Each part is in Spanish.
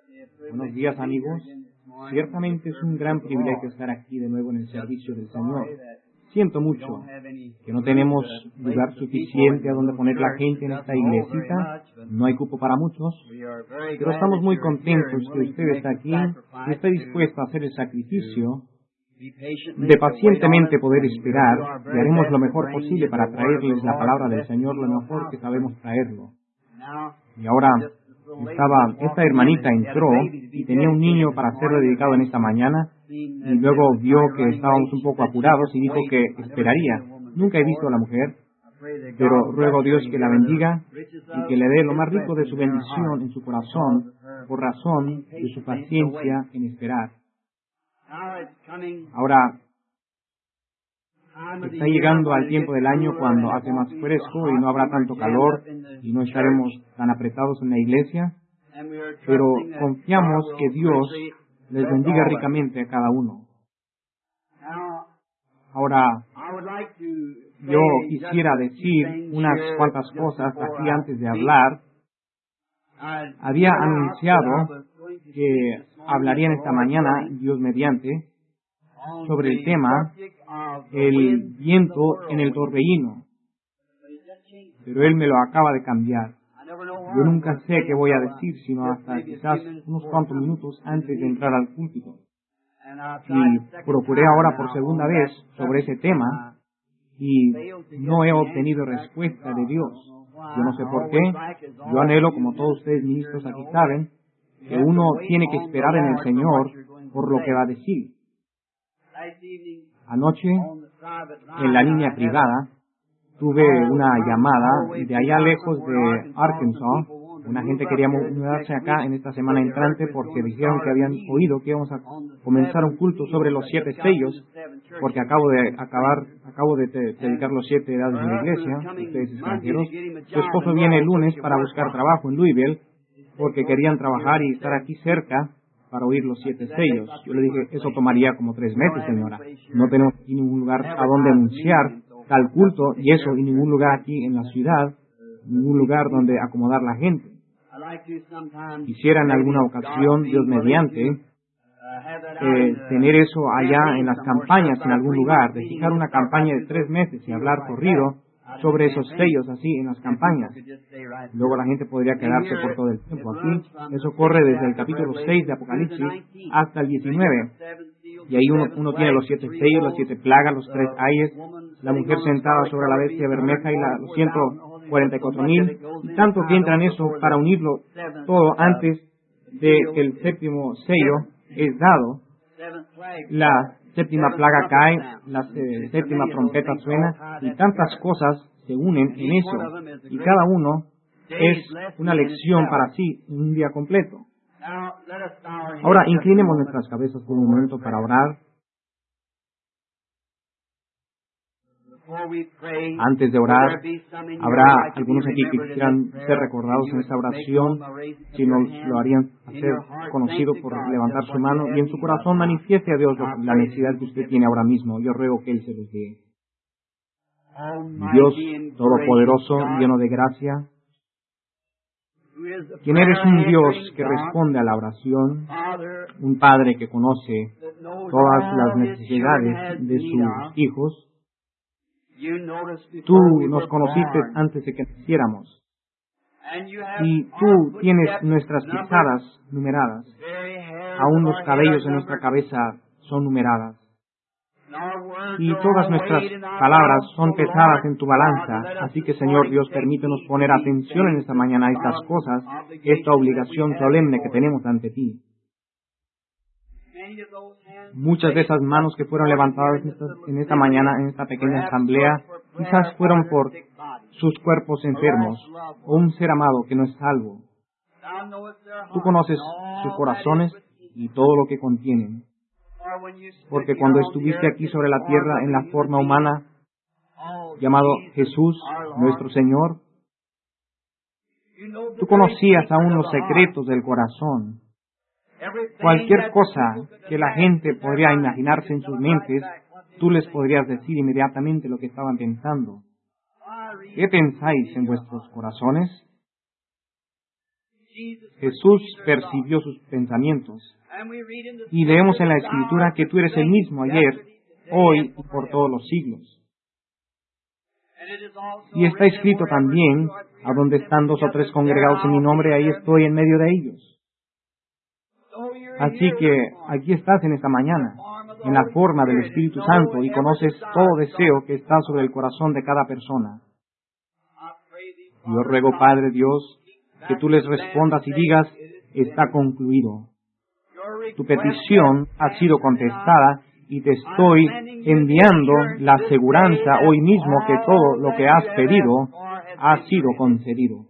Buenos días, amigos. Ciertamente es un gran privilegio estar aquí de nuevo en el servicio del Señor. Siento mucho que no tenemos lugar suficiente a donde poner la gente en esta iglesita. No hay cupo para muchos, pero estamos muy contentos que usted está aquí y esté dispuesto a hacer el sacrificio de pacientemente poder esperar, y haremos lo mejor posible para traerles la palabra del Señor lo mejor que sabemos traerlo. Y ahora, esta hermanita entró y tenía un niño para ser dedicado en esta mañana, y luego vio que estábamos un poco apurados y dijo que esperaría. Nunca he visto a la mujer, pero ruego a Dios que la bendiga y que le dé lo más rico de su bendición en su corazón por razón de su paciencia en esperar. Ahora, está llegando al tiempo del año cuando hace más fresco y no habrá tanto calor y no estaremos tan apretados en la iglesia, pero confiamos que Dios les bendiga ricamente a cada uno. Ahora, yo quisiera decir unas cuantas cosas aquí antes de hablar. Había anunciado que hablaría en esta mañana, Dios mediante, sobre el tema el viento en el torbellino, pero Él me lo acaba de cambiar. Yo nunca sé qué voy a decir, sino hasta quizás unos cuantos minutos antes de entrar al púlpito. Y procuré ahora por segunda vez sobre ese tema y no he obtenido respuesta de Dios. Yo no sé por qué. Yo anhelo, como todos ustedes ministros aquí saben, que uno tiene que esperar en el Señor por lo que va a decir. Anoche, en la línea privada, tuve una llamada de allá lejos de Arkansas. Una gente quería mudarse acá en esta semana entrante porque dijeron que habían oído que íbamos a comenzar un culto sobre los 7 sellos, porque acabo de dedicar los 7 edades de la iglesia, ustedes extranjeros. Su esposo viene el lunes para buscar trabajo en Louisville, porque querían trabajar y estar aquí cerca para oír los 7 sellos. Yo le dije, eso tomaría como 3 meses, señora. No tenemos aquí ningún lugar a donde anunciar tal culto, y eso, y ningún lugar aquí en la ciudad, ningún lugar donde acomodar la gente. Quisiera en alguna ocasión, Dios mediante, tener eso allá en las campañas, en algún lugar, de fijar una campaña de 3 meses y hablar corrido sobre esos sellos así en las campañas. Luego la gente podría quedarse por todo el tiempo aquí. Eso corre desde el capítulo 6 de Apocalipsis hasta el 19. Y ahí uno tiene los 7 sellos, las 7 plagas, los 3 ayes, la mujer sentada sobre la bestia bermeja y los 144,000, y tanto que entra en eso para unirlo todo antes de que el 7º sello es dado. La 7ª plaga cae, la 7ª trompeta suena, y tantas cosas se unen en eso, y cada uno es una lección para sí en un día completo. Ahora, inclinemos nuestras cabezas por un momento para orar. Antes de orar, habrá algunos aquí que quisieran ser recordados en esta oración, si nos lo harían hacer conocido por levantar su mano y en su corazón manifieste a Dios la necesidad que usted tiene ahora mismo. Yo ruego que Él se los dé. Dios Todopoderoso, lleno de gracia, quien eres un Dios que responde a la oración, un Padre que conoce todas las necesidades de sus hijos. Tú nos conociste antes de que naciéramos, y tú tienes nuestras pisadas numeradas. Aún los cabellos de nuestra cabeza son numeradas. Y todas nuestras palabras son pesadas en tu balanza. Así que, Señor Dios, permítenos poner atención en esta mañana a estas cosas, esta obligación solemne que tenemos ante ti. Muchas de esas manos que fueron levantadas en esta mañana, en esta pequeña asamblea, quizás fueron por sus cuerpos enfermos, o un ser amado que no es salvo. Tú conoces sus corazones y todo lo que contienen. Porque cuando estuviste aquí sobre la tierra en la forma humana, llamado Jesús, nuestro Señor, tú conocías aún los secretos del corazón. Cualquier cosa que la gente podría imaginarse en sus mentes, tú les podrías decir inmediatamente lo que estaban pensando. ¿Qué pensáis en vuestros corazones? Jesús percibió sus pensamientos. Y leemos en la Escritura que tú eres el mismo ayer, hoy y por todos los siglos. Y está escrito también, a donde están 2 o 3 congregados en mi nombre, ahí estoy en medio de ellos. Así que aquí estás en esta mañana, en la forma del Espíritu Santo, y conoces todo deseo que está sobre el corazón de cada persona. Yo ruego, Padre Dios, que tú les respondas y digas, está concluido. Tu petición ha sido contestada y te estoy enviando la aseguranza hoy mismo que todo lo que has pedido ha sido concedido.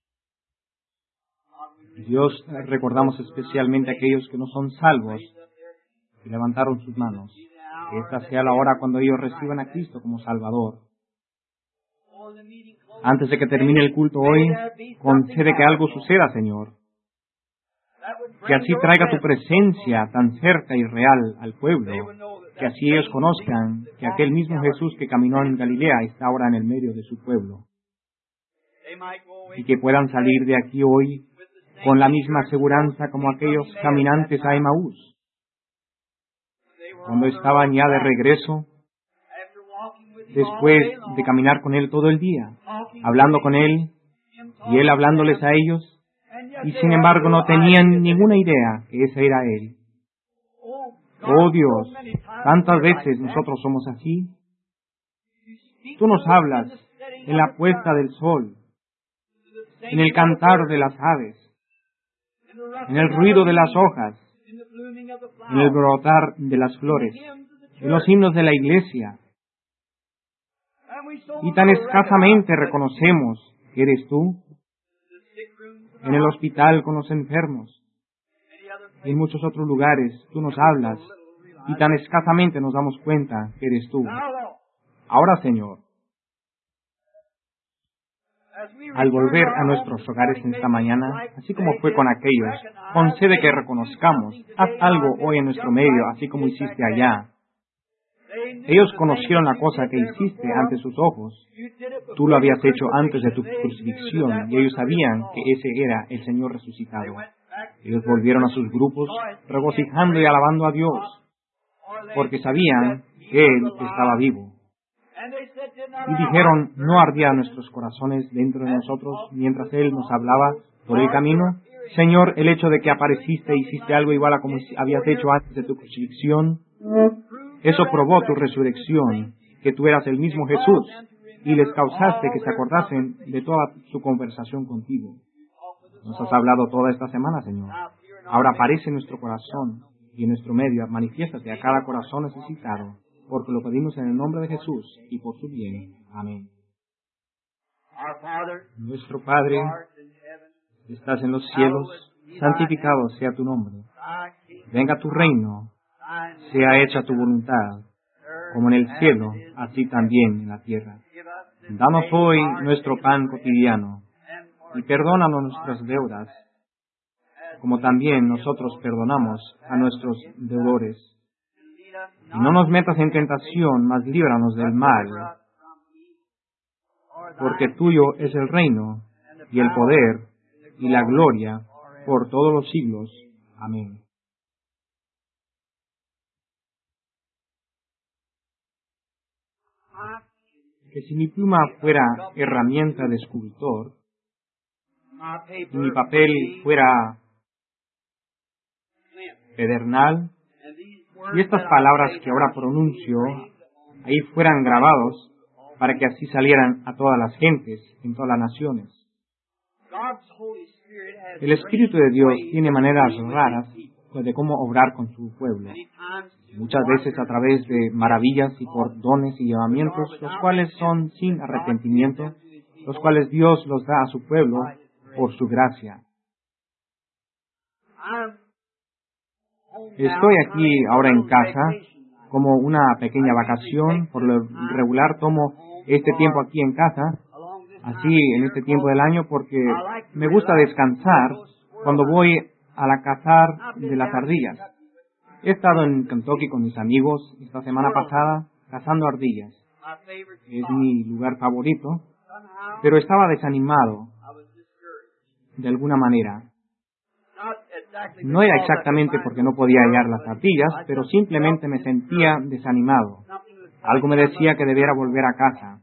Dios, recordamos especialmente a aquellos que no son salvos y levantaron sus manos. Que esta sea la hora cuando ellos reciban a Cristo como Salvador. Antes de que termine el culto hoy, concede que algo suceda, Señor. Que así traiga tu presencia tan cerca y real al pueblo. Que así ellos conozcan que aquel mismo Jesús que caminó en Galilea está ahora en el medio de su pueblo. Y que puedan salir de aquí hoy con la misma aseguranza como aquellos caminantes a Emaús. Cuando estaban ya de regreso, después de caminar con Él todo el día, hablando con Él, y Él hablándoles a ellos, y sin embargo no tenían ninguna idea que ese era Él. Oh Dios, tantas veces nosotros somos así. Tú nos hablas en la puesta del sol, en el cantar de las aves, en el ruido de las hojas, en el brotar de las flores, en los himnos de la iglesia. Y tan escasamente reconocemos que eres tú, en el hospital con los enfermos, en muchos otros lugares tú nos hablas, y tan escasamente nos damos cuenta que eres tú. Ahora, Señor, al volver a nuestros hogares en esta mañana, así como fue con aquellos, concede que reconozcamos, haz algo hoy en nuestro medio, así como hiciste allá. Ellos conocieron la cosa que hiciste ante sus ojos. Tú lo habías hecho antes de tu crucifixión, y ellos sabían que ese era el Señor resucitado. Ellos volvieron a sus grupos, regocijando y alabando a Dios, porque sabían que Él estaba vivo. Y dijeron, ¿no ardían nuestros corazones dentro de nosotros mientras Él nos hablaba por el camino? Señor, el hecho de que apareciste e hiciste algo igual a como habías hecho antes de tu crucifixión, eso probó tu resurrección, que tú eras el mismo Jesús, y les causaste que se acordasen de toda su conversación contigo. Nos has hablado toda esta semana, Señor. Ahora aparece en nuestro corazón y en nuestro medio, manifiéstate a cada corazón necesitado, porque lo pedimos en el nombre de Jesús y por su bien. Amén. Nuestro Padre, que estás en los cielos, santificado sea tu nombre. Venga tu reino, sea hecha tu voluntad, como en el cielo, así también en la tierra. Danos hoy nuestro pan cotidiano, y perdónanos nuestras deudas, como también nosotros perdonamos a nuestros deudores. Y no nos metas en tentación, mas líbranos del mal, porque tuyo es el reino, y el poder, y la gloria, por todos los siglos. Amén. Que si mi pluma fuera herramienta de escultor, y mi papel fuera pedernal, y estas palabras que ahora pronuncio ahí fueran grabados para que así salieran a todas las gentes, en todas las naciones. El Espíritu de Dios tiene maneras raras de cómo obrar con su pueblo. Muchas veces a través de maravillas y por dones y llamamientos, los cuales son sin arrepentimiento, los cuales Dios los da a su pueblo por su gracia. Estoy aquí ahora en casa como una pequeña vacación. Por lo regular tomo este tiempo aquí en casa, así en este tiempo del año, porque me gusta descansar cuando voy a la cazar de las ardillas. He estado en Kentucky con mis amigos esta semana pasada cazando ardillas. Es mi lugar favorito, pero estaba desanimado de alguna manera. No era exactamente porque no podía hallar las ardillas, pero simplemente me sentía desanimado. Algo me decía que debiera volver a casa.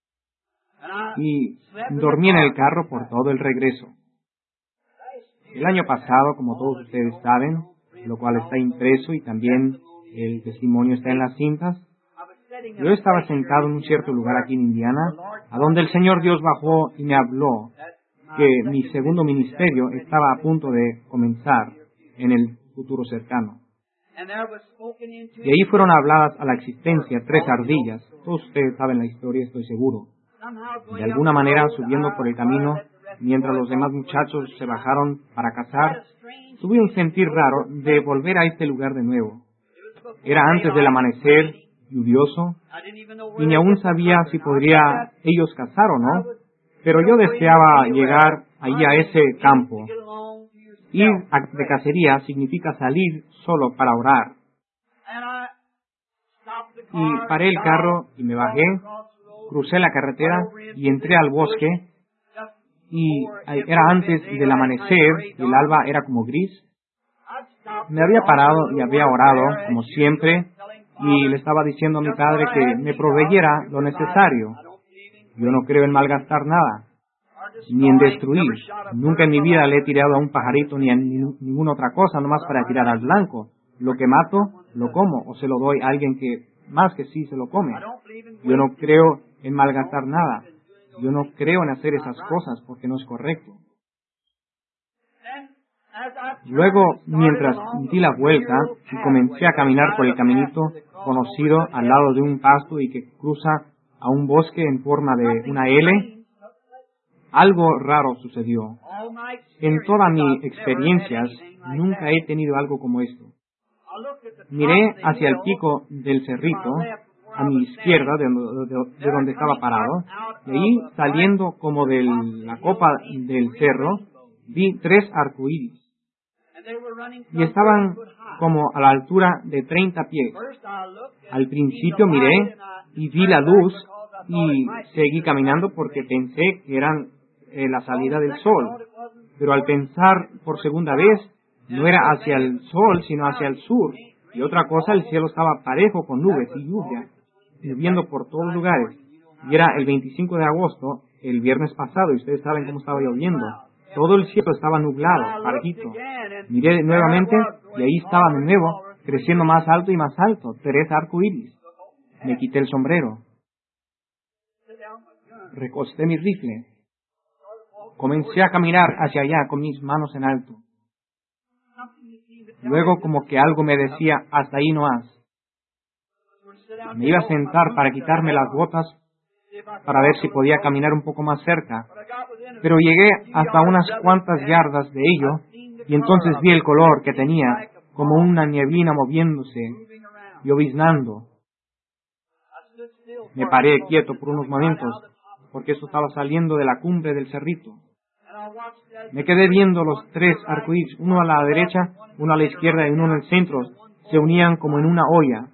Y dormí en el carro por todo el regreso. El año pasado, como todos ustedes saben, lo cual está impreso y también el testimonio está en las cintas, yo estaba sentado en un cierto lugar aquí en Indiana, a donde el Señor Dios bajó y me habló que mi segundo ministerio estaba a punto de comenzar en el futuro cercano. Y ahí fueron habladas a la existencia 3 ardillas. Todos ustedes saben la historia, estoy seguro. De alguna manera, subiendo por el camino, mientras los demás muchachos se bajaron para cazar, tuve un sentir raro de volver a este lugar de nuevo. Era antes del amanecer, lluvioso, y ni aún sabía si podría ellos cazar o no, pero yo deseaba llegar allí a ese campo. Ir de cacería significa salir solo para orar. Y paré el carro y me bajé, crucé la carretera y entré al bosque, y era antes del amanecer, y el alba era como gris. Me había parado y había orado, como siempre, y le estaba diciendo a mi padre que me proveyera lo necesario. Yo no creo en malgastar nada, ni en destruir. Nunca en mi vida le he tirado a un pajarito ni a ninguna otra cosa, nomás para tirar al blanco. Lo que mato, lo como, o se lo doy a alguien que más que sí se lo come. Yo no creo en malgastar nada. Yo no creo en hacer esas cosas porque no es correcto. Luego, mientras di la vuelta y comencé a caminar por el caminito conocido al lado de un pasto y que cruza a un bosque en forma de una L, algo raro sucedió. En todas mis experiencias, nunca he tenido algo como esto. Miré hacia el pico del cerrito, a mi izquierda, de donde estaba parado, y ahí, saliendo como de la copa del cerro, vi 3 arcoíris. Y estaban como a la altura de 30 pies. Al principio miré y vi la luz y seguí caminando porque pensé que eran la salida del sol. Pero al pensar por segunda vez, no era hacia el sol, sino hacia el sur. Y otra cosa, el cielo estaba parejo con nubes y lluvia, lloviendo por todos lugares. Y era el 25 de agosto, el viernes pasado, y ustedes saben cómo estaba lloviendo. Todo el cielo estaba nublado, parejito. Miré nuevamente, y ahí estaba de nuevo, creciendo más alto y más alto, 3 arcoíris. Me quité el sombrero. Recosté mi rifle. Comencé a caminar hacia allá con mis manos en alto. Luego como que algo me decía, hasta ahí no has. Me iba a sentar para quitarme las botas para ver si podía caminar un poco más cerca. Pero llegué hasta unas cuantas yardas de ello y entonces vi el color que tenía, como una nieblina moviéndose, lloviznando. Me paré quieto por unos momentos, porque eso estaba saliendo de la cumbre del cerrito. Me quedé viendo los 3 arcoíris, uno a la derecha, uno a la izquierda y uno en el centro. Se unían como en una olla.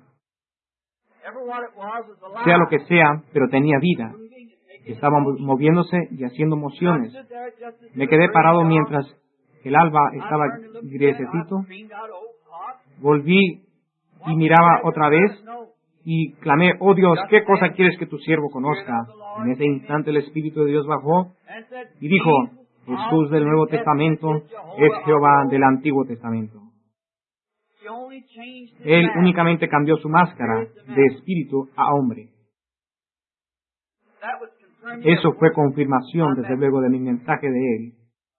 Sea lo que sea, pero tenía vida. Estaban moviéndose y haciendo mociones. Me quedé parado mientras el alba estaba griesecito. Volví y miraba otra vez y clamé, oh Dios, ¿qué cosa quieres que tu siervo conozca? En ese instante el Espíritu de Dios bajó y dijo, Jesús del Nuevo Testamento es Jehová del Antiguo Testamento. Él únicamente cambió su máscara de espíritu a hombre. Eso fue confirmación, desde luego, de mi mensaje de Él,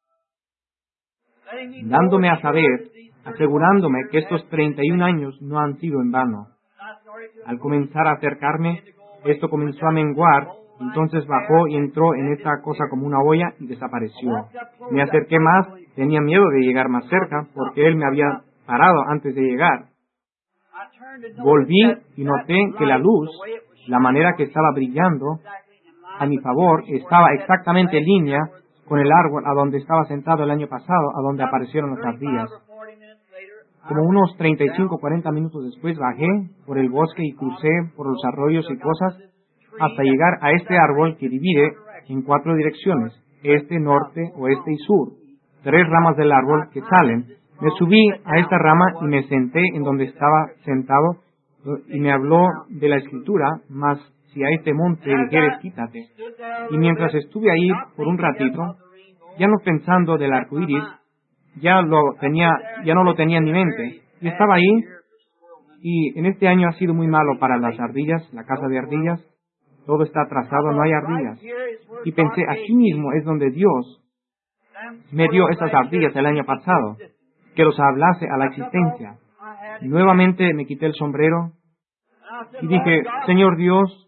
dándome a saber, asegurándome que estos 31 años no han sido en vano. Al comenzar a acercarme, esto comenzó a menguar, entonces bajó y entró en esta cosa como una olla y desapareció. Me acerqué más, tenía miedo de llegar más cerca, porque Él me había parado antes de llegar. Volví y noté que la luz, la manera que estaba brillando a mi favor, estaba exactamente en línea con el árbol a donde estaba sentado el año pasado, a donde aparecieron las ardillas. Como unos 35 o 40 minutos después bajé por el bosque y crucé por los arroyos y cosas hasta llegar a este árbol que divide en 4 direcciones, este, norte, oeste y sur. 3 ramas del árbol que salen. Me subí a esta rama y me senté en donde estaba sentado y me habló de la Escritura, mas si a este monte dijeres quítate. Y mientras estuve ahí por un ratito, ya no pensando del arco iris, ya no lo tenía en mi mente. Y estaba ahí, y en este año ha sido muy malo para las ardillas, la caza de ardillas. Todo está atrasado, no hay ardillas. Y pensé, aquí mismo es donde Dios me dio esas ardillas el año pasado, que los hablase a la existencia. Nuevamente me quité el sombrero y dije, Señor Dios,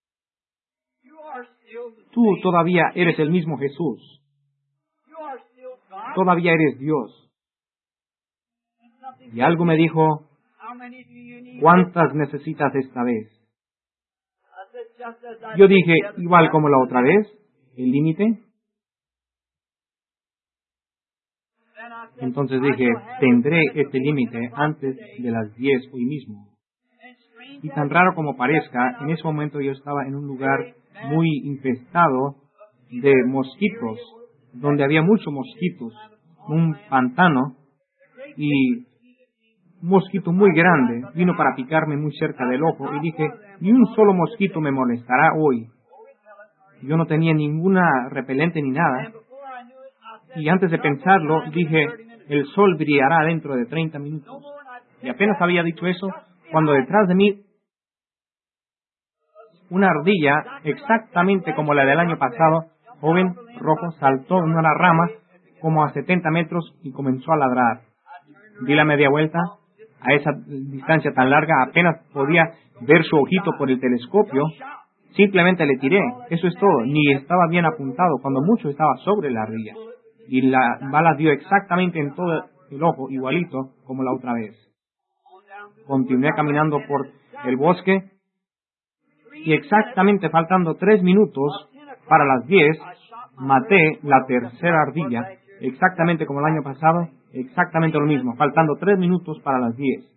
tú todavía eres el mismo Jesús. Todavía eres Dios. Y algo me dijo, ¿cuántas necesitas esta vez? Yo dije, igual como la otra vez, el límite. Entonces dije, tendré este límite antes de las 10 hoy mismo. Y tan raro como parezca, en ese momento yo estaba en un lugar muy infestado de mosquitos, donde había muchos mosquitos, un pantano, y un mosquito muy grande vino para picarme muy cerca del ojo, y dije, ni un solo mosquito me molestará hoy. Yo no tenía ninguna repelente ni nada, y antes de pensarlo, dije, el sol brillará dentro de 30 minutos. Y apenas había dicho eso, cuando detrás de mí, una ardilla, exactamente como la del año pasado, joven, rojo, saltó en una rama como a 70 metros y comenzó a ladrar. Di la media vuelta. A esa distancia tan larga apenas podía ver su ojito por el telescopio. Simplemente le tiré. Eso es todo. Ni estaba bien apuntado, cuando mucho estaba sobre la ardilla. Y la bala dio exactamente en todo el ojo, igualito como la otra vez. Continué caminando por el bosque y exactamente faltando 3 minutos para las 10, maté la tercera ardilla, exactamente como el año pasado, exactamente lo mismo, faltando 3 minutos para las 10.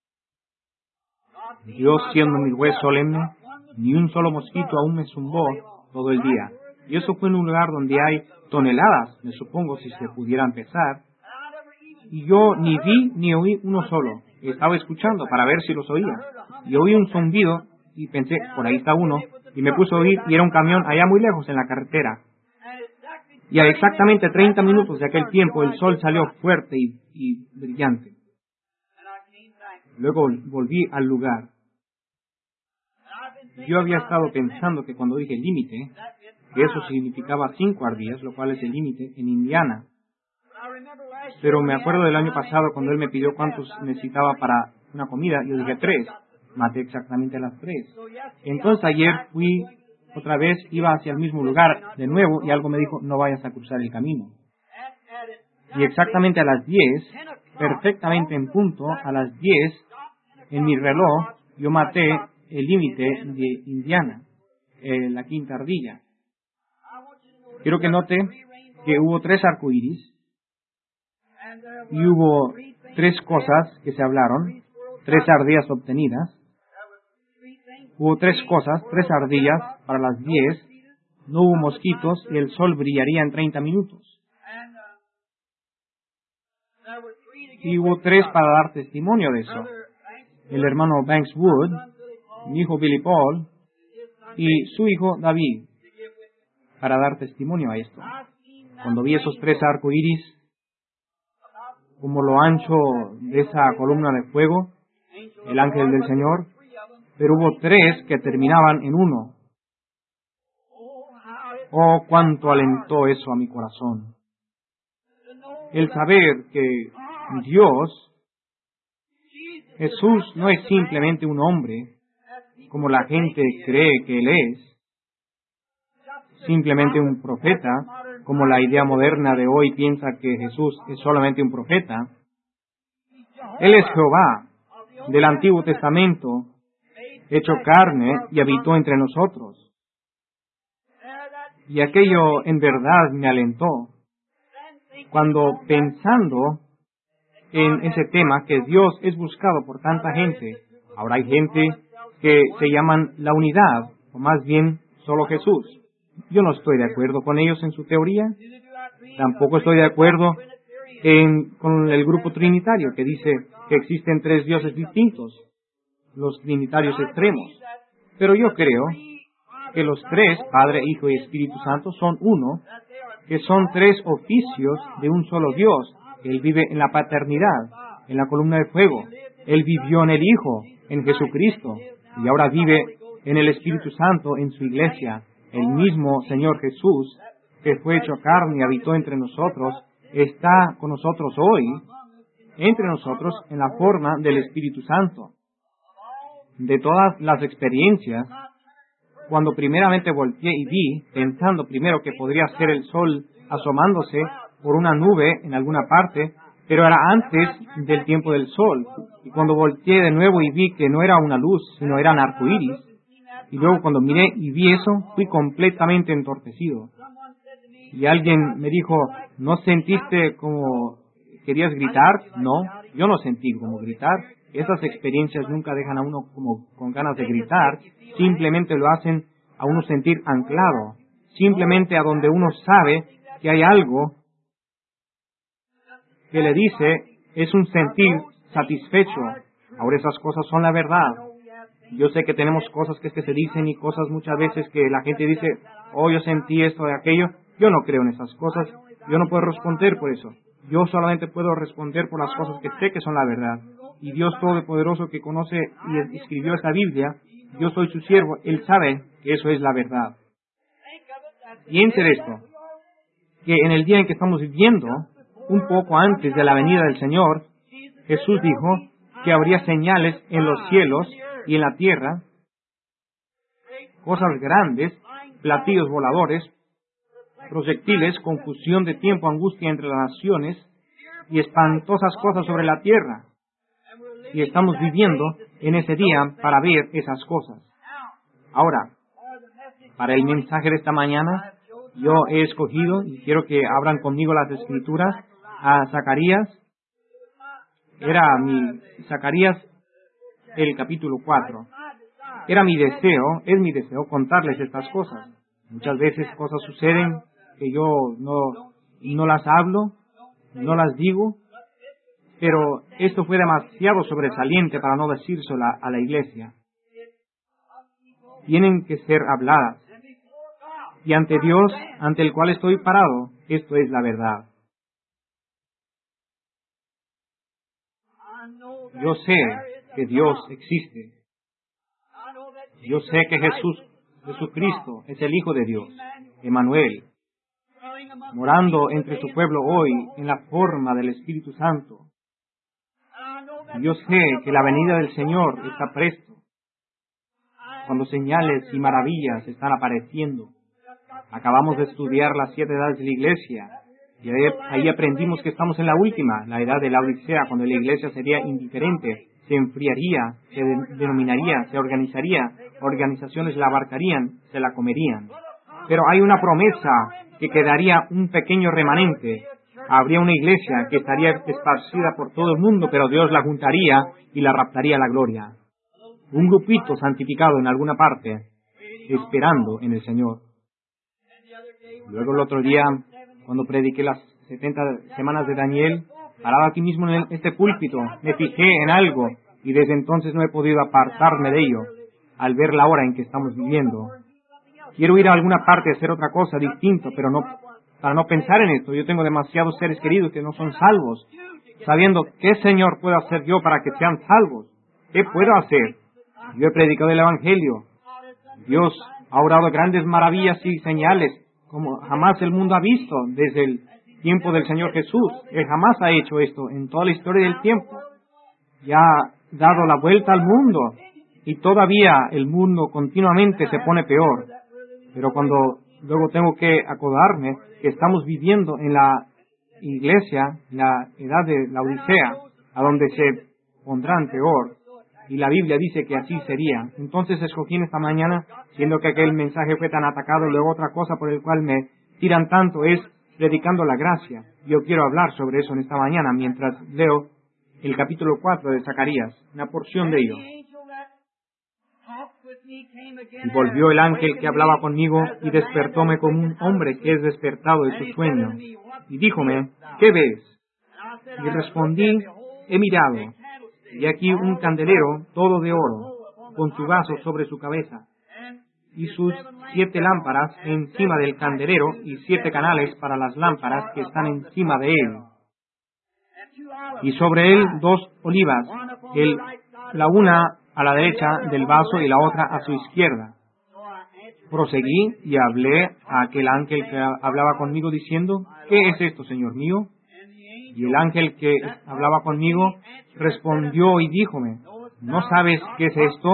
Dios, siendo mi juez solemne, ni un solo mosquito aún me zumbó todo el día. Y eso fue en un lugar donde hay toneladas, me supongo, si se pudieran pesar. Y yo ni vi ni oí uno solo. Estaba escuchando para ver si los oía. Y oí un zumbido y pensé, por ahí está uno. Y me puse a oír y era un camión allá muy lejos en la carretera. Y a exactamente 30 minutos de aquel tiempo el sol salió fuerte y brillante. Luego volví al lugar. Yo había estado pensando que cuando dije límite, que eso significaba 5 ardillas, lo cual es el límite, en Indiana. Pero me acuerdo del año pasado cuando él me pidió cuántos necesitaba para una comida, yo dije 3. Maté exactamente las 3. Entonces ayer fui otra vez, iba hacia el mismo lugar de nuevo y algo me dijo, no vayas a cruzar el camino. Y exactamente a las 10, perfectamente en punto, a las 10, en mi reloj, yo maté el límite de Indiana, la quinta ardilla. Quiero que note que hubo 3 arcoíris y hubo 3 cosas que se hablaron, 3 ardillas obtenidas. Hubo 3 cosas, 3 ardillas para las 10, no hubo mosquitos y el sol brillaría en 30 minutos. Y hubo 3 para dar testimonio de eso. El hermano Banks Wood, mi hijo Billy Paul y su hijo David, para dar testimonio a esto. Cuando vi esos 3 arcoíris, como lo ancho de esa columna de fuego, el ángel del Señor, pero hubo 3 que terminaban en 1. Oh, cuánto alentó eso a mi corazón. El saber que Dios, Jesús, no es simplemente un hombre, como la gente cree que Él es, simplemente un profeta, como la idea moderna de hoy piensa que Jesús es solamente un profeta. Él es Jehová del Antiguo Testamento, hecho carne y habitó entre nosotros. Y aquello en verdad me alentó. Cuando pensando en ese tema, que Dios es buscado por tanta gente, ahora hay gente que se llaman la unidad, o más bien solo Jesús. Yo no estoy de acuerdo con ellos en su teoría. Tampoco estoy de acuerdo con el grupo trinitario que dice que existen tres dioses distintos, los trinitarios extremos. Pero yo creo que los tres, Padre, Hijo y Espíritu Santo, son uno, que son tres oficios de un solo Dios. Él vive en la paternidad, en la columna de fuego. Él vivió en el Hijo, en Jesucristo, y ahora vive en el Espíritu Santo, en su iglesia. El mismo Señor Jesús, que fue hecho carne y habitó entre nosotros, está con nosotros hoy, entre nosotros, en la forma del Espíritu Santo. De todas las experiencias, cuando primeramente volteé y vi, pensando primero que podría ser el sol asomándose por una nube en alguna parte, pero era antes del tiempo del sol. Y cuando volteé de nuevo y vi que no era una luz, sino eran arcoíris, y luego cuando miré y vi eso, fui completamente entorpecido. Y alguien me dijo, ¿no sentiste como querías gritar? No, yo no sentí como gritar. Esas experiencias nunca dejan a uno como con ganas de gritar, simplemente lo hacen a uno sentir anclado, simplemente a donde uno sabe que hay algo que le dice, es un sentir satisfecho. Ahora esas cosas son la verdad. Yo sé que tenemos cosas que se dicen y cosas muchas veces que la gente dice, oh, yo sentí esto y aquello. Yo no creo en esas cosas. Yo no puedo responder por eso. Yo solamente puedo responder por las cosas que sé que son la verdad. Y Dios Todopoderoso que conoce y escribió esta Biblia, yo soy su siervo, Él sabe que eso es la verdad. Piense de esto, que en el día en que estamos viviendo, un poco antes de la venida del Señor, Jesús dijo que habría señales en los cielos y en la tierra, cosas grandes, platillos voladores, proyectiles, confusión de tiempo, angustia entre las naciones y espantosas cosas sobre la tierra. Y estamos viviendo en ese día para ver esas cosas. Ahora, para el mensaje de esta mañana, yo he escogido, y quiero que abran conmigo las Escrituras, a Zacarías. Zacarías, el capítulo 4. Es mi deseo contarles estas cosas. Muchas veces cosas suceden que yo no las hablo, no las digo, pero esto fue demasiado sobresaliente para no decírselo a la iglesia. Tienen que ser habladas. Y ante Dios, ante el cual estoy parado, esto es la verdad. Yo sé que Dios existe. Yo sé que Jesucristo es el Hijo de Dios, Emmanuel, morando entre su pueblo hoy en la forma del Espíritu Santo. Yo sé que la venida del Señor está presto, cuando señales y maravillas están apareciendo. Acabamos de estudiar las 7 edades de la iglesia, y ahí aprendimos que estamos en la última, la edad de la Odisea, cuando la iglesia sería indiferente, se enfriaría, se denominaría, se organizaría, organizaciones la abarcarían, se la comerían. Pero hay una promesa que quedaría un pequeño remanente. Habría una iglesia que estaría esparcida por todo el mundo, pero Dios la juntaría y la raptaría a la gloria. Un grupito santificado en alguna parte, esperando en el Señor. Luego el otro día, cuando prediqué las 70 semanas de Daniel, parado aquí mismo en este púlpito, me fijé en algo y desde entonces no he podido apartarme de ello al ver la hora en que estamos viviendo. Quiero ir a alguna parte a hacer otra cosa distinta, pero no para no pensar en esto. Yo tengo demasiados seres queridos que no son salvos, sabiendo qué Señor puedo hacer yo para que sean salvos. ¿Qué puedo hacer? Yo he predicado el Evangelio. Dios ha obrado grandes maravillas y señales como jamás el mundo ha visto desde el tiempo del Señor Jesús. Él jamás ha hecho esto en toda la historia del tiempo. Ya ha dado la vuelta al mundo y todavía el mundo continuamente se pone peor. Pero cuando luego tengo que acordarme que estamos viviendo en la iglesia, en la edad de la Odisea, a donde se pondrán peor, y la Biblia dice que así sería. Entonces escogí en esta mañana, siendo que aquel mensaje fue tan atacado, luego otra cosa por el cual me tiran tanto es predicando la gracia. Yo quiero hablar sobre eso en esta mañana mientras leo el capítulo 4 de Zacarías, una porción de ello. Y volvió el ángel que hablaba conmigo y despertóme como un hombre que es despertado de su sueño. Y díjome, ¿qué ves? Y respondí, he mirado, y aquí un candelero todo de oro, con su vaso sobre su cabeza, y sus 7 lámparas encima del candelero, y 7 canales para las lámparas que están encima de él. Y sobre él 2 olivas, la una a la derecha del vaso y la otra a su izquierda. Proseguí y hablé a aquel ángel que hablaba conmigo diciendo, ¿qué es esto, Señor mío? Y el ángel que hablaba conmigo respondió y díjome, ¿no sabes qué es esto?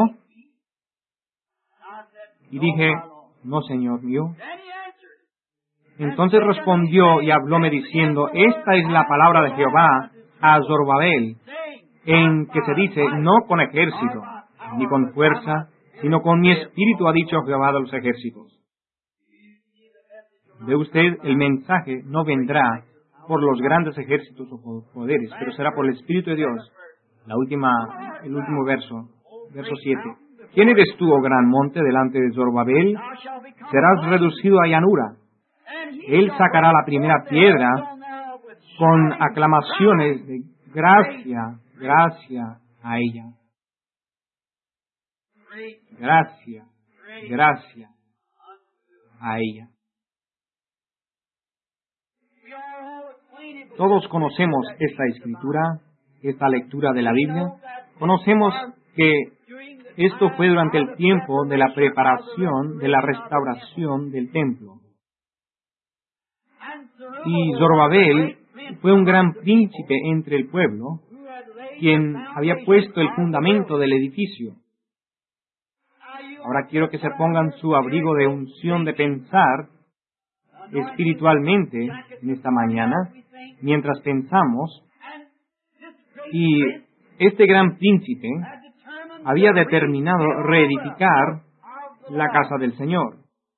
Y dije, no, Señor mío. Entonces respondió y hablóme diciendo, esta es la palabra de Jehová a Zorobabel, en que se dice, no con ejército, ni con fuerza, sino con mi espíritu, ha dicho Jehová de los ejércitos. Ve usted, el mensaje no vendrá por los grandes ejércitos o poderes, pero será por el Espíritu de Dios. El último verso 7. ¿Quién eres tú, oh gran monte, delante de Zorobabel? Serás reducido a llanura. Él sacará la primera piedra con aclamaciones de gracia, gracia a ella. Gracia, gracia a ella. Todos conocemos esta escritura, esta lectura de la Biblia. Conocemos que esto fue durante el tiempo de la preparación, de la restauración del templo. Y Zorobabel fue un gran príncipe entre el pueblo, quien había puesto el fundamento del edificio. Ahora quiero que se pongan su abrigo de unción de pensar espiritualmente en esta mañana, mientras pensamos, y este gran príncipe había determinado reedificar la casa del Señor.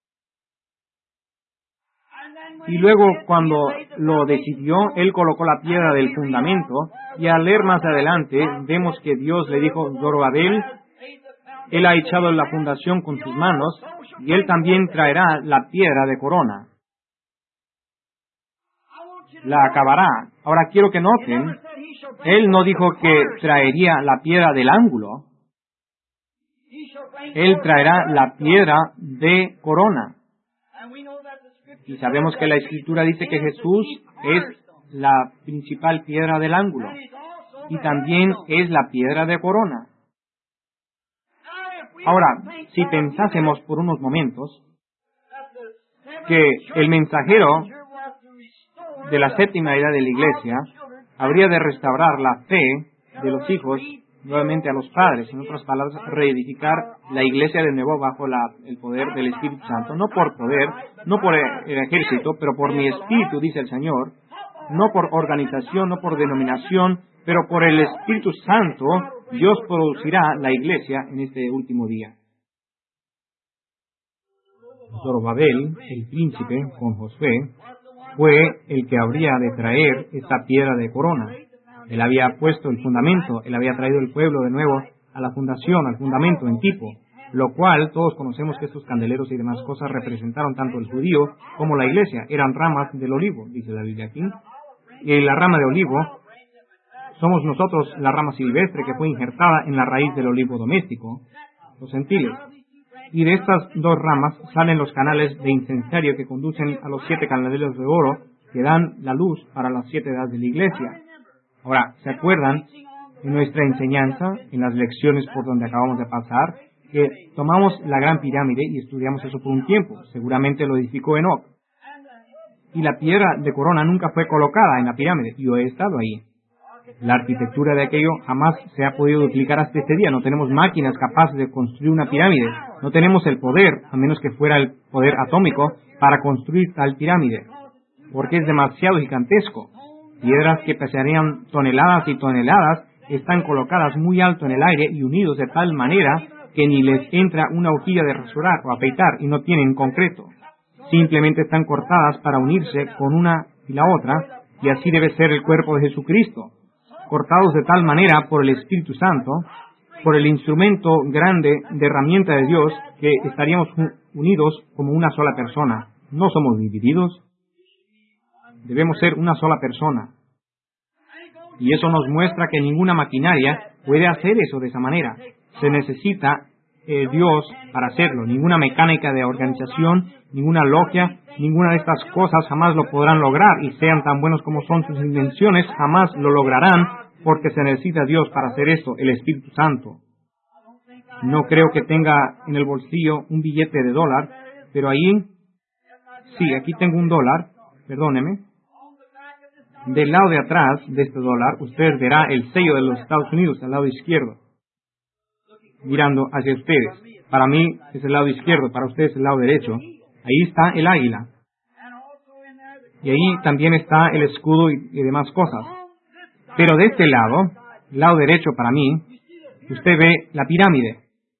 Y luego, cuando lo decidió, él colocó la piedra del fundamento, y al leer más adelante, vemos que Dios le dijo, Zorobabel, él ha echado la fundación con sus manos, y él también traerá la piedra de corona. La acabará. Ahora quiero que noten, él no dijo que traería la piedra del ángulo, él traerá la piedra de corona. Y sabemos que la Escritura dice que Jesús es la principal piedra del ángulo, y también es la piedra de corona. Ahora, si pensásemos por unos momentos que el mensajero de la séptima edad de la Iglesia habría de restaurar la fe de los hijos nuevamente a los padres, en otras palabras, reedificar la Iglesia de nuevo bajo el poder del Espíritu Santo, no por poder, no por el ejército, pero por mi Espíritu, dice el Señor, no por organización, no por denominación, pero por el Espíritu Santo, Dios producirá la Iglesia en este último día. Zorobabel, el príncipe, con Josué, fue el que habría de traer esta piedra de corona. Él había puesto el fundamento, él había traído el pueblo de nuevo a la fundación, al fundamento en tipo, lo cual todos conocemos que estos candeleros y demás cosas representaron tanto el judío como la iglesia. Eran ramas del olivo, dice la Biblia aquí. Y la rama de olivo somos nosotros, la rama silvestre que fue injertada en la raíz del olivo doméstico, los gentiles. Y de estas 2 ramas salen los canales de incensario que conducen a los 7 candeleros de oro que dan la luz para las 7 edades de la iglesia. Ahora, ¿se acuerdan en nuestra enseñanza, en las lecciones por donde acabamos de pasar, que tomamos la gran pirámide y estudiamos eso por un tiempo? Seguramente lo edificó Enoc. Y la piedra de corona nunca fue colocada en la pirámide. Yo he estado ahí. La arquitectura de aquello jamás se ha podido duplicar hasta este día. No tenemos máquinas capaces de construir una pirámide. No tenemos el poder, a menos que fuera el poder atómico, para construir tal pirámide, porque es demasiado gigantesco. Piedras que pesarían toneladas y toneladas están colocadas muy alto en el aire y unidos de tal manera que ni les entra una hojilla de rasurar o afeitar y no tienen concreto. Simplemente están cortadas para unirse con una y la otra, y así debe ser el cuerpo de Jesucristo. Cortados de tal manera por el Espíritu Santo, por el instrumento grande de herramienta de Dios, que estaríamos unidos como una sola persona. No somos divididos. Debemos ser una sola persona. Y eso nos muestra que ninguna maquinaria puede hacer eso de esa manera. Se necesita Dios para hacerlo. Ninguna mecánica de organización, ninguna logia, ninguna de estas cosas jamás lo podrán lograr, y sean tan buenos como son sus invenciones, jamás lo lograrán, porque se necesita Dios para hacer esto, el Espíritu Santo. No creo que tenga en el bolsillo un billete de $1, pero ahí, sí, aquí tengo $1, perdóneme. Del lado de atrás de este $, usted verá el sello de los Estados Unidos al lado izquierdo, mirando hacia ustedes. Para mí es el lado izquierdo, para ustedes el lado derecho. Ahí está el águila. Y ahí también está el escudo y demás cosas. Pero de este lado, el lado derecho para mí, usted ve la pirámide.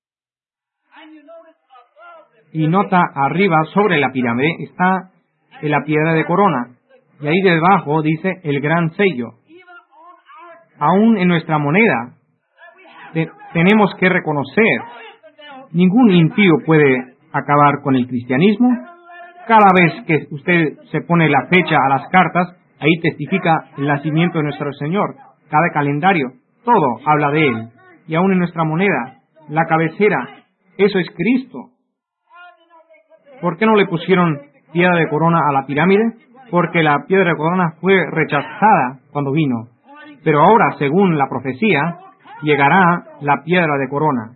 Y nota arriba, sobre la pirámide, está la piedra de corona. Y ahí debajo dice el gran sello. Aún en nuestra moneda, tenemos que reconocer, ningún impío puede acabar con el cristianismo. Cada vez que usted se pone la fecha a las cartas, ahí testifica el nacimiento de nuestro Señor. Cada calendario, todo habla de Él. Y aún en nuestra moneda, la cabecera, eso es Cristo. ¿Por qué no le pusieron piedra de corona a la pirámide? Porque la piedra de corona fue rechazada cuando vino. Pero ahora, según la profecía, llegará la piedra de corona.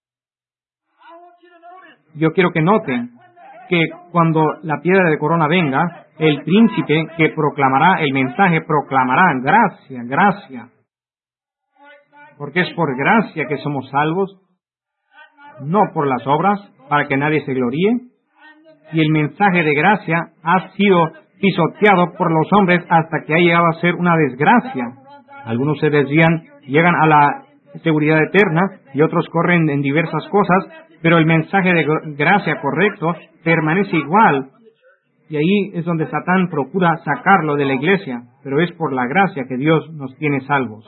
Yo quiero que noten que cuando la piedra de corona venga, el príncipe que proclamará el mensaje proclamará gracia, gracia. Porque es por gracia que somos salvos, no por las obras, para que nadie se gloríe. Y el mensaje de gracia ha sido pisoteado por los hombres hasta que ha llegado a ser una desgracia. Algunos se desvían, llegan a la seguridad eterna, y otros corren en diversas cosas, pero el mensaje de gracia correcto permanece igual. Y ahí es donde Satán procura sacarlo de la iglesia, pero es por la gracia que Dios nos tiene salvos.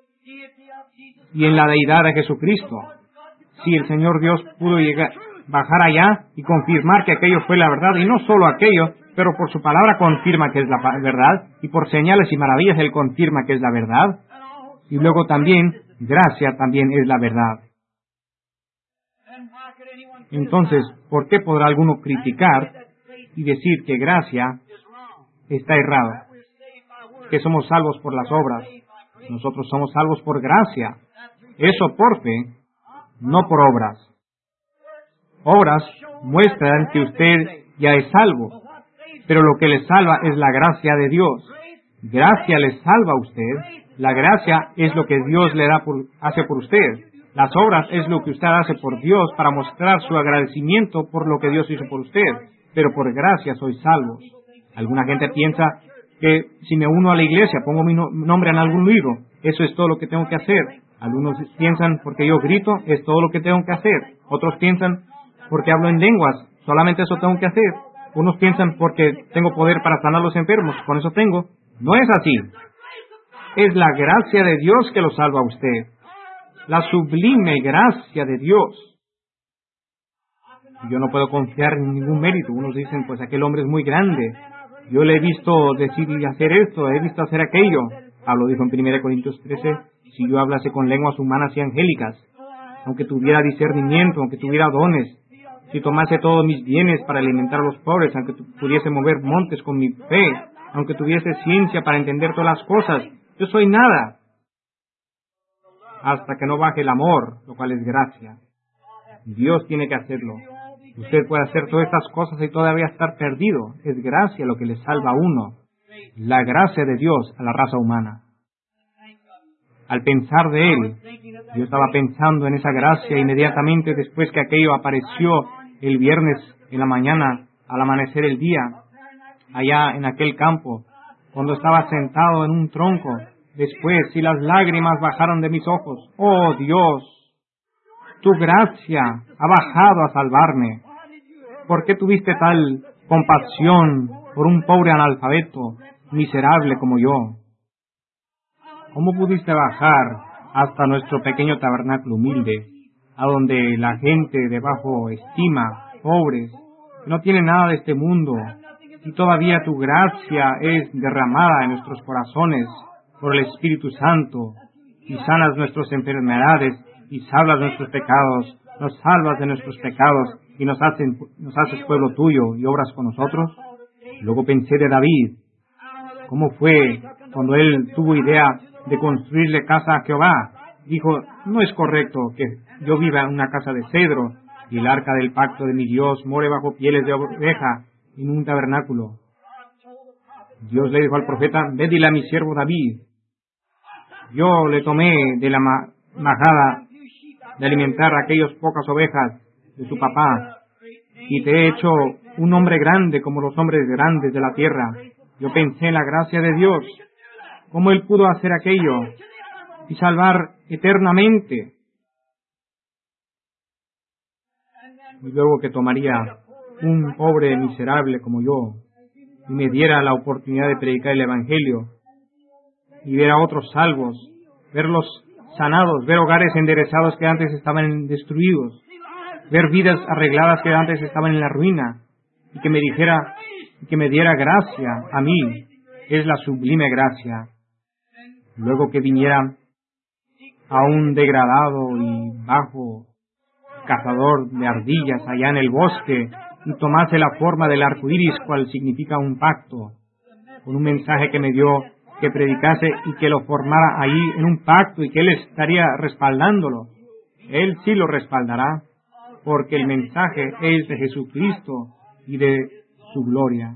Y en la deidad de Jesucristo, si el Señor Dios pudo bajar allá y confirmar que aquello fue la verdad, y no solo aquello, pero por su palabra confirma que es la verdad, y por señales y maravillas Él confirma que es la verdad, y luego también, gracia también es la verdad. Entonces, ¿por qué podrá alguno criticar y decir que gracia está errado? Que somos salvos por las obras. Nosotros somos salvos por gracia. Eso por fe, no por obras. Obras muestran que usted ya es salvo, pero lo que le salva es la gracia de Dios. Gracia le salva a usted. La gracia es lo que Dios le hace por usted. Las obras es lo que usted hace por Dios para mostrar su agradecimiento por lo que Dios hizo por usted. Pero por gracia soy salvo. Alguna gente piensa que si me uno a la iglesia, pongo mi nombre en algún libro, eso es todo lo que tengo que hacer. Algunos piensan porque yo grito, es todo lo que tengo que hacer. Otros piensan porque hablo en lenguas, solamente eso tengo que hacer. Unos piensan porque tengo poder para sanar a los enfermos, con eso tengo. No es así. Es la gracia de Dios que lo salva a usted. La sublime gracia de Dios. Yo no puedo confiar en ningún mérito. Unos dicen, pues aquel hombre es muy grande. Yo le he visto decir y hacer esto, he visto hacer aquello. Pablo dijo en 1 Corintios 13, si yo hablase con lenguas humanas y angélicas, aunque tuviera discernimiento, aunque tuviera dones, si tomase todos mis bienes para alimentar a los pobres, aunque pudiese mover montes con mi fe, aunque tuviese ciencia para entender todas las cosas, yo soy nada. Hasta que no baje el amor, lo cual es gracia. Dios tiene que hacerlo. Usted puede hacer todas estas cosas y todavía estar perdido. Es gracia lo que le salva a uno. La gracia de Dios a la raza humana. Al pensar de Él, yo estaba pensando en esa gracia inmediatamente después que aquello apareció el viernes en la mañana, al amanecer el día, allá en aquel campo, cuando estaba sentado en un tronco. Después, si las lágrimas bajaron de mis ojos, ¡oh Dios! Tu gracia ha bajado a salvarme. ¿Por qué tuviste tal compasión por un pobre analfabeto, miserable como yo? ¿Cómo pudiste bajar hasta nuestro pequeño tabernáculo humilde, a donde la gente de bajo estima, pobres, que no tienen nada de este mundo, y todavía tu gracia es derramada en nuestros corazones por el Espíritu Santo, y sanas nuestras enfermedades, y salvas nuestros pecados, nos salvas de nuestros pecados, y nos haces pueblo tuyo, y obras con nosotros. Luego pensé de David, cómo fue cuando él tuvo idea de construirle casa a Jehová. Dijo, no es correcto que yo viva en una casa de cedro, y el arca del pacto de mi Dios more bajo pieles de oveja en un tabernáculo. Dios le dijo al profeta, ve dile a mi siervo David, yo le tomé de la majada de alimentar a aquellas pocas ovejas de su papá, y te he hecho un hombre grande como los hombres grandes de la tierra. Yo pensé en la gracia de Dios, cómo Él pudo hacer aquello y salvar eternamente. Y luego que tomaría un pobre miserable como yo y me diera la oportunidad de predicar el Evangelio y ver a otros salvos, verlos sanados, ver hogares enderezados que antes estaban destruidos, ver vidas arregladas que antes estaban en la ruina, y que me diera gracia a mí, es la sublime gracia. Luego que viniera a un degradado y bajo cazador de ardillas allá en el bosque y tomase la forma del arco iris, cual significa un pacto, con un mensaje que me dio que predicase y que lo formara ahí en un pacto y que Él estaría respaldándolo. Él sí lo respaldará, porque el mensaje es de Jesucristo y de su gloria.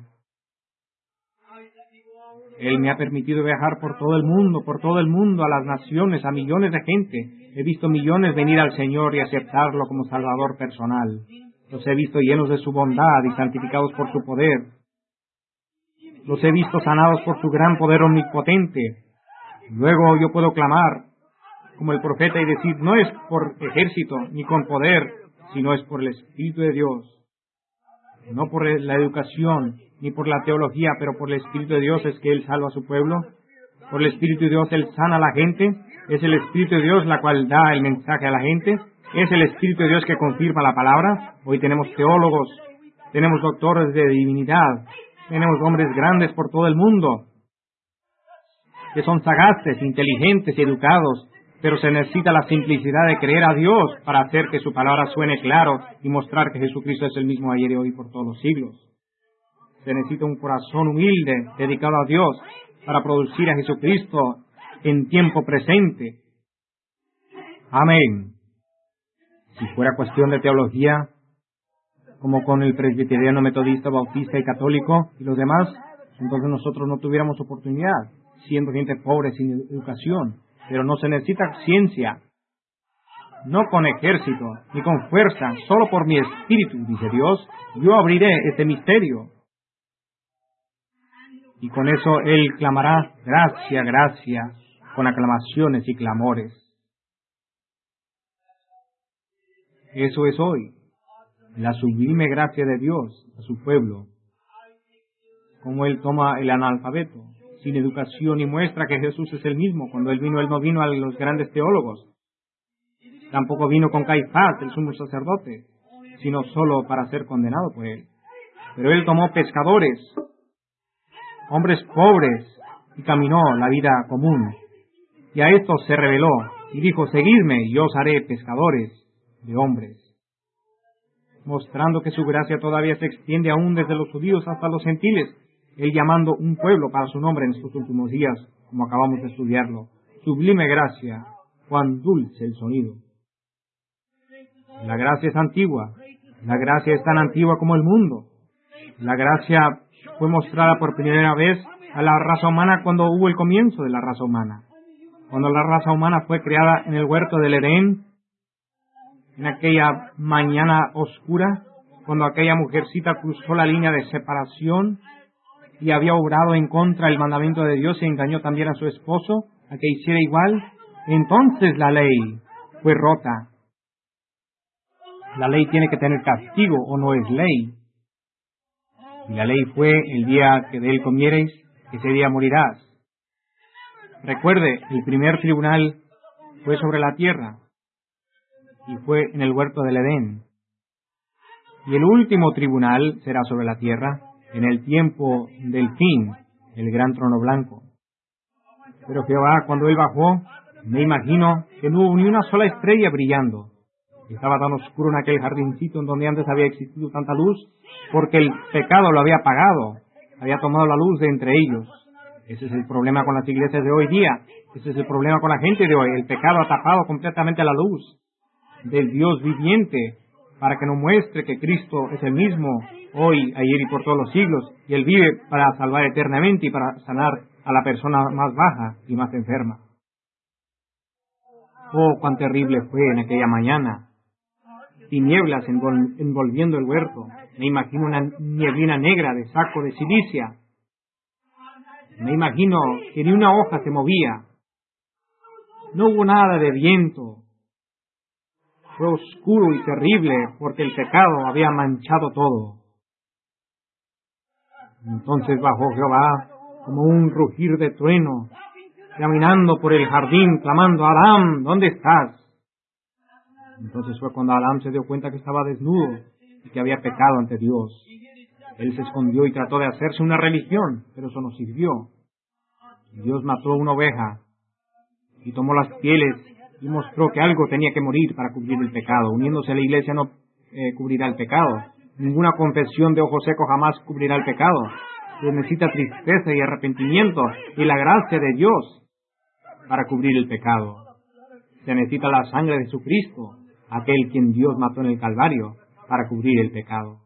Él me ha permitido viajar por todo el mundo, a las naciones, a millones de gente. He visto millones venir al Señor y aceptarlo como Salvador personal. Los he visto llenos de su bondad y santificados por su poder. Los he visto sanados por su gran poder omnipotente. Luego yo puedo clamar como el profeta y decir, no es por ejército ni con poder, sino es por el Espíritu de Dios. No por la educación ni por la teología, pero por el Espíritu de Dios es que Él salva a su pueblo. Por el Espíritu de Dios Él sana a la gente. Es el Espíritu de Dios la cual da el mensaje a la gente. Es el Espíritu de Dios que confirma la palabra. Hoy tenemos teólogos, tenemos doctores de divinidad, tenemos hombres grandes por todo el mundo que son sagaces, inteligentes y educados, pero se necesita la simplicidad de creer a Dios para hacer que su palabra suene claro y mostrar que Jesucristo es el mismo ayer y hoy por todos los siglos. Se necesita un corazón humilde, dedicado a Dios, para producir a Jesucristo en tiempo presente. Amén. Si fuera cuestión de teología, como con el presbiteriano, metodista, bautista y católico y los demás, entonces nosotros no tuviéramos oportunidad, siendo gente pobre sin educación. Pero no se necesita ciencia, no con ejército, ni con fuerza, solo por mi espíritu, dice Dios, yo abriré este misterio. Y con eso Él clamará, gracia, gracia, con aclamaciones y clamores. Eso es hoy, la sublime gracia de Dios a su pueblo. Como Él toma el analfabeto, sin educación, y muestra que Jesús es el mismo. Cuando Él vino a los grandes teólogos. Tampoco vino con Caifás, el sumo sacerdote, sino solo para ser condenado por Él. Pero Él tomó pescadores, hombres pobres, y caminó la vida común. Y a estos se reveló, y dijo, seguidme, y yo os haré pescadores de hombres. Mostrando que su gracia todavía se extiende aún desde los judíos hasta los gentiles, Él llamando un pueblo para su nombre en estos últimos días, como acabamos de estudiarlo. Sublime gracia, cuán dulce el sonido. La gracia es antigua. La gracia es tan antigua como el mundo. La gracia fue mostrada por primera vez a la raza humana cuando hubo el comienzo de la raza humana. Cuando la raza humana fue creada en el huerto del Edén, en aquella mañana oscura, cuando aquella mujercita cruzó la línea de separación y había obrado en contra del mandamiento de Dios y engañó también a su esposo a que hiciera igual, entonces la ley fue rota. La ley tiene que tener castigo o no es ley. Y la ley fue el día que de él comiereis, ese día morirás. Recuerde, el primer tribunal fue sobre la tierra y fue en el huerto del Edén. Y el último tribunal será sobre la tierra en el tiempo del fin, el gran trono blanco. Pero Jehová, cuando él bajó, me imagino que no hubo ni una sola estrella brillando. Estaba tan oscuro en aquel jardincito en donde antes había existido tanta luz, porque el pecado lo había apagado, había tomado la luz de entre ellos. Ese es el problema con las iglesias de hoy día, ese es el problema con la gente de hoy. El pecado ha tapado completamente la luz del Dios viviente, para que nos muestre que Cristo es el mismo hoy, ayer y por todos los siglos, y Él vive para salvar eternamente y para sanar a la persona más baja y más enferma. Oh, cuán terrible fue en aquella mañana. Tinieblas envolviendo el huerto. Me imagino una nieblina negra de saco de silicia. Me imagino que ni una hoja se movía. No hubo nada de viento. Fue oscuro y terrible porque el pecado había manchado todo. Entonces bajó Jehová como un rugir de trueno, caminando por el jardín, clamando: Adán, ¿dónde estás? Entonces fue cuando Adán se dio cuenta que estaba desnudo y que había pecado ante Dios. Él se escondió y trató de hacerse una religión, pero eso no sirvió. Dios mató una oveja y tomó las pieles y mostró que algo tenía que morir para cubrir el pecado. Uniéndose a la iglesia no cubrirá el pecado. Ninguna confesión de ojo seco jamás cubrirá el pecado. Se necesita tristeza y arrepentimiento y la gracia de Dios para cubrir el pecado. Se necesita la sangre de Jesucristo, aquel quien Dios mató en el Calvario, para cubrir el pecado.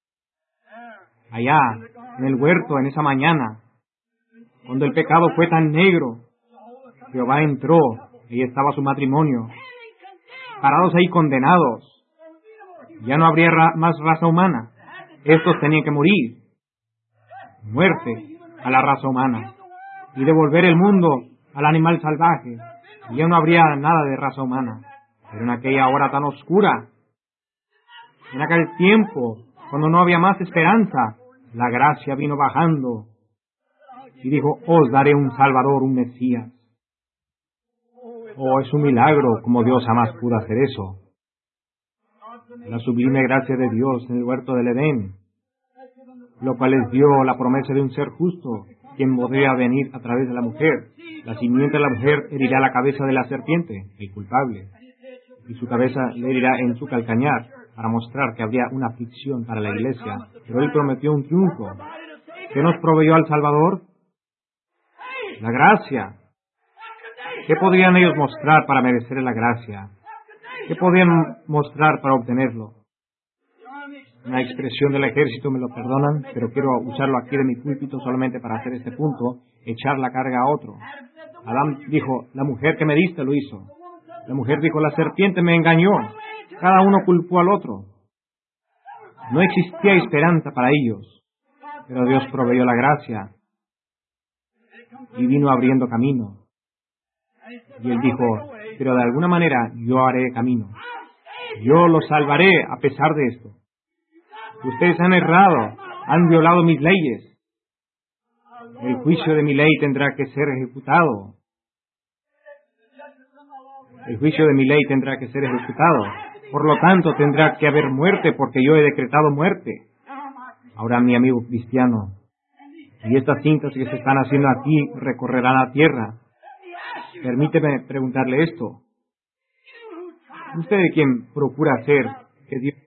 Allá, en el huerto, en esa mañana, cuando el pecado fue tan negro, Jehová entró, y estaba su matrimonio, parados ahí condenados. Ya no habría más raza humana. Estos tenían que morir. Muerte a la raza humana. Y devolver el mundo al animal salvaje. Ya no habría nada de raza humana. Pero en aquella hora tan oscura, en aquel tiempo, cuando no había más esperanza, la gracia vino bajando y dijo: os daré un Salvador, un Mesías. Oh, es un milagro como Dios jamás pudo hacer eso. La sublime gracia de Dios en el huerto del Edén, lo cual les dio la promesa de un ser justo, quien podría venir a través de la mujer. La simiente de la mujer herirá la cabeza de la serpiente, el culpable, y su cabeza le herirá en su calcañar, para mostrar que habría una aflicción para la iglesia. Pero Él prometió un triunfo. ¿Qué nos proveyó al Salvador? La gracia. ¿Qué podrían ellos mostrar para merecer la gracia? ¿Qué podían mostrar para obtenerlo? Una expresión del ejército, me lo perdonan, pero quiero usarlo aquí de mi púlpito solamente para hacer este punto: echar la carga a otro. Adán dijo: la mujer que me diste lo hizo. La mujer dijo: la serpiente me engañó. Cada uno culpó al otro. No existía esperanza para ellos, pero Dios proveyó la gracia y vino abriendo camino. Y Él dijo: pero de alguna manera yo haré camino. Yo los salvaré a pesar de esto. Ustedes han errado, han violado mis leyes. El juicio de mi ley tendrá que ser ejecutado. El juicio de mi ley tendrá que ser ejecutado. Por lo tanto, tendrá que haber muerte, porque yo he decretado muerte. Ahora, mi amigo cristiano, y estas cintas que se están haciendo aquí recorrerán la tierra. Permíteme preguntarle esto. ¿Usted de quién procura hacer que Dios...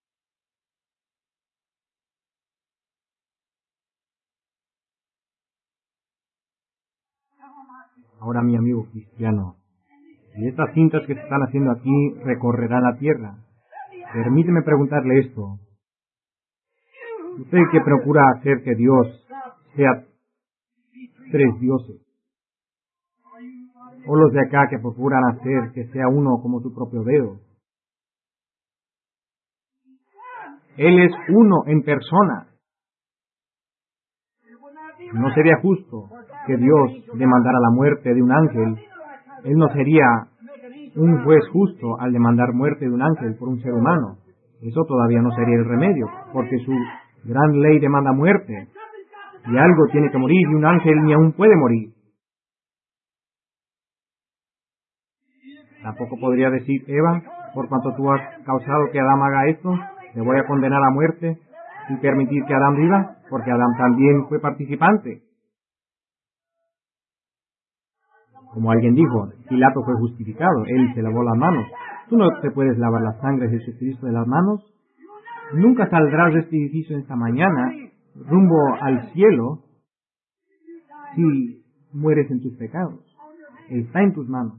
Ahora, mi amigo cristiano, y estas cintas que se están haciendo aquí recorrerán la tierra. Permíteme preguntarle esto. ¿Usted que procura hacer que Dios sea tres dioses? ¿O los de acá que procuran hacer que sea uno como tu propio dedo? Él es uno en persona. No sería justo que Dios demandara la muerte de un ángel. Él no sería un juez justo al demandar muerte de un ángel por un ser humano. Eso todavía no sería el remedio, porque su gran ley demanda muerte. Y algo tiene que morir, y un ángel ni aún puede morir. Tampoco podría decir: Eva, por cuanto tú has causado que Adán haga esto, le voy a condenar a muerte y permitir que Adán viva, porque Adán también fue participante. Como alguien dijo, Pilato fue justificado, él se lavó las manos. ¿Tú no te puedes lavar la sangre de Jesucristo de las manos? Nunca saldrás de este edificio esta mañana rumbo al cielo si mueres en tus pecados. Está en tus manos.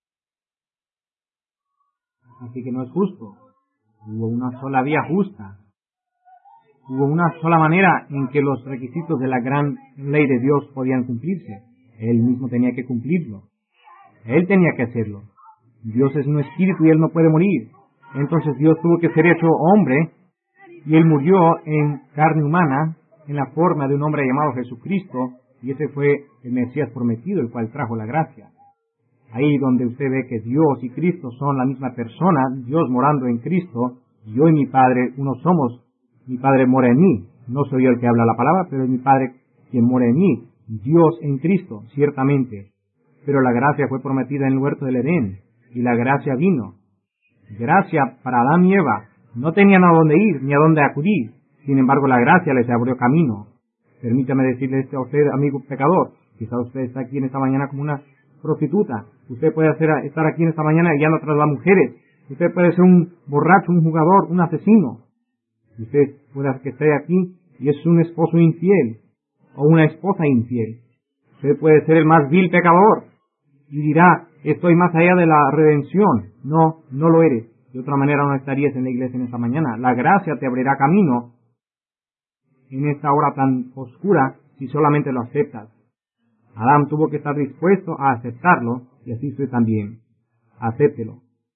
Así que no es justo. Hubo una sola vía justa. Hubo una sola manera en que los requisitos de la gran ley de Dios podían cumplirse. Él mismo tenía que cumplirlo. Él tenía que hacerlo. Dios es un espíritu y Él no puede morir. Entonces Dios tuvo que ser hecho hombre y Él murió en carne humana, en la forma de un hombre llamado Jesucristo, y ese fue el Mesías prometido, el cual trajo la gracia. Ahí donde usted ve que Dios y Cristo son la misma persona, Dios morando en Cristo, yo y mi Padre, uno somos. Mi Padre mora en mí. No soy yo el que habla la palabra, pero es mi Padre quien mora en mí. Dios en Cristo, ciertamente. Pero la gracia fue prometida en el huerto del Edén, y la gracia vino. Gracia para Adán y Eva. No tenían a dónde ir, ni a dónde acudir. Sin embargo, la gracia les abrió camino. Permítame decirle esto a usted, amigo pecador. Quizá usted está aquí en esta mañana como una prostituta. Usted puede estar aquí en esta mañana guiando tras las mujeres. Usted puede ser un borracho, un jugador, un asesino. Usted puede que esté aquí y es un esposo infiel o una esposa infiel. Usted puede ser el más vil pecador y dirá, estoy más allá de la redención. No, no lo eres. De otra manera no estarías en la iglesia en esta mañana. La gracia te abrirá camino en esta hora tan oscura si solamente lo aceptas. Adán tuvo que estar dispuesto a aceptarlo y así usted también. Acéptelo.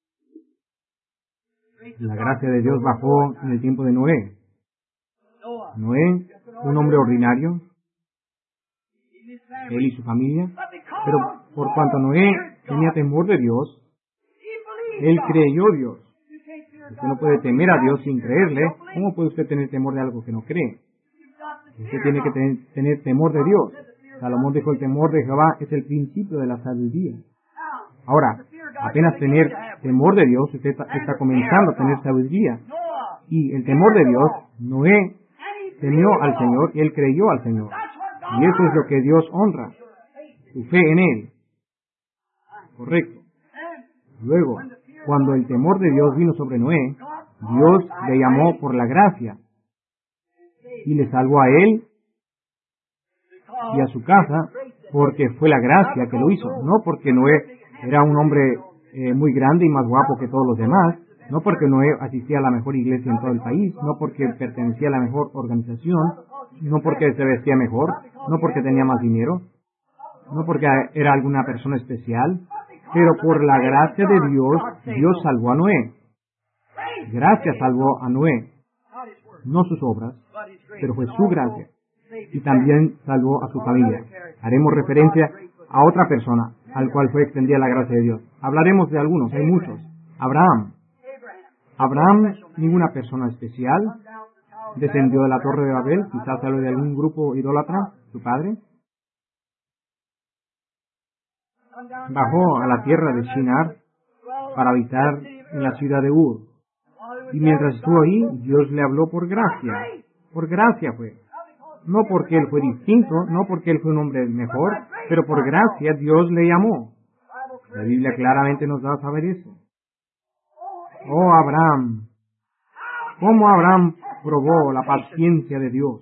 La gracia de Dios bajó en el tiempo de Noé. Noé, un hombre ordinario, él y su familia, pero por cuanto Noé tenía temor de Dios, él creyó Dios. Usted no puede temer a Dios sin creerle. ¿Cómo puede usted tener temor de algo que no cree? Usted tiene que tener temor de Dios. Salomón dijo, el temor de Jehová es el principio de la sabiduría. Ahora, apenas tener temor de Dios, usted está comenzando a tener sabiduría. Y el temor de Dios, Noé temió al Señor y él creyó al Señor. Y eso es lo que Dios honra, su fe en Él. Correcto. Luego, cuando el temor de Dios vino sobre Noé, Dios le llamó por la gracia y le salvó a él y a su casa porque fue la gracia que lo hizo, no porque Noé era un hombre muy grande y más guapo que todos los demás, no porque Noé asistía a la mejor iglesia en todo el país, no porque pertenecía a la mejor organización, no porque se vestía mejor, no porque tenía más dinero, no porque era alguna persona especial, pero por la gracia de Dios, Dios salvó a Noé. Gracia salvó a Noé, no sus obras, pero fue su gracia. Y también salvó a su familia. Haremos referencia a otra persona, al cual fue extendida la gracia de Dios. Hablaremos de algunos, hay muchos. Abraham. Abraham, ninguna persona especial, descendió de la torre de Babel, quizás algo de algún grupo idólatra, su padre. Bajó a la tierra de Shinar para habitar en la ciudad de Ur. Y mientras estuvo ahí, Dios le habló por gracia. Por gracia fue. No porque él fue distinto, no porque él fue un hombre mejor, pero por gracia Dios le llamó. La Biblia claramente nos da a saber eso. Oh Abraham, ¿cómo Abraham probó la paciencia de Dios?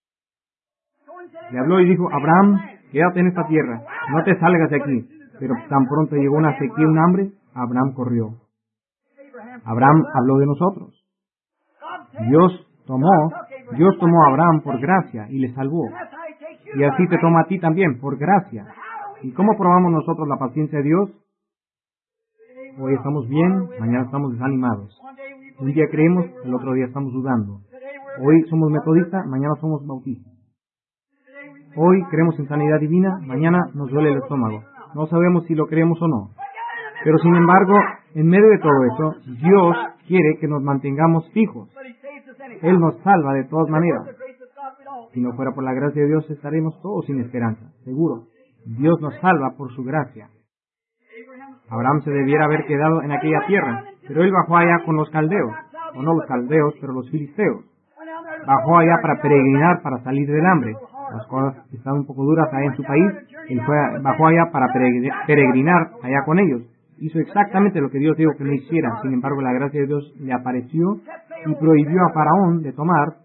Le habló y dijo, Abraham, quédate en esta tierra, no te salgas de aquí. Pero tan pronto llegó una sequía, un hambre, Abraham corrió. Abraham habló de nosotros. Dios tomó a Abraham por gracia y le salvó. Y así te toma a ti también, por gracia. ¿Y cómo probamos nosotros la paciencia de Dios? Hoy estamos bien, mañana estamos desanimados. Un día creemos, el otro día estamos dudando. Hoy somos metodistas, mañana somos bautistas. Hoy creemos en sanidad divina, mañana nos duele el estómago. No sabemos si lo creemos o no. Pero sin embargo, en medio de todo eso, Dios quiere que nos mantengamos fijos. Él nos salva de todas maneras. Si no fuera por la gracia de Dios, estaremos todos sin esperanza, seguro. Dios nos salva por su gracia. Abraham se debiera haber quedado en aquella tierra, pero él bajó allá con los caldeos, o no los caldeos, pero los filisteos. Bajó allá para peregrinar, para salir del hambre. las cosas estaban un poco duras allá en su país, él bajó allá para peregrinar allá con ellos. Hizo exactamente lo que Dios dijo que no hiciera. Sin embargo, la gracia de Dios le apareció y prohibió a Faraón de tomar,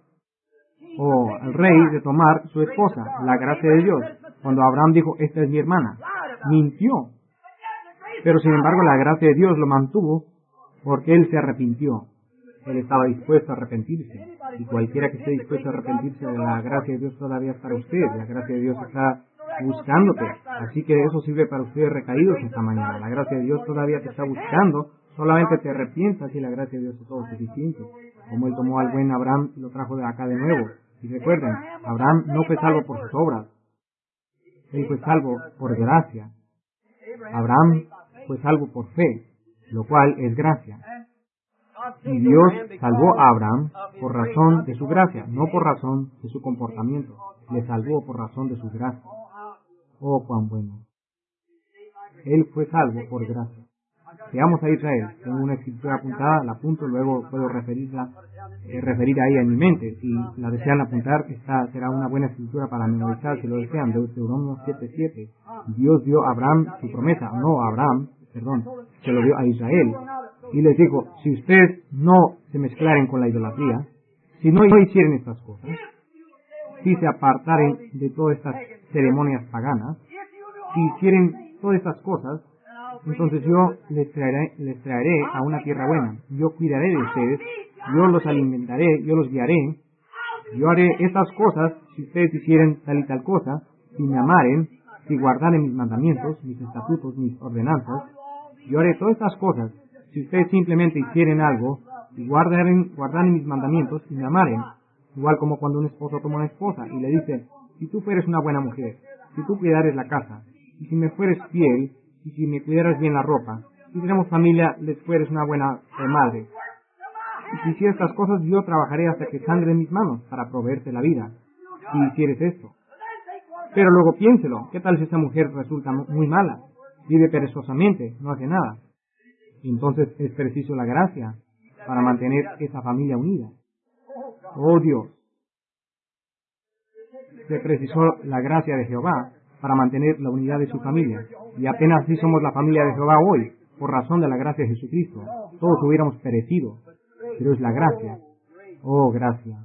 o al rey de tomar su esposa. La gracia de Dios. Cuando Abraham dijo, esta es mi hermana, mintió. Pero sin embargo, la gracia de Dios lo mantuvo porque él se arrepintió. Él estaba dispuesto a arrepentirse. Y cualquiera que esté dispuesto a arrepentirse, la gracia de Dios todavía es para usted. La gracia de Dios está buscándote. Así que eso sirve para ustedes recaídos esta mañana. La gracia de Dios todavía te está buscando. Solamente te arrepientas y la gracia de Dios es todo suficiente. Como él tomó al buen Abraham y lo trajo de acá de nuevo. Y recuerden, Abraham no fue salvo por sus obras. Él fue salvo por gracia. Abraham fue salvo por fe, lo cual es gracia. Y Dios salvó a Abraham por razón de su gracia, no por razón de su comportamiento. Le salvó por razón de su gracia. Oh, cuán bueno. Él fue salvo por gracia. Veamos a Israel. Tengo una escritura apuntada, la apunto, luego puedo referir a ella en mi mente. Si la desean apuntar, esta será una buena escritura para memorizar, si lo desean. Deuteronomio 7:7. Dios dio a Abraham su promesa. No, se lo dio a Israel. Y les dijo, si ustedes no se mezclaren con la idolatría, si no hicieran estas cosas, si se apartaren de todas estas ceremonias paganas, si hicieren todas estas cosas, entonces yo les traeré a una tierra buena. Yo cuidaré de ustedes, yo los alimentaré, yo los guiaré. Yo haré estas cosas si ustedes hicieren tal y tal cosa, si me amaren, si guardaren mis mandamientos, mis estatutos, mis ordenanzas. Yo haré todas estas cosas si ustedes simplemente hicieren algo y guardaren mis mandamientos y me amaren. Igual como cuando un esposo toma una esposa y le dice, si tú fueres una buena mujer, si tú cuidares la casa, y si me fueres fiel, y si me cuidaras bien la ropa, si tenemos familia, les fueres una buena madre. Y si hicieras estas cosas, yo trabajaré hasta que sangre en mis manos para proveerte la vida, si hicieres esto. Pero luego piénselo, ¿qué tal si esa mujer resulta muy mala? Vive perezosamente, no hace nada. Entonces es preciso la gracia para mantener esa familia unida. Oh Dios, se precisó la gracia de Jehová para mantener la unidad de su familia. Y apenas así somos la familia de Jehová hoy, por razón de la gracia de Jesucristo. Todos hubiéramos perecido, pero es la gracia. Oh, gracia.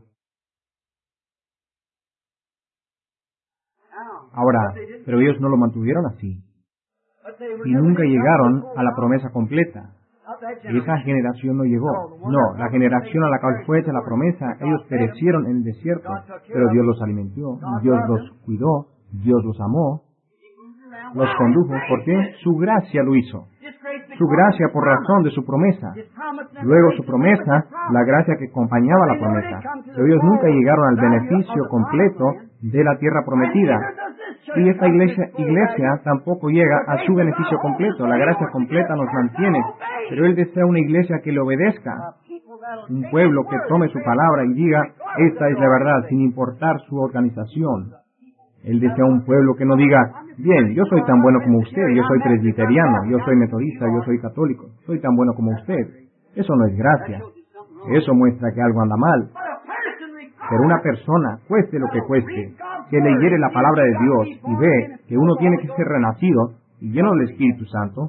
Ahora, pero ellos no lo mantuvieron así. Y nunca llegaron a la promesa completa. Esa generación no llegó. No, la generación a la cual fue hecha la promesa, ellos perecieron en el desierto, pero Dios los alimentó, Dios los cuidó, Dios los amó, los condujo. ¿Por qué? Su gracia lo hizo. Su gracia por razón de su promesa. Luego su promesa, la gracia que acompañaba la promesa. Pero ellos nunca llegaron al beneficio completo de la tierra prometida. Y esta iglesia tampoco llega a su beneficio completo. La gracia completa nos mantiene. Pero Él desea una iglesia que le obedezca. Un pueblo que tome su palabra y diga, esta es la verdad, sin importar su organización. Él desea un pueblo que no diga, bien, yo soy tan bueno como usted, yo soy presbiteriano, yo soy metodista, yo soy católico, soy tan bueno como usted. Eso no es gracia. Eso muestra que algo anda mal. Pero una persona, cueste lo que cueste, que leyere la palabra de Dios y ve que uno tiene que ser renacido y lleno del Espíritu Santo,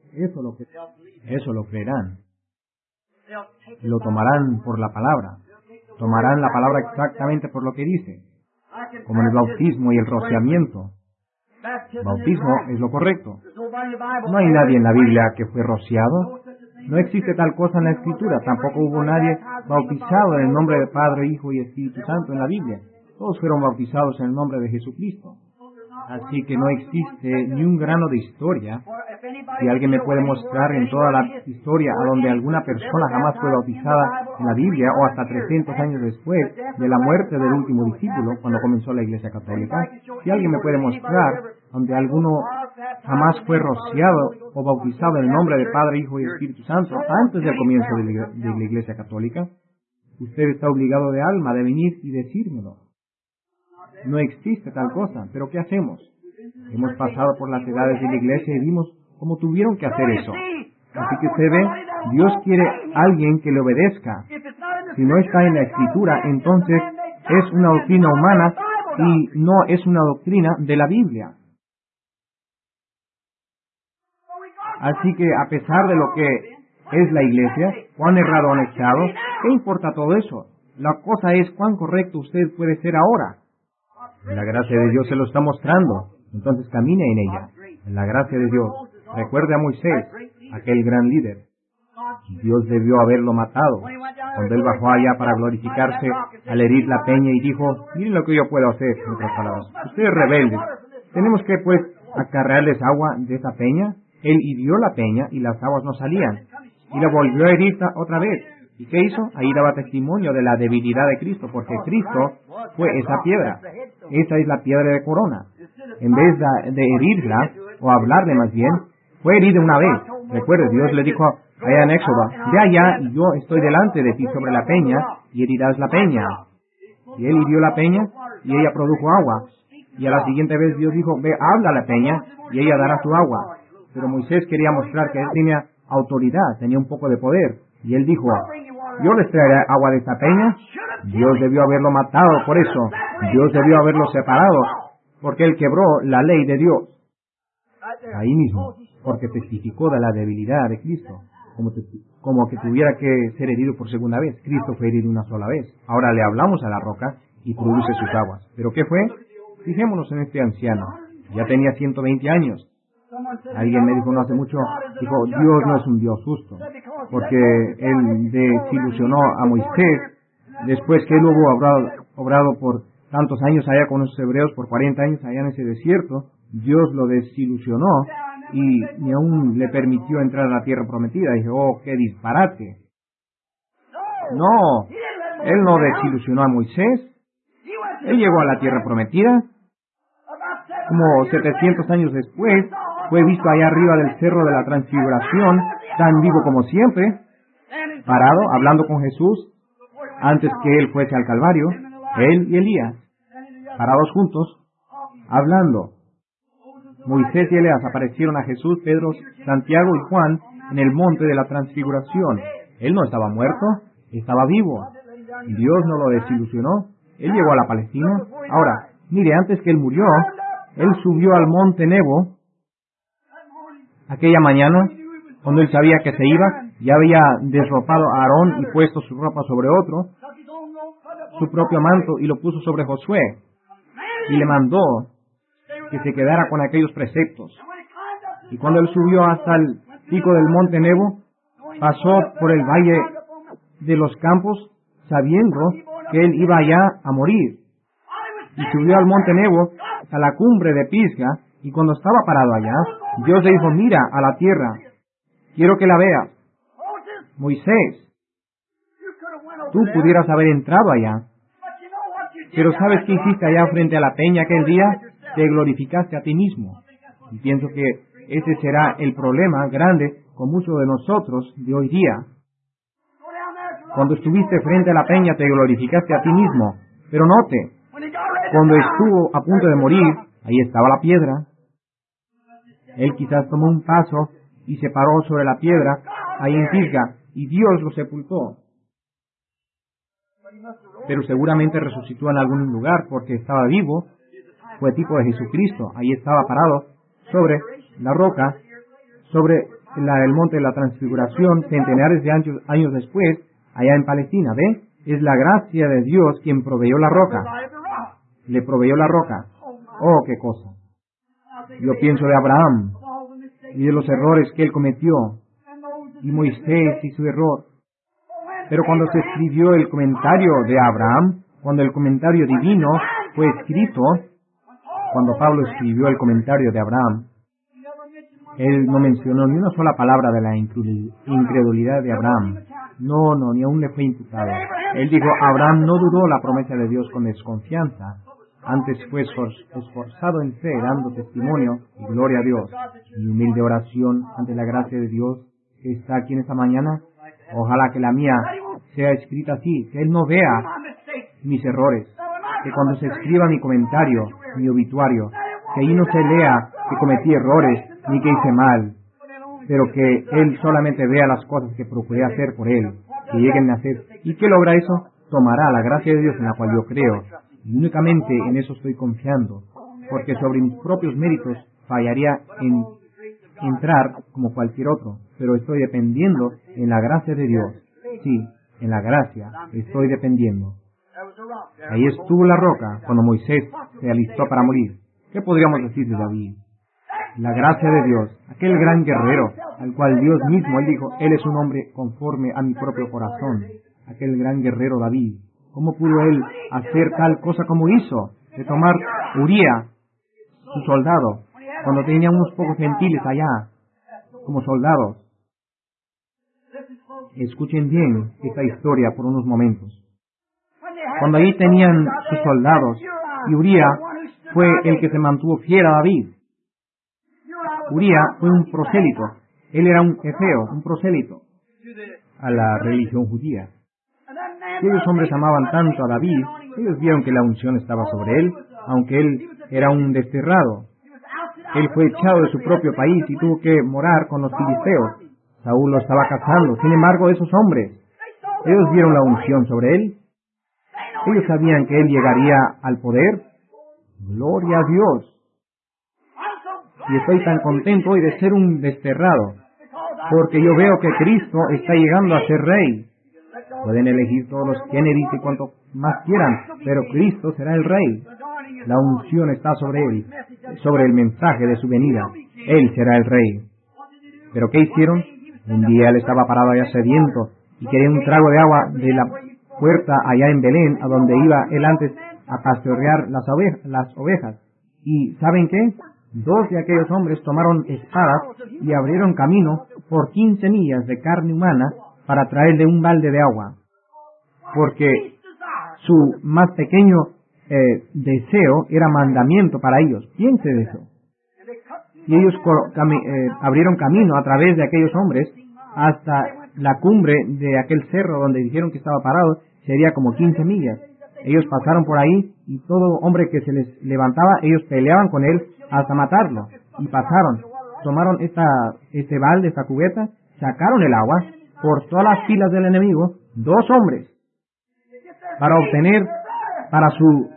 eso lo creerán. Lo tomarán por la palabra. Tomarán la palabra exactamente por lo que dice. Como en el bautismo y el rociamiento. Bautismo es lo correcto. No hay nadie en la Biblia que fue rociado. No existe tal cosa en la Escritura. Tampoco hubo nadie bautizado en el nombre de Padre, Hijo y Espíritu Santo en la Biblia. Todos fueron bautizados en el nombre de Jesucristo. Así que no existe ni un grano de historia. Si alguien me puede mostrar en toda la historia a donde alguna persona jamás fue bautizada en la Biblia, o hasta 300 años después de la muerte del último discípulo, cuando comenzó la Iglesia Católica, si alguien me puede mostrar donde alguno jamás fue rociado o bautizado en el nombre de Padre, Hijo y Espíritu Santo antes del comienzo de la Iglesia Católica, usted está obligado de alma de venir y decírmelo. No existe tal cosa, pero ¿qué hacemos? Hemos pasado por las edades de la Iglesia y vimos cómo tuvieron que hacer eso. Así que usted ve, Dios quiere a alguien que le obedezca. Si no está en la Escritura, entonces es una doctrina humana y no es una doctrina de la Biblia. Así que a pesar de lo que es la iglesia, cuán errado han estado, ¿qué importa todo eso? La cosa es cuán correcto usted puede ser ahora. La gracia de Dios se lo está mostrando, entonces camine en ella. En la gracia de Dios. Recuerde a Moisés, aquel gran líder. Dios debió haberlo matado. Cuando él bajó allá para glorificarse, al herir la peña y dijo, miren lo que yo puedo hacer, en otras palabras. Ustedes rebeldes, tenemos que pues acarrearles agua de esa peña. Él hirió la peña y las aguas no salían. Y la volvió a herir otra vez. ¿Y qué hizo? Ahí daba testimonio de la debilidad de Cristo, porque Cristo fue esa piedra. Esa es la piedra de corona. En vez de herirla, o hablarle más bien, fue herida una vez. Recuerde, Dios le dijo allá en Éxodo, ve allá y yo estoy delante de ti sobre la peña, y herirás la peña. Y él hirió la peña, y ella produjo agua. Y a la siguiente vez Dios dijo, ve, habla a la peña, y ella dará su agua. Pero Moisés quería mostrar que él tenía autoridad, tenía un poco de poder. Y él dijo, yo les traeré agua de esta peña. Dios debió haberlo matado por eso. Dios debió haberlo separado, porque él quebró la ley de Dios. Ahí mismo, porque testificó de la debilidad de Cristo, como que tuviera que ser herido por segunda vez. Cristo fue herido una sola vez. Ahora le hablamos a la roca y produce sus aguas. ¿Pero qué fue? Fijémonos en este anciano. Ya tenía 120 años. Alguien me dijo no hace mucho, dijo, Dios no es un Dios justo, porque él desilusionó a Moisés después que él hubo obrado por tantos años allá con los hebreos, por 40 años allá en ese desierto. Dios lo desilusionó y ni aún le permitió entrar a la tierra prometida. Dije, oh, qué disparate. No, él no desilusionó a Moisés. Él llegó a la tierra prometida. Como 700 años después, fue visto allá arriba del cerro de la Transfiguración, tan vivo como siempre, parado, hablando con Jesús, antes que él fuese al Calvario, él y Elías, parados juntos, hablando. Moisés y Elías aparecieron a Jesús, Pedro, Santiago y Juan en el monte de la Transfiguración. Él no estaba muerto, estaba vivo. Dios no lo desilusionó. Él llegó a la Palestina. Ahora, mire, antes que él murió, él subió al monte Nebo. Aquella mañana, cuando él sabía que se iba, ya había desropado a Aarón y puesto su ropa sobre otro, su propio manto, y lo puso sobre Josué, y le mandó que se quedara con aquellos preceptos. Y cuando él subió hasta el pico del monte Nebo, pasó por el valle de los campos, sabiendo que él iba allá a morir. Y subió al monte Nebo hasta la cumbre de Pisga, y cuando estaba parado allá, Dios le dijo, mira a la tierra, quiero que la veas. Moisés, tú pudieras haber entrado allá, pero ¿sabes qué hiciste allá frente a la peña aquel día? Te glorificaste a ti mismo. Y pienso que ese será el problema grande con muchos de nosotros de hoy día. Cuando estuviste frente a la peña te glorificaste a ti mismo, pero note, cuando estuvo a punto de morir, ahí estaba la piedra. Él quizás tomó un paso y se paró sobre la piedra, ahí en Pisga, y Dios lo sepultó. Pero seguramente resucitó en algún lugar porque estaba vivo. Fue tipo de Jesucristo. Ahí estaba parado sobre la roca, sobre el monte de la Transfiguración, centenares de años después, allá en Palestina. ¿Ve? Es la gracia de Dios quien proveyó la roca. Le proveyó la roca. Oh, qué cosa. Yo pienso de Abraham y de los errores que él cometió, y Moisés y su error. Pero cuando se escribió el comentario de Abraham, cuando el comentario divino fue escrito, cuando Pablo escribió el comentario de Abraham, él no mencionó ni una sola palabra de la incredulidad de Abraham. No, ni aún le fue imputado. Él dijo, Abraham no dudó la promesa de Dios con desconfianza, antes fue esforzado en fe, dando testimonio y gloria a Dios. Mi humilde oración ante la gracia de Dios que está aquí en esta mañana, ojalá que la mía sea escrita así, que Él no vea mis errores, que cuando se escriba mi comentario, mi obituario, que ahí no se lea que cometí errores ni que hice mal, pero que Él solamente vea las cosas que procuré hacer por Él, que lleguen a hacer. ¿Y qué logra eso? Tomará la gracia de Dios en la cual yo creo, Y únicamente en eso estoy confiando, porque sobre mis propios méritos fallaría en entrar como cualquier otro, pero estoy dependiendo en la gracia de Dios. Sí, en la gracia estoy dependiendo. Ahí estuvo la roca cuando Moisés se alistó para morir. ¿Qué podríamos decir de David? La gracia de Dios, aquel gran guerrero, al cual Dios mismo, Él dijo, Él es un hombre conforme a mi propio corazón. Aquel gran guerrero David. ¿Cómo pudo él hacer tal cosa como hizo? De tomar Uría, su soldado, cuando tenía unos pocos gentiles allá, como soldados. Escuchen bien esta historia por unos momentos. Cuando ahí tenían sus soldados, y Uría fue el que se mantuvo fiel a David. Uría fue un prosélito. Él era un efeo, un prosélito a la religión judía. Aquellos hombres amaban tanto a David, ellos vieron que la unción estaba sobre él, aunque él era un desterrado. Él fue echado de su propio país y tuvo que morar con los filisteos. Saúl lo estaba cazando. Sin embargo, esos hombres, ellos vieron la unción sobre él. Ellos sabían que él llegaría al poder. Gloria a Dios. Y estoy tan contento hoy de ser un desterrado, porque yo veo que Cristo está llegando a ser rey. Pueden elegir todos los Kennedys y cuanto más quieran, pero Cristo será el rey. La unción está sobre él, sobre el mensaje de su venida. Él será el rey. ¿Pero qué hicieron? Un día él estaba parado allá sediento y quería un trago de agua de la puerta allá en Belén, a donde iba él antes a pastorear las ovejas. ¿Y saben qué? 2 de aquellos hombres tomaron espadas y abrieron camino por 15 millas de carne humana para traerle un balde de agua, porque su más pequeño deseo era mandamiento para ellos. Piense de eso. Y ellos abrieron camino a través de aquellos hombres hasta la cumbre de aquel cerro donde dijeron que estaba parado, sería como 15 millas. Ellos pasaron por ahí y todo hombre que se les levantaba, ellos peleaban con él hasta matarlo. Y pasaron, tomaron este balde, esta cubeta, sacaron el agua por todas las filas del enemigo, 2 hombres, para obtener para su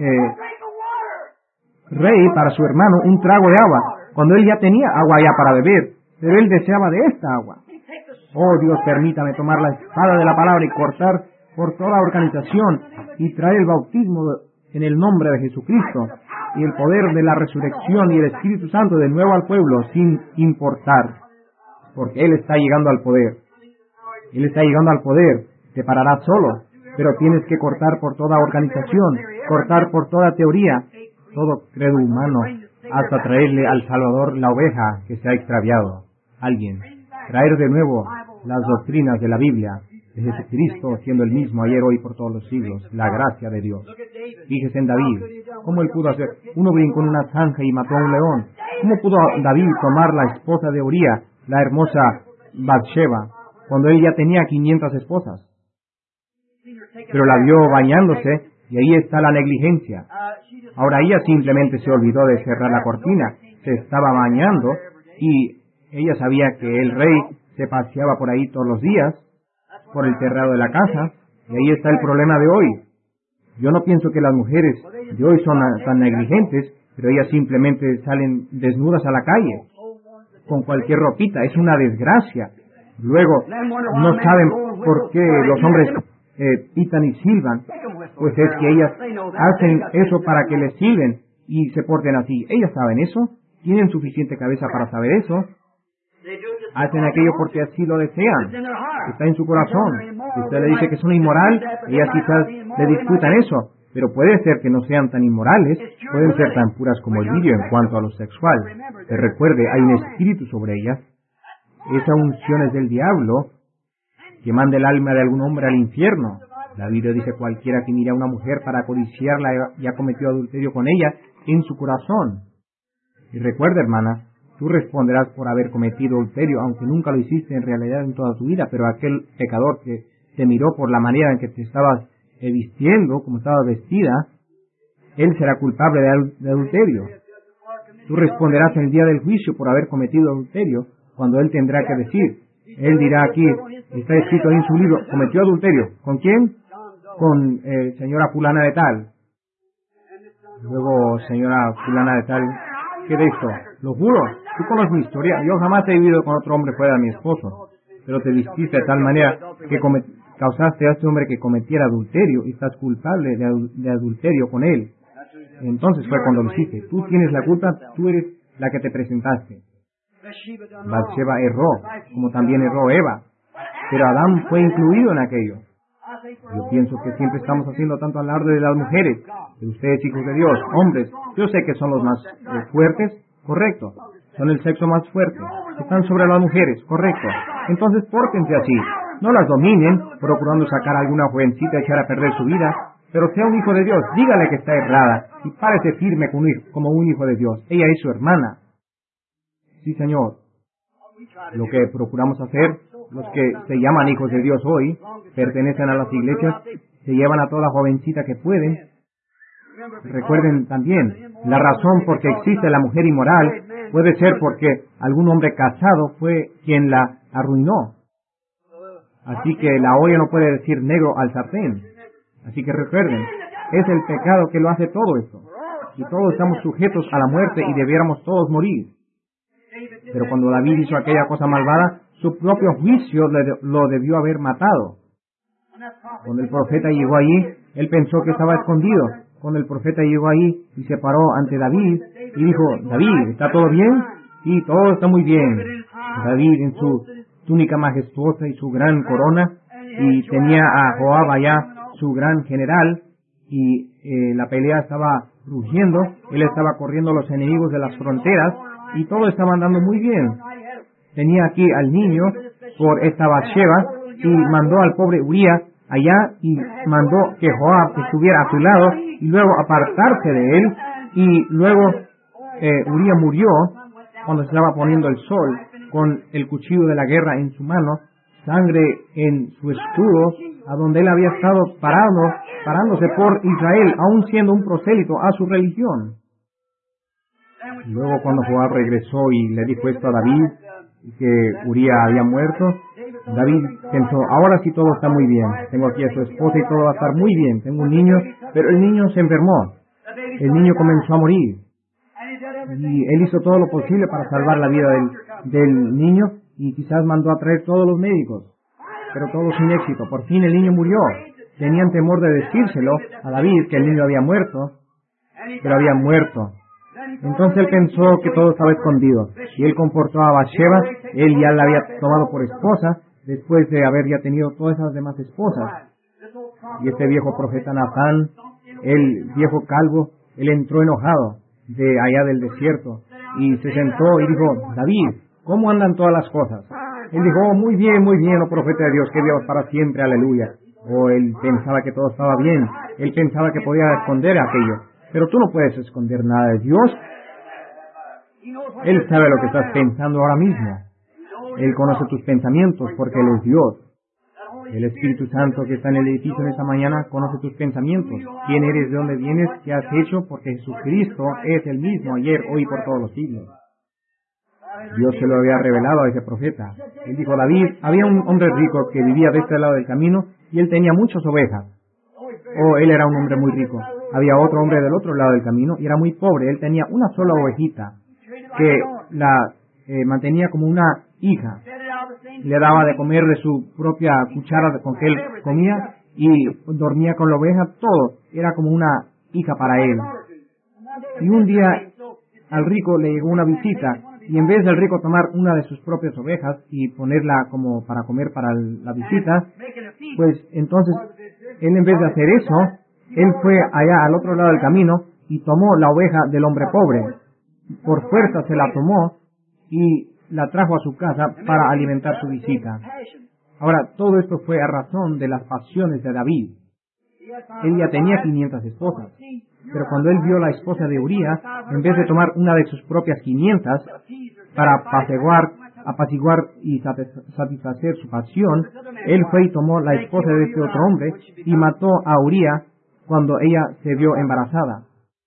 rey, para su hermano, un trago de agua, cuando él ya tenía agua ya para beber, pero él deseaba de esta agua. Oh Dios, permítame tomar la espada de la palabra y cortar por toda organización y traer el bautismo en el nombre de Jesucristo y el poder de la resurrección y el Espíritu Santo de nuevo al pueblo, sin importar, porque Él está llegando al poder. Él está llegando al poder, te pararás solo, pero tienes que cortar por toda organización, cortar por toda teoría, todo credo humano, hasta traerle al Salvador la oveja que se ha extraviado. Alguien, traer de nuevo las doctrinas de la Biblia, de Jesucristo siendo el mismo ayer, hoy, por todos los siglos, la gracia de Dios. Fíjese en David, cómo él pudo hacer, uno brincó en una zanja y mató a un león. ¿Cómo pudo David tomar la esposa de Uría, la hermosa Bathsheba, cuando él ya tenía 500 esposas? Pero la vio bañándose y ahí está la negligencia. Ahora ella simplemente se olvidó de cerrar la cortina, se estaba bañando y ella sabía que el rey se paseaba por ahí todos los días, por el terrado de la casa, y ahí está el problema de hoy. Yo no pienso que las mujeres de hoy son tan negligentes, pero ellas simplemente salen desnudas a la calle, con cualquier ropita. Es una desgracia. Luego, no saben por qué los hombres pitan y silban, pues es que ellas hacen eso para que les silben y se porten así. Ellas saben eso, tienen suficiente cabeza para saber eso. Hacen aquello porque así lo desean. Está en su corazón. Si usted le dice que son inmoral, ellas quizás le discutan eso, pero puede ser que no sean tan inmorales, pueden ser tan puras como el vidrio en cuanto a lo sexual. Pero recuerde, hay un espíritu sobre ellas. Esa unción es del diablo, que manda el alma de algún hombre al infierno. La Biblia dice: cualquiera que mire a una mujer para codiciarla ya cometió adulterio con ella en su corazón. Y recuerda, hermana, tú responderás por haber cometido adulterio, aunque nunca lo hiciste en realidad en toda tu vida, pero aquel pecador que te miró por la manera en que te estabas vistiendo, como estabas vestida, él será culpable de adulterio. Tú responderás en el día del juicio por haber cometido adulterio, cuando él tendrá que decir, él dirá aquí, está escrito ahí en su libro, cometió adulterio. ¿Con quién? Con señora fulana de tal. Luego, señora fulana de tal, ¿qué de esto? Lo juro, tú conoces mi historia. Yo jamás he vivido con otro hombre fuera de mi esposo. Pero te vististe de tal manera que causaste a este hombre que cometiera adulterio y estás culpable de adulterio con él. Entonces fue cuando lo hiciste. Tú tienes la culpa, tú eres la que te presentaste. Bathsheba erró, como también erró Eva. Pero Adán fue incluido en aquello. Yo pienso que siempre estamos haciendo tanto alarde de las mujeres, de ustedes hijos de Dios, hombres. Yo sé que son los más fuertes, correcto. Son el sexo más fuerte. Están sobre las mujeres, correcto. Entonces pórtense así. No las dominen, procurando sacar a alguna jovencita y echar a perder su vida. Pero sea un hijo de Dios, dígale que está errada y párese firme como un hijo de Dios. Ella es su hermana. Sí, Señor. Lo que procuramos hacer, los que se llaman hijos de Dios hoy, pertenecen a las iglesias, se llevan a toda jovencita que pueden. Recuerden también, la razón por qué existe la mujer inmoral puede ser porque algún hombre casado fue quien la arruinó. Así que la olla no puede decir negro al sartén. Así que recuerden, es el pecado que lo hace todo esto. Y todos estamos sujetos a la muerte y debiéramos todos morir. Pero cuando David hizo aquella cosa malvada, su propio juicio lo debió haber matado. Cuando el profeta llegó allí, él pensó que estaba escondido. Cuando el profeta llegó allí y se paró ante David y dijo, David, ¿está todo bien? Sí, todo está muy bien. David en su túnica majestuosa y su gran corona, y tenía a Joab allá, su gran general, y la pelea estaba rugiendo, él estaba corriendo a los enemigos de las fronteras, y todo estaba andando muy bien. Tenía aquí al niño por esta Bathsheba, y mandó al pobre Uría allá, y mandó que Joab estuviera a su lado, y luego apartarse de él, y luego Uría murió cuando se estaba poniendo el sol, con el cuchillo de la guerra en su mano, sangre en su escudo, a donde él había estado parándose por Israel, aún siendo un prosélito a su religión. Luego cuando Joab regresó y le dijo esto a David, que Uría había muerto, David pensó, ahora sí todo está muy bien, tengo aquí a su esposa y todo va a estar muy bien, tengo un niño, pero el niño se enfermó, el niño comenzó a morir, y él hizo todo lo posible para salvar la vida del niño, y quizás mandó a traer todos los médicos, pero todo sin éxito. Por fin el niño murió. Tenían temor de decírselo a David que el niño había muerto, pero había muerto. Entonces él pensó que todo estaba escondido, y él comportó a Bathsheba, él ya la había tomado por esposa, después de haber ya tenido todas esas demás esposas. Y este viejo profeta Natán, el viejo calvo, él entró enojado de allá del desierto, y se sentó y dijo, David, ¿cómo andan todas las cosas? Él dijo, muy bien, oh profeta de Dios, que Dios para siempre, aleluya. Él pensaba que todo estaba bien, él pensaba que podía esconder aquello. Pero tú no puedes esconder nada de Dios. Él sabe lo que estás pensando ahora mismo. Él conoce tus pensamientos porque Él es Dios. El Espíritu Santo que está en el edificio en esta mañana conoce tus pensamientos. ¿Quién eres? ¿De dónde vienes? ¿Qué has hecho? Porque Jesucristo es el mismo ayer, hoy y por todos los siglos. Dios se lo había revelado a ese profeta. Él dijo, David, había un hombre rico que vivía de este lado del camino y él tenía muchas ovejas. Él era un hombre muy rico. Había otro hombre del otro lado del camino y era muy pobre. Él tenía una sola ovejita que la mantenía como una hija. Le daba de comer de su propia cuchara con que él comía y dormía con la oveja, todo. Era como una hija para él. Y un día al rico le llegó una visita y en vez del rico tomar una de sus propias ovejas y ponerla como para comer para la visita, pues entonces él en vez de hacer eso, él fue allá al otro lado del camino y tomó la oveja del hombre pobre. Por fuerza se la tomó y la trajo a su casa para alimentar su visita. Ahora, todo esto fue a razón de las pasiones de David. Él ya tenía 500 esposas, pero cuando él vio la esposa de Uría, en vez de tomar una de sus propias 500 para apaciguar y satisfacer su pasión, él fue y tomó la esposa de este otro hombre y mató a Uría cuando ella se vio embarazada.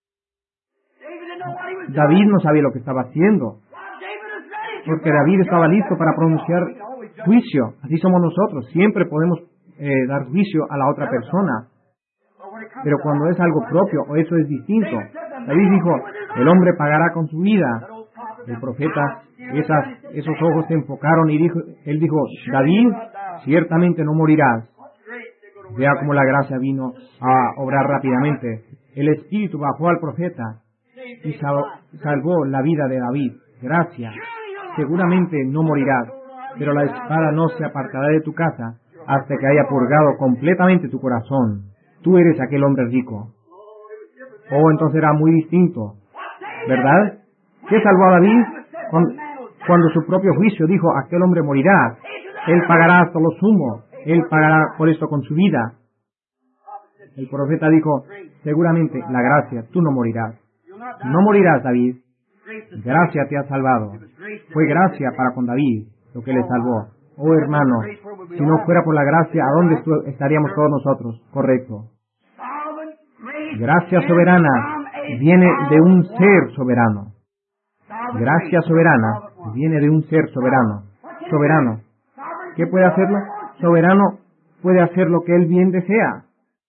David no sabía lo que estaba haciendo, porque David estaba listo para pronunciar juicio. Así somos nosotros, siempre podemos dar juicio a la otra persona. Pero cuando es algo propio, o eso es distinto. David dijo, el hombre pagará con su vida. El profeta, esos ojos se enfocaron y él dijo, David, ciertamente no morirás. Vea cómo la gracia vino a obrar rápidamente. El Espíritu bajó al profeta y salvó la vida de David. Gracia. Seguramente no morirás, pero la espada no se apartará de tu casa hasta que haya purgado completamente tu corazón. Tú eres aquel hombre rico. Oh, entonces era muy distinto, ¿verdad? ¿Qué salvó a David? Cuando su propio juicio dijo, aquel hombre morirá. Él pagará hasta lo sumo. Él pagará por esto con su vida. El profeta dijo, seguramente la gracia, tú no morirás. No morirás, David. Gracia te ha salvado. Fue gracia para con David lo que le salvó. Oh, hermano, si no fuera por la gracia, ¿a dónde estaríamos todos nosotros? Correcto. Gracia soberana viene de un ser soberano. Gracia soberana viene de un ser soberano. Soberano. ¿Qué puede hacerlo? Soberano puede hacer lo que él bien desea.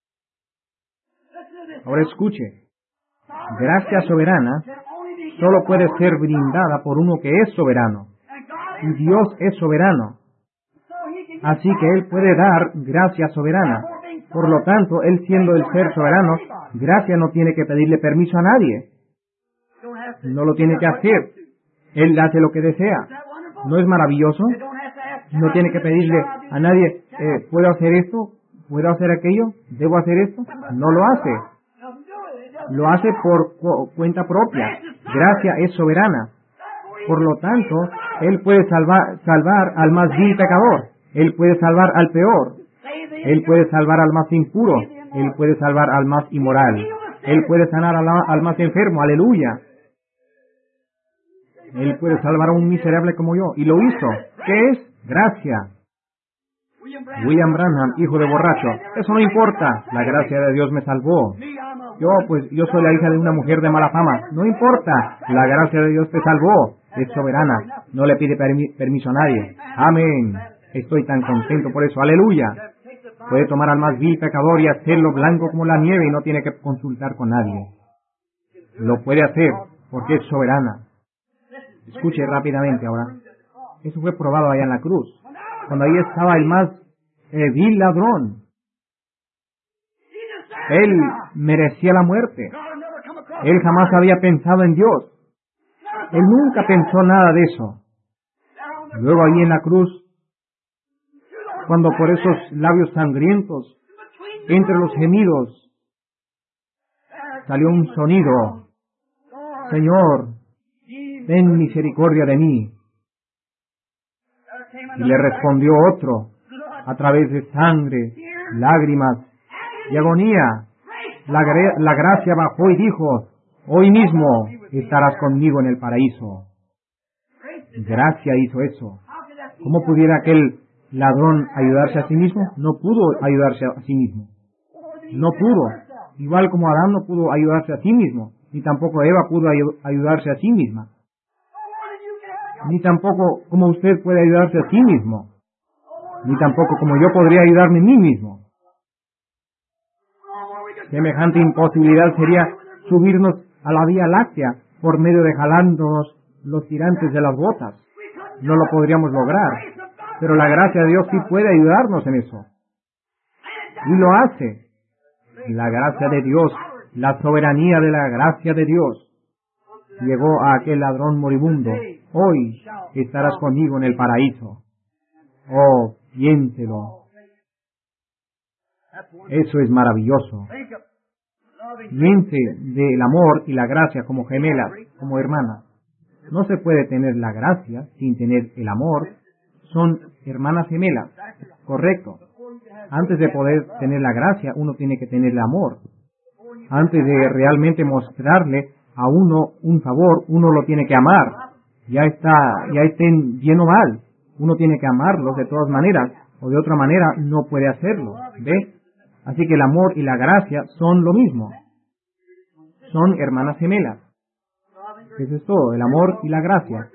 Ahora escuche. Gracia soberana solo puede ser brindada por uno que es soberano. Y Dios es soberano. Así que Él puede dar gracia soberana. Por lo tanto, Él siendo el ser soberano, gracia no tiene que pedirle permiso a nadie. No lo tiene que hacer. Él hace lo que desea. ¿No es maravilloso? No tiene que pedirle a nadie, ¿puedo hacer esto? ¿Puedo hacer aquello? ¿Debo hacer esto? No lo hace. Lo hace por cuenta propia. Gracia es soberana. Por lo tanto, Él puede salvar al más vil pecador. Él puede salvar al peor. Él puede salvar al más impuro. Él puede salvar al más inmoral. Él puede sanar al más enfermo. Aleluya. Él puede salvar a un miserable como yo. Y lo hizo. ¿Qué es? Gracia. William Branham, hijo de borracho. Eso no importa. La gracia de Dios me salvó. Yo soy la hija de una mujer de mala fama. No importa. La gracia de Dios te salvó. Es soberana. No le pide permiso a nadie. Amén. Estoy tan contento por eso. Aleluya. Puede tomar al más vil pecador y hacerlo blanco como la nieve y no tiene que consultar con nadie. Lo puede hacer porque es soberana. Escuche rápidamente ahora. Eso fue probado allá en la cruz. Cuando ahí estaba el más vil ladrón. Él merecía la muerte. Él jamás había pensado en Dios. Él nunca pensó nada de eso. Luego ahí en la cruz, cuando por esos labios sangrientos, entre los gemidos, salió un sonido. Señor, ten misericordia de mí. Y le respondió otro, a través de sangre, lágrimas y agonía. La gracia bajó y dijo, hoy mismo estarás conmigo en el paraíso. Gracia hizo eso. ¿Cómo pudiera aquel ladrón ayudarse a sí mismo? No pudo ayudarse a sí mismo. No pudo. Igual como Adán no pudo ayudarse a sí mismo, ni tampoco Eva pudo ayudarse a sí misma. Ni tampoco como usted puede ayudarse a sí mismo. Ni tampoco como yo podría ayudarme a mí mismo. Semejante imposibilidad sería subirnos a la Vía Láctea por medio de jalándonos los tirantes de las botas. No lo podríamos lograr. Pero la gracia de Dios sí puede ayudarnos en eso. Y lo hace. La gracia de Dios, la soberanía de la gracia de Dios, llegó a aquel ladrón moribundo. Hoy estarás conmigo en el paraíso. Oh, piénselo. Eso es maravilloso. Piense del amor y la gracia como gemelas, como hermanas. No se puede tener la gracia sin tener el amor. Son hermanas gemelas. Correcto. Antes de poder tener la gracia, uno tiene que tener el amor. Antes de realmente mostrarle a uno un favor, uno lo tiene que amar. Ya estén bien o mal. Uno tiene que amarlos de todas maneras, o de otra manera no puede hacerlo. ¿Ve? Así que el amor y la gracia son lo mismo. Son hermanas gemelas. Eso es todo, el amor y la gracia.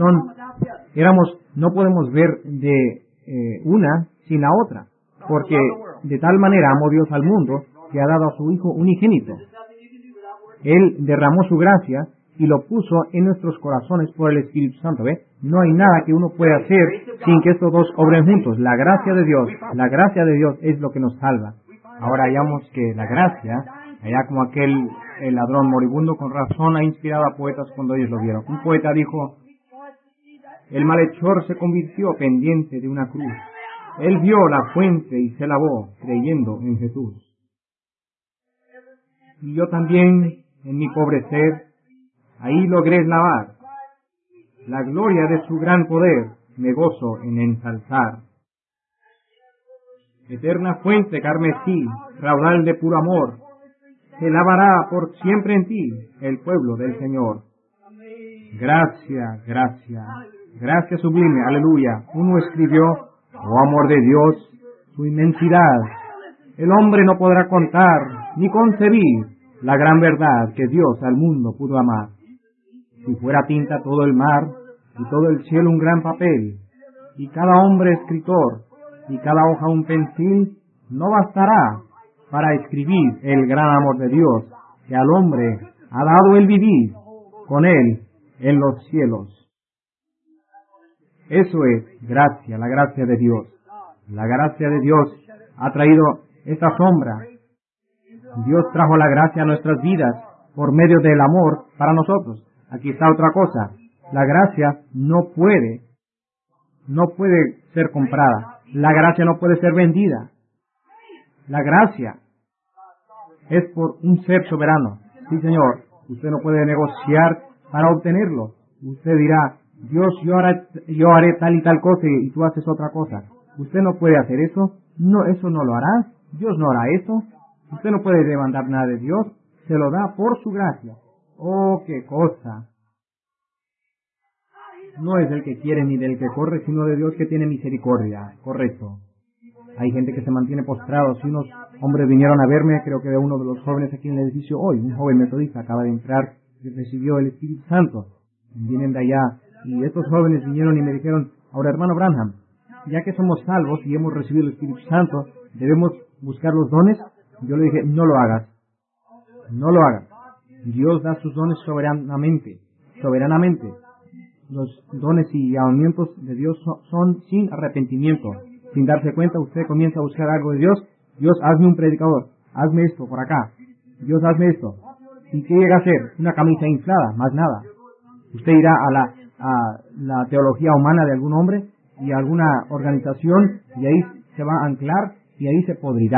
No podemos ver de una sin la otra, porque de tal manera amó Dios al mundo que ha dado a su Hijo unigénito. Él derramó su gracia y lo puso en nuestros corazones por el Espíritu Santo. ¿Ve? No hay nada que uno pueda hacer sin que estos dos obren juntos. La gracia de Dios es lo que nos salva. Ahora hallamos que la gracia, allá como el ladrón moribundo, con razón ha inspirado a poetas cuando ellos lo vieron. Un poeta dijo: el malhechor se convirtió pendiente de una cruz. Él vio la fuente y se lavó, creyendo en Jesús. Y yo también, en mi pobre ser, ahí logré lavar. La gloria de su gran poder me gozo en ensalzar. Eterna fuente carmesí, raudal de puro amor, se lavará por siempre en ti el pueblo del Señor. Gracia, gracia, gracia sublime, aleluya. Uno escribió: oh amor de Dios, su inmensidad. El hombre no podrá contar ni concebir la gran verdad que Dios al mundo pudo amar. Si fuera tinta todo el mar y todo el cielo un gran papel, y cada hombre escritor y cada hoja un pensil, no bastará para escribir el gran amor de Dios que al hombre ha dado el vivir con él en los cielos. Eso es gracia, la gracia de Dios. La gracia de Dios ha traído esta sombra. Dios trajo la gracia a nuestras vidas por medio del amor para nosotros. Aquí está otra cosa. La gracia no puede ser comprada. La gracia no puede ser vendida. La gracia es por un ser soberano. Sí, Señor, usted no puede negociar para obtenerlo. Usted dirá: Dios, yo haré tal y tal cosa y tú haces otra cosa. Usted no puede hacer eso. No, eso no lo hará. Dios no hará eso. Usted no puede demandar nada de Dios. Se lo da por su gracia. Oh, qué cosa. No es del que quiere ni del que corre, sino de Dios que tiene misericordia. Correcto. Hay gente que se mantiene postrado. Si unos hombres vinieron a verme, creo que de uno de los jóvenes aquí en el edificio hoy, un joven metodista, acaba de entrar y recibió el Espíritu Santo. Vienen de allá. Y estos jóvenes vinieron y me dijeron: ahora, hermano Branham, ya que somos salvos y hemos recibido el Espíritu Santo, ¿debemos buscar los dones? Yo le dije: no lo hagas. No lo hagas. Dios da sus dones soberanamente. Soberanamente. Los dones y llamamientos de Dios son sin arrepentimiento. Sin darse cuenta, usted comienza a buscar algo de Dios. Dios, hazme un predicador. Hazme esto por acá. Dios, hazme esto. ¿Y qué llega a ser? Una camisa inflada, más nada. Usted irá a la teología humana de algún hombre y a alguna organización y ahí se va a anclar y ahí se podrirá.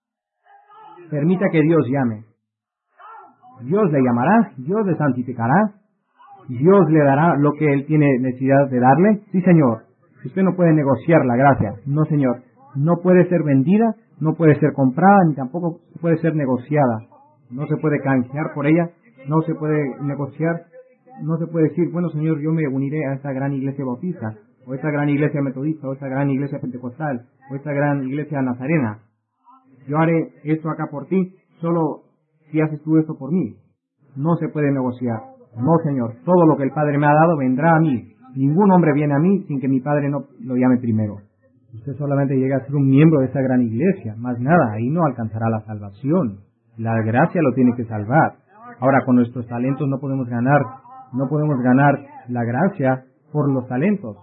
Permita que Dios llame. Dios le llamará, Dios le santificará, Dios le dará lo que Él tiene necesidad de darle. Sí, Señor. Usted no puede negociar la gracia. No, Señor. No puede ser vendida, no puede ser comprada, ni tampoco puede ser negociada. No se puede canjear por ella, no se puede negociar. No se puede decir: bueno, Señor, yo me uniré a esta gran iglesia bautista, o esta gran iglesia metodista, o esta gran iglesia pentecostal, o esta gran iglesia nazarena. Yo haré esto acá por ti, solo si haces tú esto por mí. No se puede negociar. No, Señor, todo lo que el Padre me ha dado vendrá a mí. Ningún hombre viene a mí sin que mi Padre no lo llame primero. Usted solamente llega a ser un miembro de esa gran iglesia, más nada, ahí no alcanzará la salvación. La gracia lo tiene que salvar. Ahora, con nuestros talentos no podemos ganar la gracia por los talentos.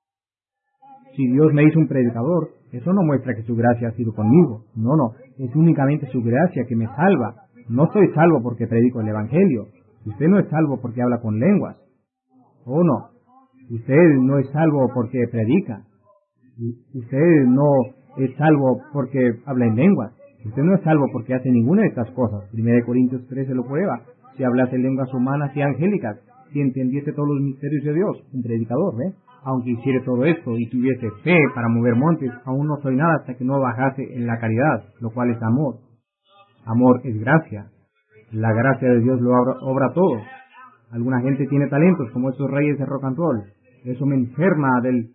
Si Dios me hizo un predicador, eso no muestra que su gracia ha sido conmigo. No, es únicamente su gracia que me salva. No soy salvo porque predico el Evangelio. Usted no es salvo porque habla con lenguas. Oh, no. Usted no es salvo porque predica. Usted no es salvo porque habla en lenguas. Usted no es salvo porque hace ninguna de estas cosas. 1 Corintios 13 lo prueba. Si hablase lenguas humanas y angélicas, si entendiese todos los misterios de Dios, un predicador, aunque hiciera todo esto y tuviese fe para mover montes, aún no soy nada hasta que no bajase en la caridad, lo cual es amor. Amor es gracia. La gracia de Dios lo obra todo. Alguna gente tiene talentos, como esos reyes de rock and roll. Eso me enferma de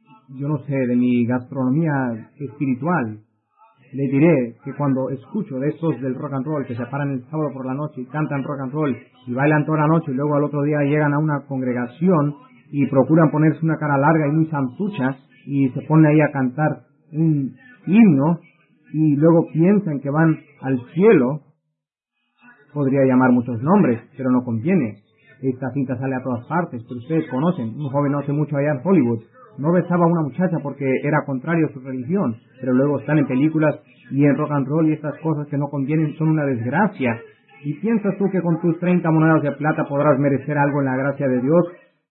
mi gastronomía espiritual. Le diré que cuando escucho de esos del rock and roll que se paran el sábado por la noche y cantan rock and roll y bailan toda la noche y luego al otro día llegan a una congregación y procuran ponerse una cara larga y muy santucha y se ponen ahí a cantar un himno y luego piensan que van al cielo, Podría llamar muchos nombres, pero no conviene. Esta cinta sale a todas partes, pero ustedes conocen, un joven no hace mucho allá en Hollywood no besaba a una muchacha porque era contrario a su religión, pero luego están en películas y en rock and roll y estas cosas que no convienen son una desgracia. ¿Y piensas tú que con tus 30 monedas de plata podrás merecer algo en la gracia de Dios?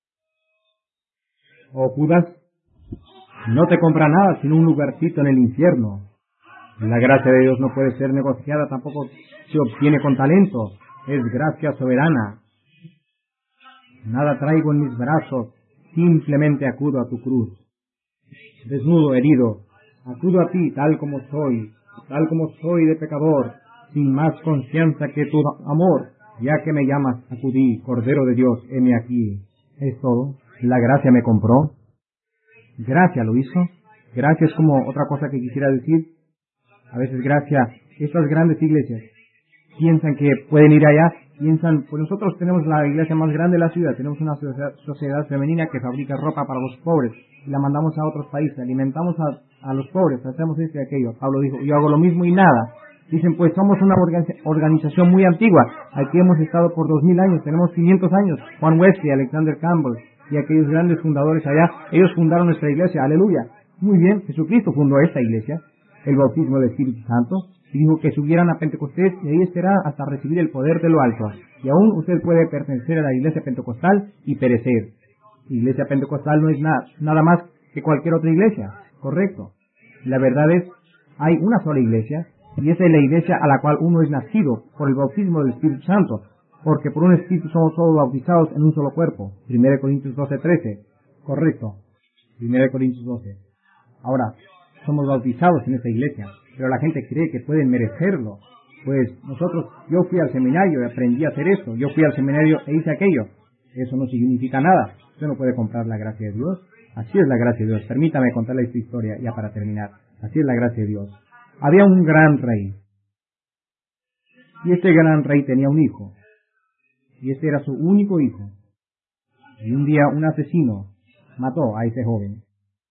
¿O Judas? No te compra nada sino un lugarcito en el infierno. La gracia de Dios no puede ser negociada, tampoco se obtiene con talento. Es gracia soberana. Nada traigo en mis brazos, simplemente acudo a tu cruz. Desnudo, herido, acudo a ti tal como soy de pecador, sin más confianza que tu amor, ya que me llamas, acudí, Cordero de Dios, heme aquí. Es todo. La gracia me compró. Gracia lo hizo. Gracia es como otra cosa que quisiera decir. A veces gracia, estas grandes iglesias piensan que pueden ir allá, piensan, pues nosotros tenemos la iglesia más grande de la ciudad, tenemos una sociedad femenina que fabrica ropa para los pobres y la mandamos a otros países, alimentamos a los pobres, hacemos esto y aquello. Pablo dijo, yo hago lo mismo y nada. Dicen, pues somos una organización muy antigua, aquí hemos estado por 2000 años, tenemos 500 años. Juan Wesley, Alexander Campbell y aquellos grandes fundadores allá, ellos fundaron nuestra iglesia, aleluya. Muy bien, Jesucristo fundó esta iglesia, el bautismo del Espíritu Santo, y dijo que subieran a Pentecostés y ahí estará hasta recibir el poder de lo alto. Y aún usted puede pertenecer a la iglesia pentecostal y perecer. La iglesia pentecostal no es nada más que cualquier otra iglesia, correcto. La verdad es, hay una sola iglesia, y esa es la iglesia a la cual uno es nacido por el bautismo del Espíritu Santo, porque por un Espíritu somos todos bautizados en un solo cuerpo. 1 Corintios 12:13, correcto. 1 Corintios 12. Ahora, somos bautizados en esta iglesia, pero la gente cree que pueden merecerlo. Pues yo fui al seminario y aprendí a hacer esto, yo fui al seminario e hice aquello. Eso no significa nada. Usted no puede comprar la gracia de Dios. Así es la gracia de Dios. Permítame contarle esta historia ya para terminar. Así es la gracia de Dios. Había un gran rey. Y este gran rey tenía un hijo. Y este era su único hijo. Y un día un asesino mató a ese joven.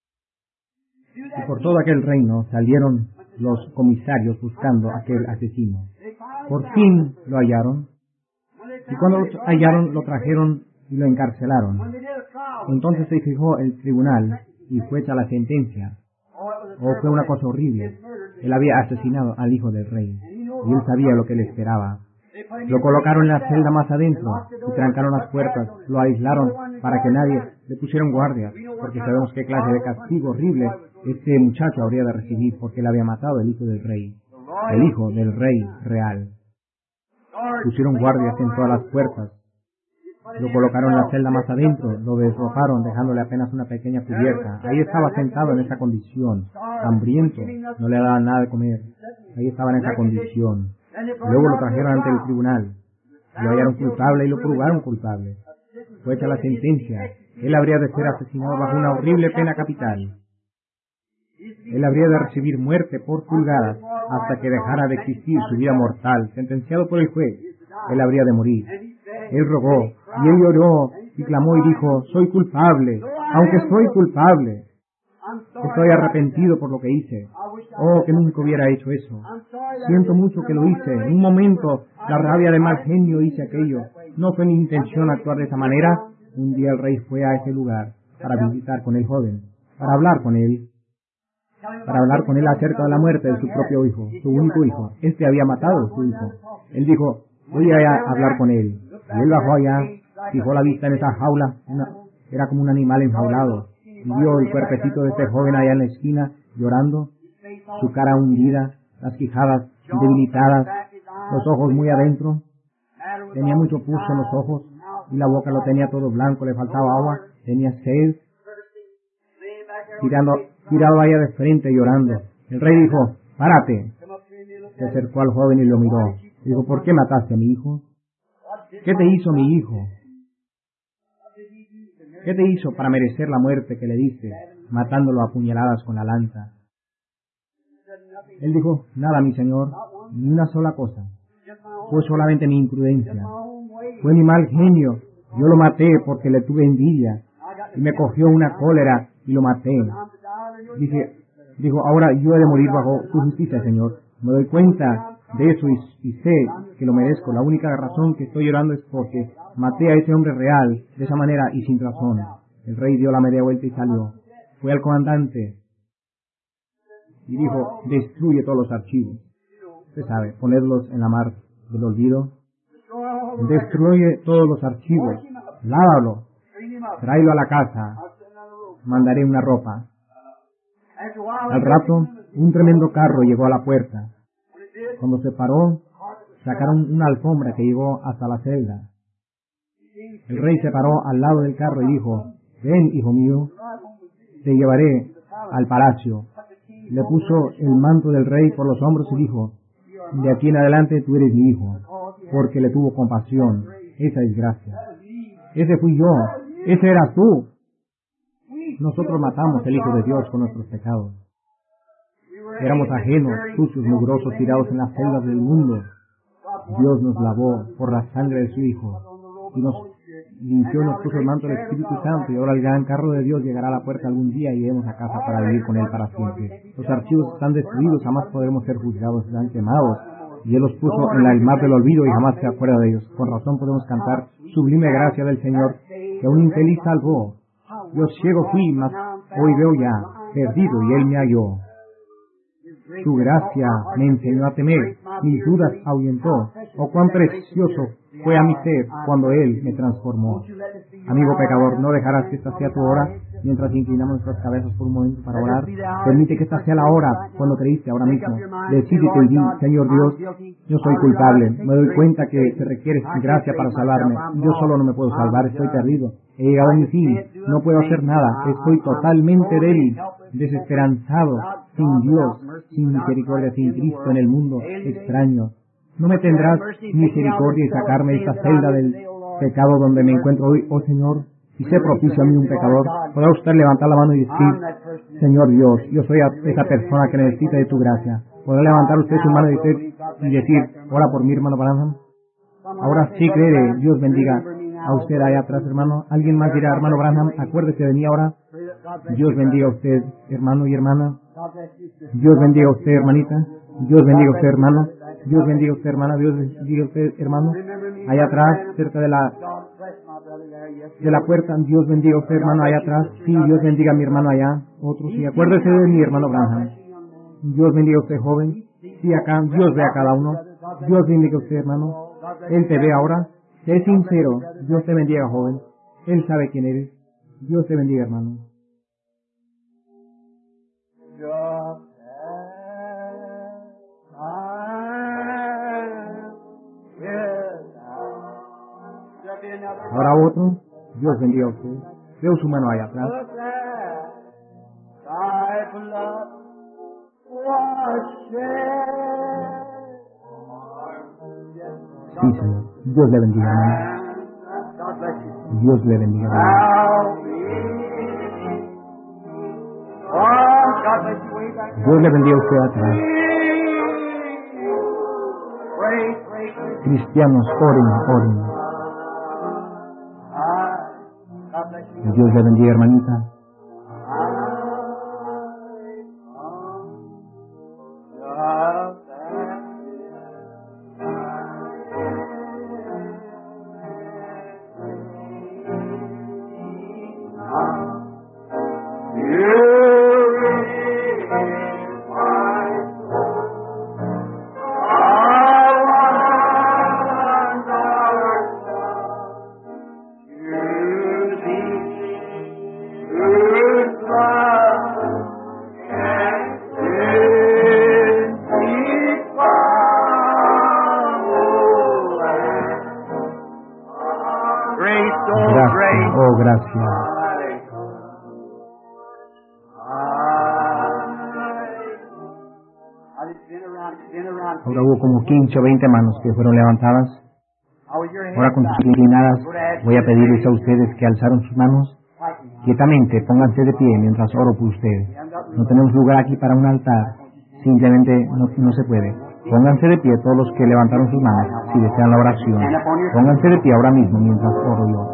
Y por todo aquel reino salieron los comisarios buscando a aquel asesino. Por fin lo hallaron. Y cuando lo hallaron, lo trajeron y lo encarcelaron. Entonces se fijó el tribunal y fue hecha la sentencia. Fue una cosa horrible. Él había asesinado al hijo del rey. Y él sabía lo que le esperaba. Lo colocaron en la celda más adentro y trancaron las puertas. Lo aislaron para que nadie le pusiera guardia, porque sabemos qué clase de castigo horrible este muchacho habría de recibir, porque él había matado al hijo del rey, el hijo del rey real. Pusieron guardias en todas las puertas. Lo colocaron en la celda más adentro, lo desroparon dejándole apenas una pequeña cubierta. Ahí estaba sentado en esa condición, hambriento, no le daban nada de comer. Ahí estaba en esa condición. Luego lo trajeron ante el tribunal. Lo hallaron culpable y lo purgaron culpable. Fue hecha la sentencia. Él habría de ser asesinado bajo una horrible pena capital. Él habría de recibir muerte por pulgadas hasta que dejara de existir su vida mortal, sentenciado por el juez. Él habría de morir. Él rogó, y él lloró, y clamó y dijo, soy culpable, aunque soy culpable. Estoy arrepentido por lo que hice. Oh, que nunca hubiera hecho eso. Siento mucho que lo hice. En un momento, la rabia de mal genio hice aquello. No fue mi intención actuar de esa manera. Un día el rey fue a ese lugar para visitar con el joven, para hablar con él acerca de la muerte de su propio hijo, su único hijo. Este había matado a su hijo. Él dijo, voy a hablar con él. Y él bajó allá, fijó la vista en esa jaula, era como un animal enjaulado. Y vio el cuerpecito de este joven allá en la esquina, llorando, su cara hundida, las quijadas debilitadas, los ojos muy adentro. Tenía mucho pus en los ojos y la boca lo tenía todo blanco, le faltaba agua, tenía sed. Tirado allá de frente llorando. El rey dijo, párate. Se acercó al joven y lo miró. Dijo, ¿por qué mataste a mi hijo? ¿Qué te hizo mi hijo? ¿Qué te hizo para merecer la muerte que le diste, matándolo a puñaladas con la lanza? Él dijo, nada, mi señor, ni una sola cosa. Fue solamente mi imprudencia. Fue mi mal genio. Yo lo maté porque le tuve envidia. Y me cogió una cólera y lo maté. Dijo, ahora yo he de morir bajo tu justicia, Señor. Me doy cuenta de eso y sé que lo merezco. La única razón que estoy llorando es porque maté a ese hombre real de esa manera y sin razón. El rey dio la media vuelta y salió. Fue al comandante y dijo, destruye todos los archivos. Usted sabe, ponerlos en la mar del olvido. Destruye todos los archivos. Lávalo. Tráelo a la casa. Mandaré una ropa. Al rato, un tremendo carro llegó a la puerta. Cuando se paró, sacaron una alfombra que llegó hasta la celda. El rey se paró al lado del carro y dijo, ven, hijo mío, te llevaré al palacio. Le puso el manto del rey por los hombros y dijo, de aquí en adelante tú eres mi hijo, porque le tuvo compasión. Esa es gracia. Ese fui yo, ese eras tú. Nosotros matamos al Hijo de Dios con nuestros pecados. Éramos ajenos, sucios, mugrosos, tirados en las celdas del mundo. Dios nos lavó por la sangre de su Hijo y nos limpió, nos puso el manto del Espíritu Santo, y ahora el gran carro de Dios llegará a la puerta algún día y iremos a casa para vivir con Él para siempre. Los archivos están destruidos, jamás podremos ser juzgados, están quemados, y Él los puso en el mar del olvido y jamás se acuerda de ellos. Con razón podemos cantar sublime gracia del Señor, que a un infeliz salvó. Yo ciego fui, mas hoy veo ya, perdido, y Él me halló. Su gracia me enseñó a temer, mis dudas ahuyentó. Oh, cuán precioso fue a mi ser cuando Él me transformó. Amigo pecador, no dejarás que esta sea tu hora. Mientras inclinamos nuestras cabezas por un momento para orar, permite que esta sea la hora cuando creíste ahora mismo. Decídete y di, Señor Dios, yo soy culpable. Me doy cuenta que te requieres gracia para salvarme. Yo solo no me puedo salvar, estoy perdido. He llegado a mi fin, no puedo hacer nada. Estoy totalmente débil, desesperanzado, sin Dios, sin misericordia, sin Cristo en el mundo, extraño. ¿No me tendrás misericordia y sacarme de esta celda del pecado donde me encuentro hoy, oh Señor? Si sé propicio a mí un pecador, ¿podrá usted levantar la mano y decir, Señor Dios, yo soy esa persona que necesita de tu gracia? ¿Podrá levantar usted su mano y decir, ora por mi hermano Branham? Ahora sí cree, Dios bendiga a usted allá atrás, hermano. Alguien más dirá, hermano Branham, acuérdese de mí ahora. Dios bendiga a usted, hermano y hermana. Dios bendiga a usted, hermanita. Dios bendiga a usted, hermano. Dios bendiga a usted, hermana. Dios bendiga a usted, hermano. Allá atrás, cerca de la puerta. Dios bendiga a usted, hermano, allá atrás. Sí, Dios bendiga a mi hermano allá. Otro, sí. Acuérdese de mi hermano Branham. Dios bendiga a usted, joven. Sí, acá. Dios ve a cada uno. Dios bendiga a usted, hermano. Él te ve ahora. Sé sincero. Dios te bendiga, joven. Él sabe quién eres. Dios te bendiga, hermano. Ahora otro. Dios bendiga a usted. Veo su mano allá atrás. Sí, Señor. Dios le bendiga, hermano. Dios le bendiga, hermano. Dios le bendiga a usted atrás. Cristianos, oren, oren. Dios le bendiga, hermanita. Gracias, oh gracias. Ahora hubo como 15 o 20 manos que fueron levantadas. Ahora con sus inclinadas voy a pedirles a ustedes que alzaron sus manos. Quietamente, pónganse de pie mientras oro por ustedes. No tenemos lugar aquí para un altar. Simplemente no se puede. Pónganse de pie todos los que levantaron sus manos, si desean la oración. Pónganse de pie ahora mismo mientras oro yo.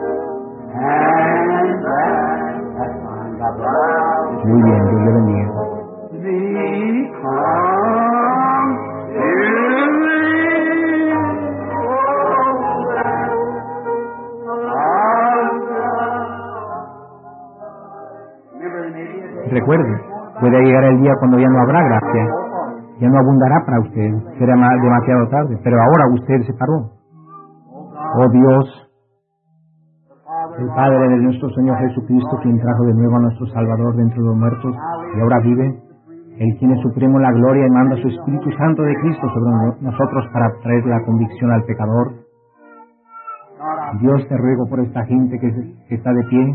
Muy bien, Dios le bendiga. Recuerde, puede llegar el día cuando ya no habrá gracia, ya no abundará para usted, será demasiado tarde, pero ahora usted se paró. Oh Dios, el Padre de nuestro Señor Jesucristo, quien trajo de nuevo a nuestro Salvador de entre los muertos y ahora vive, Él tiene supremo la gloria y manda su Espíritu Santo de Cristo sobre nosotros para traer la convicción al pecador. Dios, te ruego por esta gente que está de pie.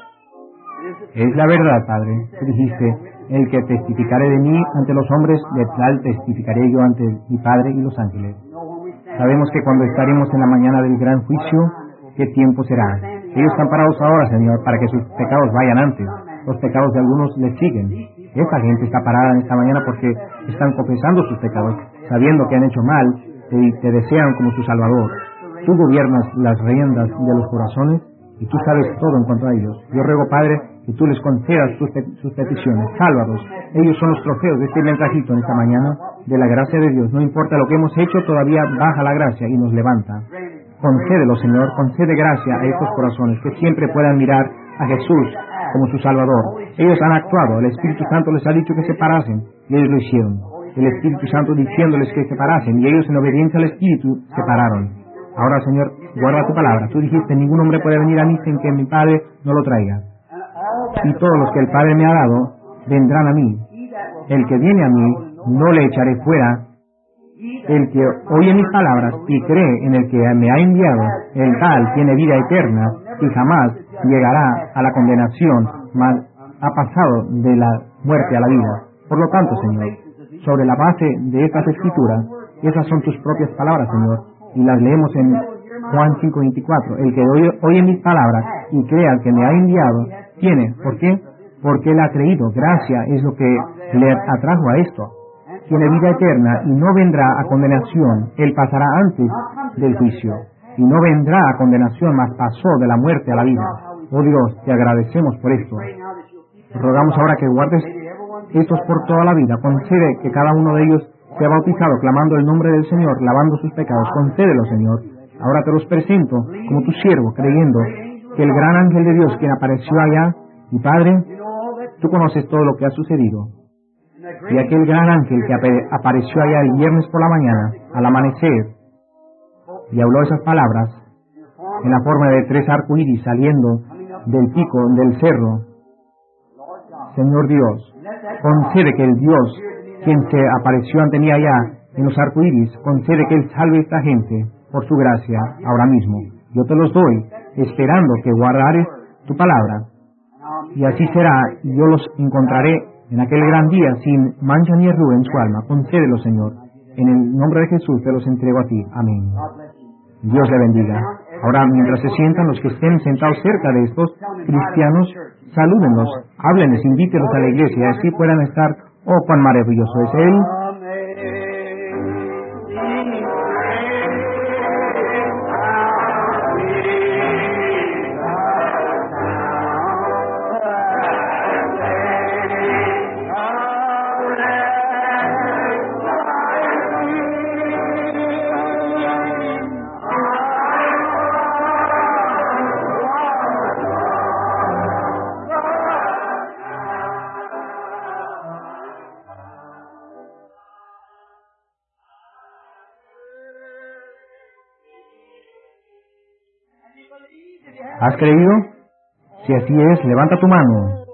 Es la verdad, Padre. Tú dijiste, el que testificare de mí ante los hombres, de tal testificaré yo ante mi Padre y los ángeles. Sabemos que cuando estaremos en la mañana del gran juicio, ¿qué tiempo será? Ellos están parados ahora, Señor, para que sus pecados vayan antes. Los pecados de algunos les siguen. Esta gente está parada en esta mañana porque están confesando sus pecados, sabiendo que han hecho mal y te desean como su Salvador. Tú gobiernas las riendas de los corazones y tú sabes todo en cuanto a ellos. Yo ruego, Padre, que tú les concedas sus peticiones. Sálvalos. Ellos son los trofeos de este mensajito en esta mañana de la gracia de Dios. No importa lo que hemos hecho, todavía baja la gracia y nos levanta. Concédelo, Señor, concede gracia a estos corazones que siempre puedan mirar a Jesús como su Salvador. Ellos han actuado, el Espíritu Santo les ha dicho que se parasen y ellos lo hicieron. El Espíritu Santo diciéndoles que se parasen y ellos en obediencia al Espíritu se pararon. Ahora, Señor, guarda tu palabra. Tú dijiste, ningún hombre puede venir a mí sin que mi Padre no lo traiga. Y todos los que el Padre me ha dado vendrán a mí. El que viene a mí no le echaré fuera. El que oye mis palabras y cree en el que me ha enviado, el tal tiene vida eterna y jamás llegará a la condenación, mas ha pasado de la muerte a la vida. Por lo tanto, Señor, sobre la base de estas escrituras, esas son tus propias palabras, Señor, y las leemos en Juan 5:24. El que oye mis palabras y cree al que me ha enviado, tiene. ¿Por qué? Porque él ha creído. Gracia es lo que le atrajo a esto. Tiene vida eterna y no vendrá a condenación. Él pasará antes del juicio. Y no vendrá a condenación, mas pasó de la muerte a la vida. Oh Dios, te agradecemos por esto. Rogamos ahora que guardes estos por toda la vida. Concede que cada uno de ellos sea bautizado clamando el nombre del Señor, lavando sus pecados. Concédelo, Señor. Ahora te los presento como tu siervo, creyendo que el gran ángel de Dios quien apareció allá, y Padre, tú conoces todo lo que ha sucedido. Y aquel gran ángel que apareció allá el viernes por la mañana, al amanecer, y habló esas palabras en la forma de 3 arcoíris saliendo del pico del cerro. Señor Dios, concede que el Dios, quien se apareció ante mí allá en los arcoíris, concede que Él salve a esta gente por su gracia ahora mismo. Yo te los doy, esperando que guardares tu palabra. Y así será, y yo los encontraré en aquel gran día sin mancha ni arruga en su alma. Concédelo, Señor. En el nombre de Jesús te los entrego a ti. Amén. Dios le bendiga. Ahora, mientras se sientan, los que estén sentados cerca de estos cristianos, salúdenlos, háblenles, invítenlos a la iglesia, y así puedan estar. Oh, cuán maravilloso es Él. ¿Has creído? Si así es, levanta tu mano.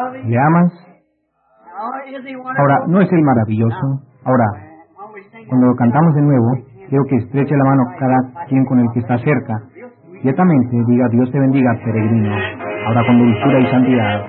¿Le amas? Ahora, ¿no es Él maravilloso? Ahora, cuando lo cantamos de nuevo, quiero que estreche la mano cada quien con el que está cerca. Quietamente diga: Dios te bendiga, peregrino. Ahora con dulzura y santidad.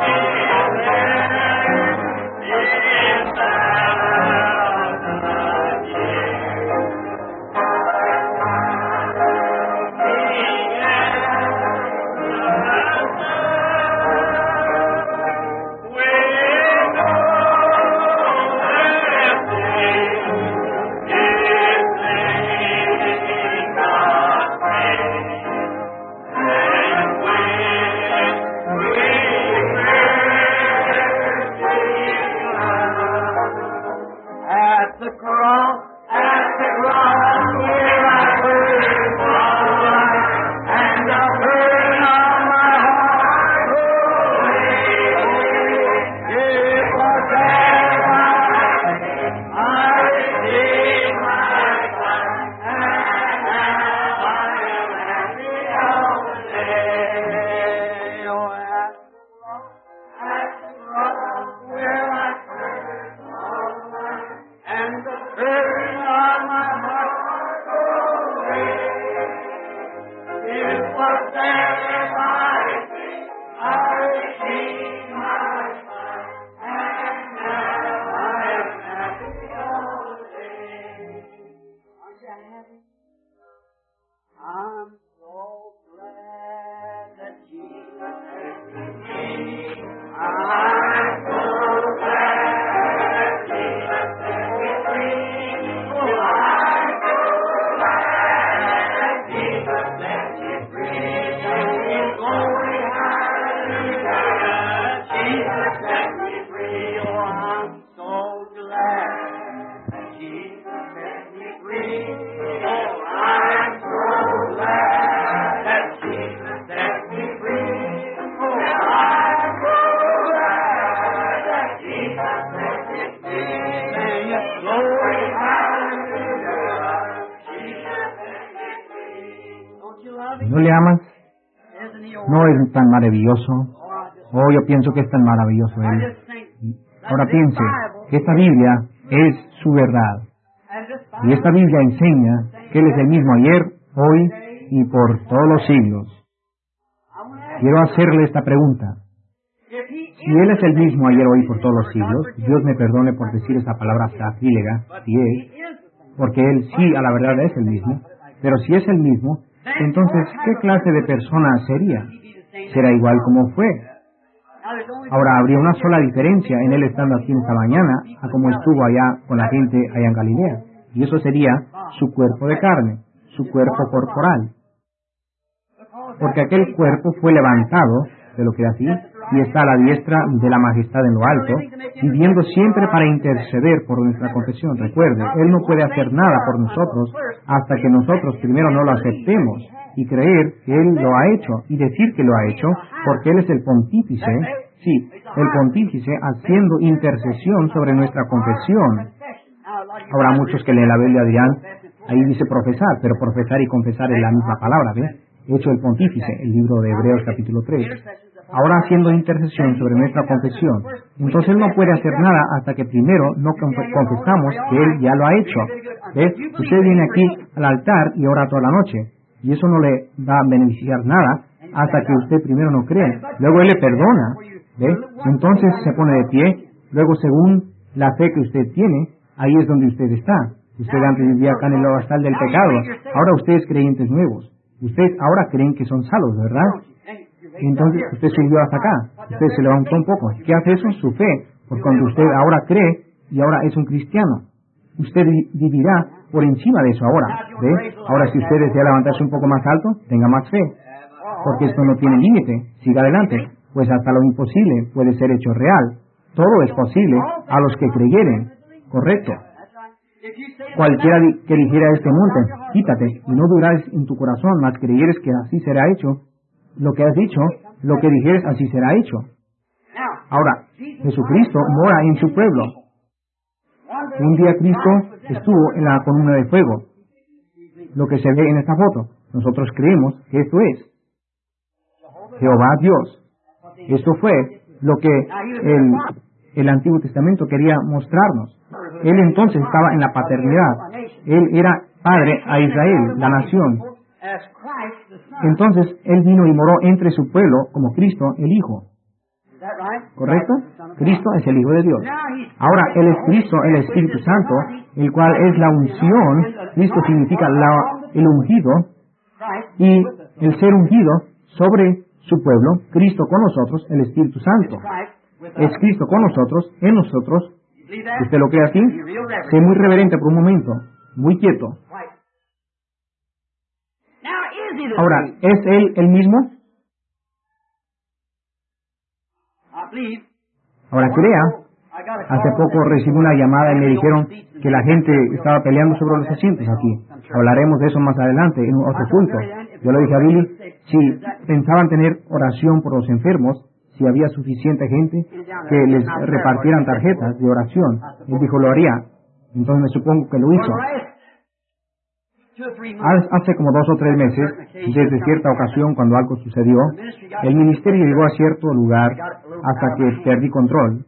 ¿No le amas? ¿No es tan maravilloso? Oh, yo pienso que es tan maravilloso Él. Ahora piense que esta Biblia es su verdad. Y esta Biblia enseña que Él es el mismo ayer, hoy y por todos los siglos. Quiero hacerle esta pregunta. Si Él es el mismo ayer, hoy y por todos los siglos, Dios me perdone por decir esa palabra sacrílega, si es, porque Él sí, a la verdad, es el mismo. Pero si es el mismo, entonces, ¿qué clase de persona sería? ¿Será igual como fue? Ahora, habría una sola diferencia en Él estando aquí esta mañana a como estuvo allá con la gente allá en Galilea. Y eso sería su cuerpo de carne, su cuerpo corporal. Porque aquel cuerpo fue levantado de lo que era así y está a la diestra de la majestad en lo alto, viviendo siempre para interceder por nuestra confesión. Recuerde, Él no puede hacer nada por nosotros hasta que nosotros primero no lo aceptemos y creer que Él lo ha hecho y decir que lo ha hecho, porque Él es el pontífice, sí, el pontífice haciendo intercesión sobre nuestra confesión. Ahora muchos que leen la Biblia dirán, ahí dice profesar, pero profesar y confesar es la misma palabra, ¿ve? Hecho el pontífice, el libro de Hebreos capítulo 3. Ahora haciendo intercesión sobre nuestra confesión. Entonces Él no puede hacer nada hasta que primero no confesamos que Él ya lo ha hecho. ¿Ves? Usted viene aquí al altar y ora toda la noche. Y eso no le va a beneficiar nada hasta que usted primero no cree. Luego Él le perdona. ¿Ves? Entonces se pone de pie. Luego, según la fe que usted tiene, ahí es donde usted está. Usted antes vivía acá en el lodazal del pecado. Ahora ustedes creyentes nuevos. Ustedes ahora creen que son salvos, ¿verdad? Entonces usted subió hasta acá. Usted se levantó un poco. ¿Qué hace eso? Su fe. Porque cuando usted ahora cree y ahora es un cristiano, usted vivirá por encima de eso ahora. ¿Ve? Ahora si usted desea levantarse un poco más alto, tenga más fe. Porque esto no tiene límite. Siga adelante. Pues hasta lo imposible puede ser hecho real. Todo es posible a los que creyeren. Correcto. Cualquiera que dijera a este monte, quítate, y no dudares en tu corazón, mas creyeres que así será hecho, lo que has dicho, lo que dijeres, así será hecho. Ahora, Jesucristo mora en su pueblo. Un día Cristo estuvo en la columna de fuego. Lo que se ve en esta foto. Nosotros creemos que esto es Jehová Dios. Esto fue lo que el Antiguo Testamento quería mostrarnos. Él entonces estaba en la paternidad. Él era padre a Israel, la nación. Entonces, Él vino y moró entre su pueblo como Cristo, el Hijo. ¿Correcto? Cristo es el Hijo de Dios. Ahora, Él es Cristo, el Espíritu Santo, el cual es la unción. Cristo significa el ungido, y el ser ungido sobre su pueblo, Cristo con nosotros, el Espíritu Santo. Es Cristo con nosotros, en nosotros. ¿Usted lo cree así? Sé muy reverente por un momento, muy quieto. Ahora, ¿es Él el mismo? Ahora crea. Hace poco recibí una llamada y me dijeron que la gente estaba peleando sobre los asientos aquí. Hablaremos de eso más adelante en otro punto. Yo le dije a Billy, si pensaban tener oración por los enfermos, si había suficiente gente que les repartieran tarjetas de oración. Él dijo, lo haría. Entonces me supongo que lo hizo. Hace como 2 o 3 meses, desde cierta ocasión cuando algo sucedió, el ministerio llegó a cierto lugar hasta que perdí control.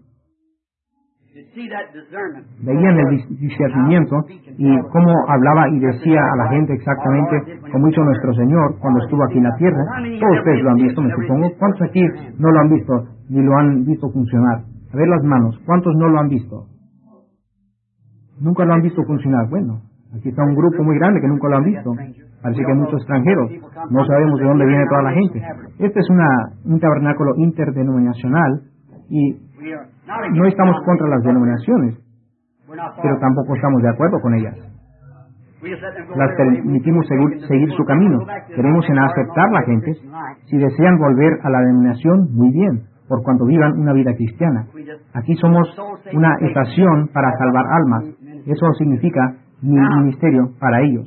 Veían el discernimiento y cómo hablaba y decía a la gente exactamente como hizo nuestro Señor cuando estuvo aquí en la tierra. Todos ustedes lo han visto, me supongo. ¿Cuántos aquí no lo han visto ni lo han visto funcionar? A ver las manos. ¿Cuántos no lo han visto? ¿Nunca lo han visto funcionar? Bueno, aquí está un grupo muy grande que nunca lo han visto. Parece que hay muchos extranjeros. No sabemos de dónde viene toda la gente. Este es un tabernáculo interdenominacional y no estamos contra las denominaciones, pero tampoco estamos de acuerdo con ellas. Las permitimos seguir su camino. Queremos en aceptar la gente. Si desean volver a la denominación, muy bien, por cuanto vivan una vida cristiana. Aquí somos una estación para salvar almas. Eso significa mi ministerio para ellos.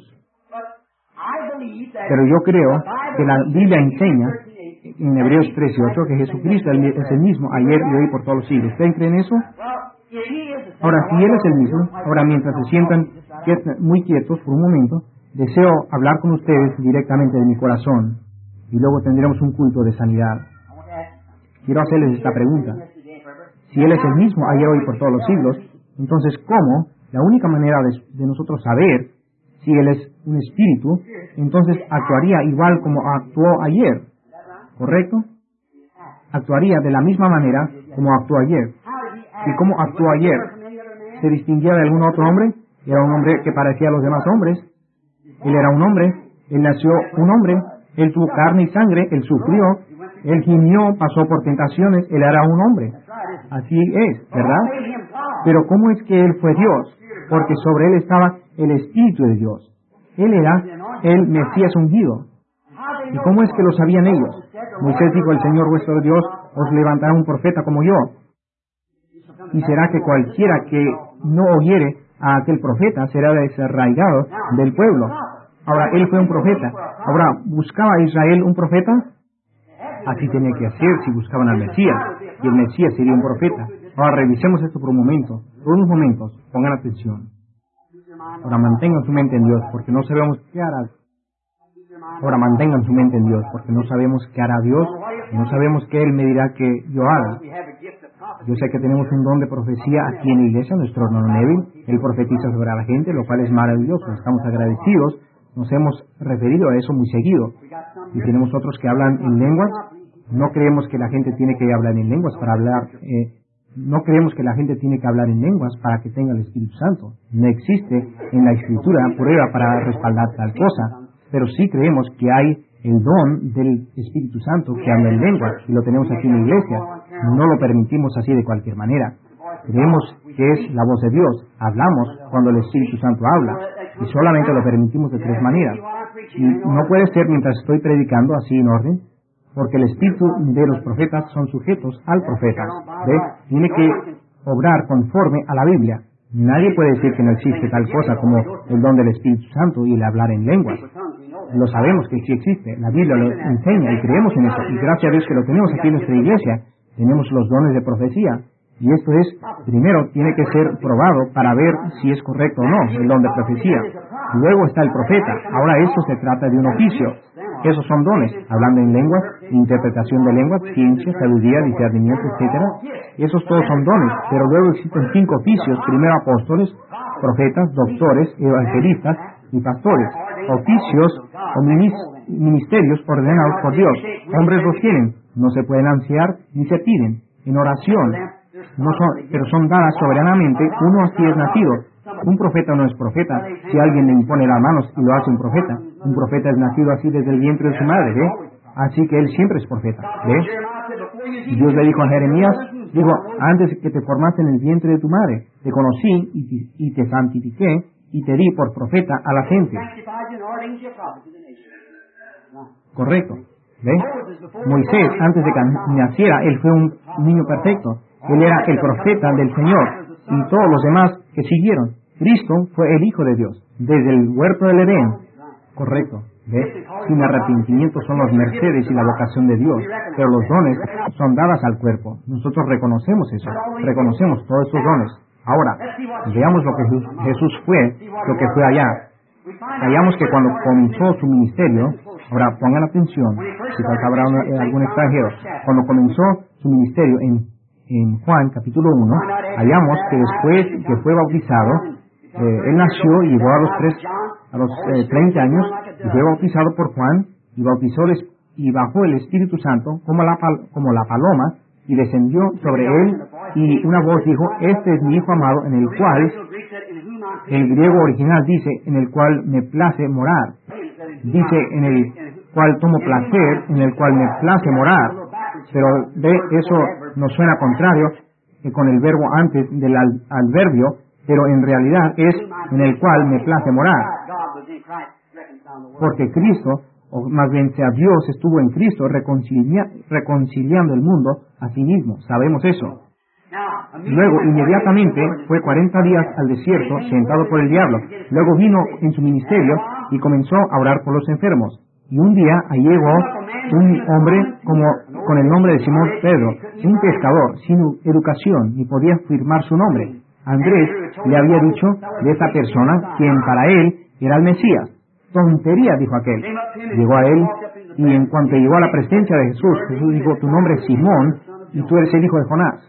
Pero yo creo que la Biblia enseña en Hebreos 13:8 que Jesucristo es el mismo ayer y hoy por todos los siglos. ¿Ustedes creen eso? Ahora, si Él es el mismo, ahora mientras se sientan muy quietos por un momento, deseo hablar con ustedes directamente de mi corazón y luego tendremos un culto de sanidad. Quiero hacerles esta pregunta. Si Él es el mismo ayer, hoy por todos los siglos, entonces ¿cómo? La única manera de nosotros saber si Él es un espíritu, entonces actuaría igual como actuó ayer. ¿Correcto? Actuaría de la misma manera como actuó ayer. ¿Y cómo actuó ayer? ¿Se distinguía de algún otro hombre? Era un hombre que parecía a los demás hombres. Él era un hombre. Él nació un hombre. Él tuvo carne y sangre. Él sufrió. Él gimió, pasó por tentaciones. Él era un hombre. Así es, ¿verdad? Pero ¿cómo es que Él fue Dios? Porque sobre Él estaba el Espíritu de Dios. Él era el Mesías ungido. ¿Y cómo es que lo sabían ellos? Moisés dijo, el Señor vuestro Dios os levantará un profeta como yo. Y será que cualquiera que no oyere a aquel profeta será desarraigado del pueblo. Ahora, Él fue un profeta. Ahora, ¿buscaba a Israel un profeta? Así tenía que hacer si buscaban al Mesías. Y el Mesías sería un profeta. Ahora, revisemos esto por un momento. Por unos momentos, pongan atención. Ahora, mantengan su mente en Dios, porque no sabemos qué hará. Ahora mantengan su mente en Dios, porque no sabemos qué hará Dios, no sabemos qué Él me dirá que yo haga. Yo sé que tenemos un don de profecía aquí en la iglesia, nuestro hermano Neville. Él profetiza sobre la gente, lo cual es maravilloso. Estamos agradecidos, nos hemos referido a eso muy seguido. Y tenemos otros que hablan en lenguas. No creemos que la gente tiene que hablar en lenguas para hablar. No creemos que la gente tiene que hablar en lenguas para que tenga el Espíritu Santo. No existe en la Escritura prueba para respaldar tal cosa. Pero sí creemos que hay el don del Espíritu Santo que habla en lenguas, y lo tenemos aquí en la iglesia. No lo permitimos así de cualquier manera. Creemos que es la voz de Dios. Hablamos cuando el Espíritu Santo habla, y solamente lo permitimos de 3 maneras. Y no puede ser mientras estoy predicando así en orden, porque el espíritu de los profetas son sujetos al profeta. ¿Ve? Tiene que obrar conforme a la Biblia. Nadie puede decir que no existe tal cosa como el don del Espíritu Santo y el hablar en lenguas. Lo sabemos que sí existe. La Biblia lo enseña y creemos en eso. Y gracias a Dios que lo tenemos aquí en nuestra iglesia. Tenemos los dones de profecía. Y esto es, primero, tiene que ser probado para ver si es correcto o no, el don de profecía. Luego está el profeta. Ahora esto se trata de un oficio. Esos son dones, hablando en lenguas, interpretación de lenguas, ciencia, sabiduría, discernimiento, etc. Esos todos son dones, pero luego existen 5 oficios, primero apóstoles, profetas, doctores, evangelistas y pastores. Oficios o ministerios ordenados por Dios. Hombres los tienen, no se pueden ansiar ni se piden. En oración, pero son dadas soberanamente, uno así es nacido. Un profeta no es profeta si alguien le impone las manos y lo hace un profeta. Un profeta es nacido así desde el vientre de su madre, ¿ve? Así que él siempre es profeta, ¿ve? Y Dios le dijo a Jeremías, dijo, antes que te formaste en el vientre de tu madre, te conocí y te santifiqué y te di por profeta a la gente. Correcto, ¿ve? Moisés, antes de que naciera, él fue un niño perfecto. Él era el profeta del Señor y todos los demás que siguieron. Cristo fue el Hijo de Dios, desde el huerto del Edén. Correcto, ¿ve? Sin arrepentimiento son los mercedes y la vocación de Dios, pero los dones son dadas al cuerpo. Nosotros reconocemos eso, reconocemos todos esos dones. Ahora, veamos lo que Jesús fue, lo que fue allá. Hallamos que cuando comenzó su ministerio, ahora pongan atención, si habrá algún extranjero, cuando comenzó su ministerio en Juan capítulo 1, hallamos que después que fue bautizado, él nació y llegó a los 30 años, y fue bautizado por Juan, y bajó el Espíritu Santo como la paloma, y descendió sobre él, y una voz dijo, este es mi Hijo amado, en el cual, el griego original dice, en el cual me place morar, dice, en el cual tomo placer, en el cual me place morar, pero eso nos suena contrario con el verbo antes del adverbio, pero en realidad es en el cual me place morar, porque Cristo, o más bien sea Dios, estuvo en Cristo reconciliando el mundo a sí mismo. Sabemos eso. Luego, inmediatamente, fue 40 días al desierto, tentado por el diablo. Luego vino en su ministerio y comenzó a orar por los enfermos. Y un día ahí llegó un hombre con el nombre de Simón Pedro, un pescador, sin educación, ni podía firmar su nombre. Andrés le había dicho de esta persona, quien para él era el Mesías. Tontería, dijo aquel. Llegó a él, y en cuanto llegó a la presencia de Jesús, Jesús dijo, tu nombre es Simón, y tú eres el hijo de Jonás.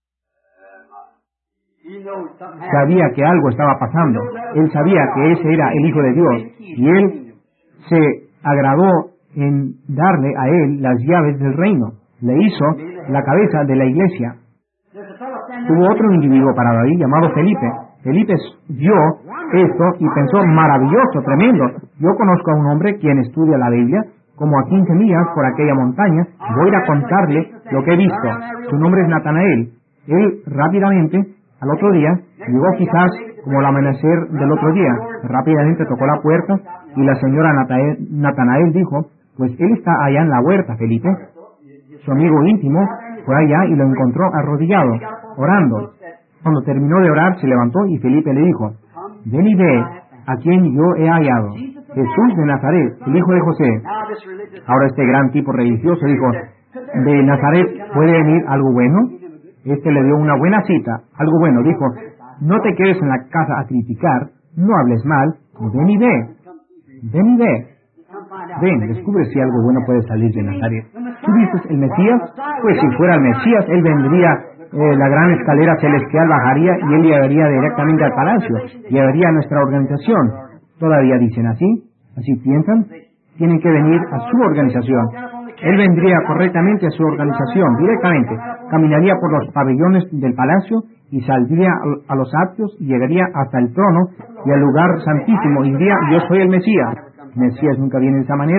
Sabía que algo estaba pasando. Él sabía que ese era el Hijo de Dios, y él se agradó en darle a él las llaves del reino. Le hizo la cabeza de la iglesia. Hubo otro individuo parado ahí llamado Felipe. Felipe vio esto y pensó, maravilloso, tremendo. Yo conozco a un hombre quien estudia la Biblia, como a 15 millas por aquella montaña. Voy a ir a contarle lo que he visto. Su nombre es Natanael. Él rápidamente, al otro día, llegó quizás como al amanecer del otro día. Rápidamente tocó la puerta y la señora Natanael dijo, pues él está allá en la huerta, Felipe. Su amigo íntimo fue allá y lo encontró arrodillado, orando. Cuando terminó de orar, se levantó y Felipe le dijo, ven y ve a quien yo he hallado, Jesús de Nazaret, el hijo de José. Ahora este gran tipo religioso dijo, ¿de Nazaret puede venir algo bueno? Este le dio una buena cita, algo bueno. Dijo, no te quedes en la casa a criticar, no hables mal, ven y ve. Ven y ve. Ven, descubre si algo bueno puede salir de Nazaret. ¿Tú dices el Mesías? Pues si fuera el Mesías, él vendría, la gran escalera celestial bajaría y él llegaría directamente al palacio, llevaría a nuestra organización. ¿Todavía dicen así? ¿Así piensan? Tienen que venir a su organización. Él vendría correctamente a su organización, directamente. Caminaría por los pabellones del palacio y saldría a los atrios y llegaría hasta el trono y al lugar santísimo y diría, yo soy el Mesías. ¿Mesías nunca viene de esa manera?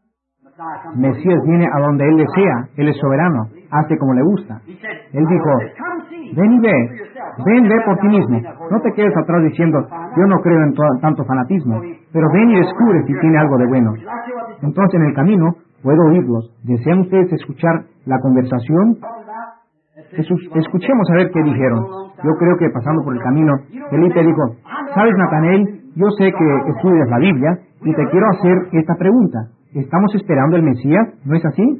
Mesías viene a donde Él desea. Él es soberano. Hace como le gusta. Él dijo, ven y ve. Ven, ve por ti mismo. No te quedes atrás diciendo, yo no creo en tanto fanatismo. Pero ven y descubre si tiene algo de bueno. Entonces en el camino puedo oírlos. ¿Desean ustedes escuchar la conversación? Escuchemos a ver qué dijeron. Yo creo que pasando por el camino, Felipe dijo, ¿sabes, Natanael? Yo sé que estudias la Biblia y te quiero hacer esta pregunta. ¿Estamos esperando el Mesías? ¿No es así?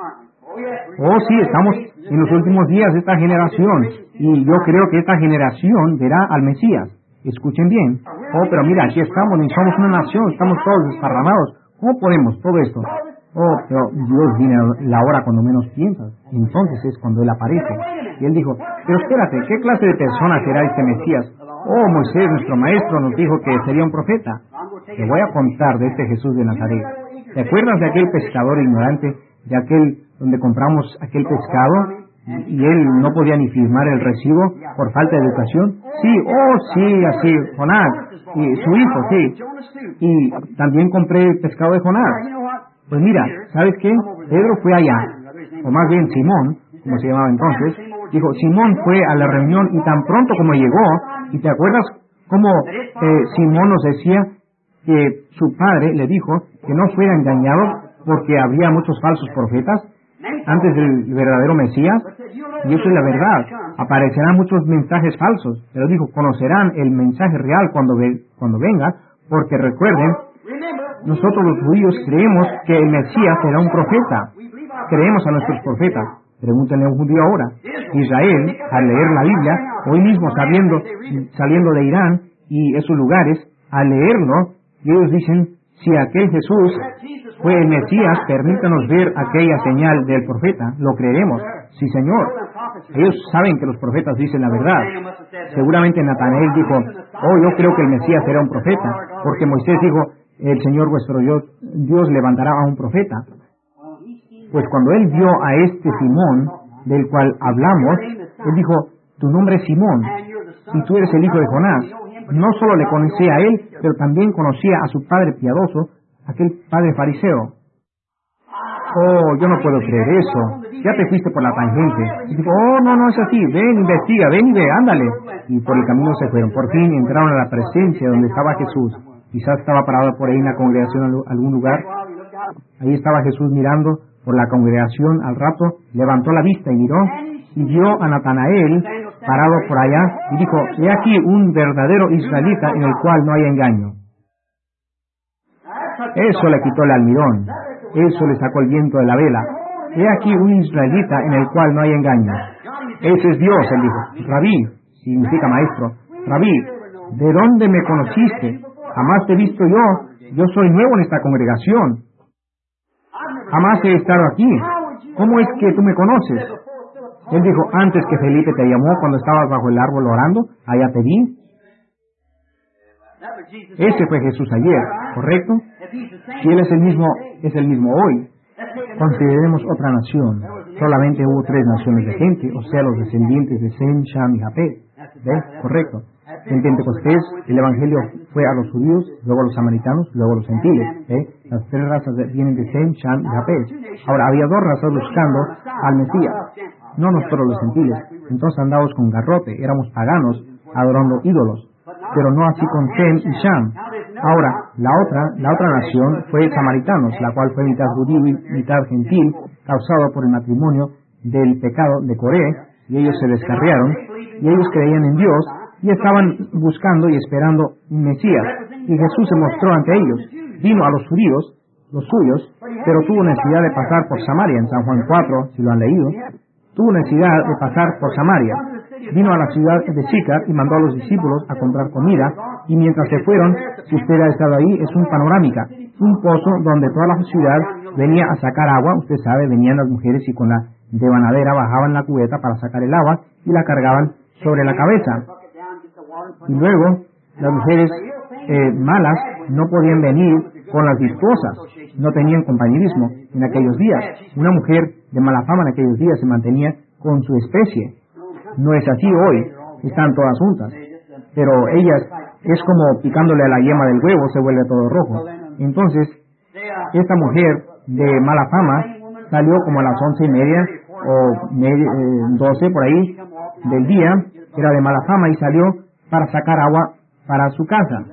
Oh, sí, estamos en los últimos días de esta generación y yo creo que esta generación verá al Mesías. Escuchen bien. Oh, pero mira, aquí estamos y somos una nación, estamos todos desparramados. ¿Cómo podemos todo esto? Oh, pero Dios viene a la hora cuando menos piensas. Entonces es cuando Él aparece. Y Él dijo, pero espérate, ¿qué clase de persona será este Mesías? Oh, Moisés, nuestro maestro, nos dijo que sería un profeta. Te voy a contar de este Jesús de Nazaret. ¿Te acuerdas de aquel pescador ignorante, de aquel donde compramos aquel pescado y él no podía ni firmar el recibo por falta de educación? Sí, oh, sí, así, Jonás, y su hijo, sí. Y también compré el pescado de Jonás. Pues mira, ¿sabes qué? Pedro fue allá, o más bien Simón, como se llamaba entonces, dijo, Simón fue a la reunión y tan pronto como llegó, ¿y te acuerdas cómo Simón nos decía que su padre le dijo que no fuera engañado porque había muchos falsos profetas antes del verdadero Mesías? Y eso es la verdad. Aparecerán muchos mensajes falsos, pero dijo, conocerán el mensaje real cuando venga, porque recuerden, nosotros los judíos creemos que el Mesías será un profeta. Creemos a nuestros profetas. Pregúntenle a un judío ahora. Israel, al leer la Biblia, hoy mismo saliendo de Irán y esos lugares, al leerlo, ellos dicen, si aquel Jesús fue el Mesías, permítanos ver aquella señal del profeta. Lo creeremos. Sí, Señor. Ellos saben que los profetas dicen la verdad. Seguramente Natanael dijo, oh, yo creo que el Mesías será un profeta, porque Moisés dijo, el Señor vuestro Dios levantará a un profeta. Pues cuando él vio a este Simón, del cual hablamos, él dijo, tu nombre es Simón, y tú eres el hijo de Jonás. No solo le conocía a él, pero también conocía a su padre piadoso, aquel padre fariseo. Oh, yo no puedo creer eso. Ya te fuiste por la tangente. Y dijo, oh, no es así. Ven, investiga, ven y ve, ándale. Y por el camino se fueron. Por fin entraron a la presencia donde estaba Jesús. Quizás estaba parado por ahí en la congregación en algún lugar. Ahí estaba Jesús mirando por la congregación. Al rato levantó la vista y miró y vio a Natanael parado por allá y dijo, he aquí un verdadero israelita en el cual no hay engaño. Eso le quitó el almidón. Eso le sacó el viento de la vela. He aquí un israelita en el cual no hay engaño. Ese es Dios, él dijo. Rabí, significa maestro. Rabí, ¿de dónde me conociste? Jamás te he visto yo. Yo soy nuevo en esta congregación. Jamás he estado aquí. ¿Cómo es que tú me conoces? Él dijo, antes que Felipe te llamó cuando estabas bajo el árbol orando, allá te vi. Ese fue Jesús ayer, ¿correcto? Si Él es el mismo hoy. Consideremos otra nación. Solamente hubo 3 naciones de gente, o sea, los descendientes de Sem, Sham y Japet. ¿Ves? Correcto. En Pentecostés, el Evangelio fue a los judíos, luego a los samaritanos, luego a los gentiles. Las 3 razas vienen de Sem, Sham y Japet. Ahora, había 2 razas buscando al Mesías. No nosotros los gentiles. Entonces andábamos con garrote, éramos paganos, adorando ídolos. Pero no así con Sem y Sham. Ahora, la otra nación fue samaritanos, la cual fue mitad judío y mitad gentil, causado por el matrimonio del pecado de Coré, y ellos se descarriaron, y ellos creían en Dios, y estaban buscando y esperando un Mesías. Y Jesús se mostró ante ellos. Vino a los judíos, los suyos, pero tuvo necesidad de pasar por Samaria, en San Juan 4, si lo han leído. Tuvo necesidad de pasar por Samaria. Vino a la ciudad de Sicar y mandó a los discípulos a comprar comida, y mientras se fueron, si usted ha estado ahí, es un panorámica, un pozo donde toda la ciudad venía a sacar agua. Usted sabe, venían las mujeres y con la devanadera bajaban la cubeta para sacar el agua y la cargaban sobre la cabeza. Y luego, las mujeres malas no podían venir con las virtuosas, no tenían compañerismo en aquellos días. Una mujer de mala fama en aquellos días se mantenía con su especie. No es así hoy, están todas juntas. Pero ellas, es como picándole a la yema del huevo, se vuelve todo rojo. Entonces, esta mujer de mala fama salió como a las 11:30 o 12 por ahí del día, era de mala fama y salió para sacar agua para su casa.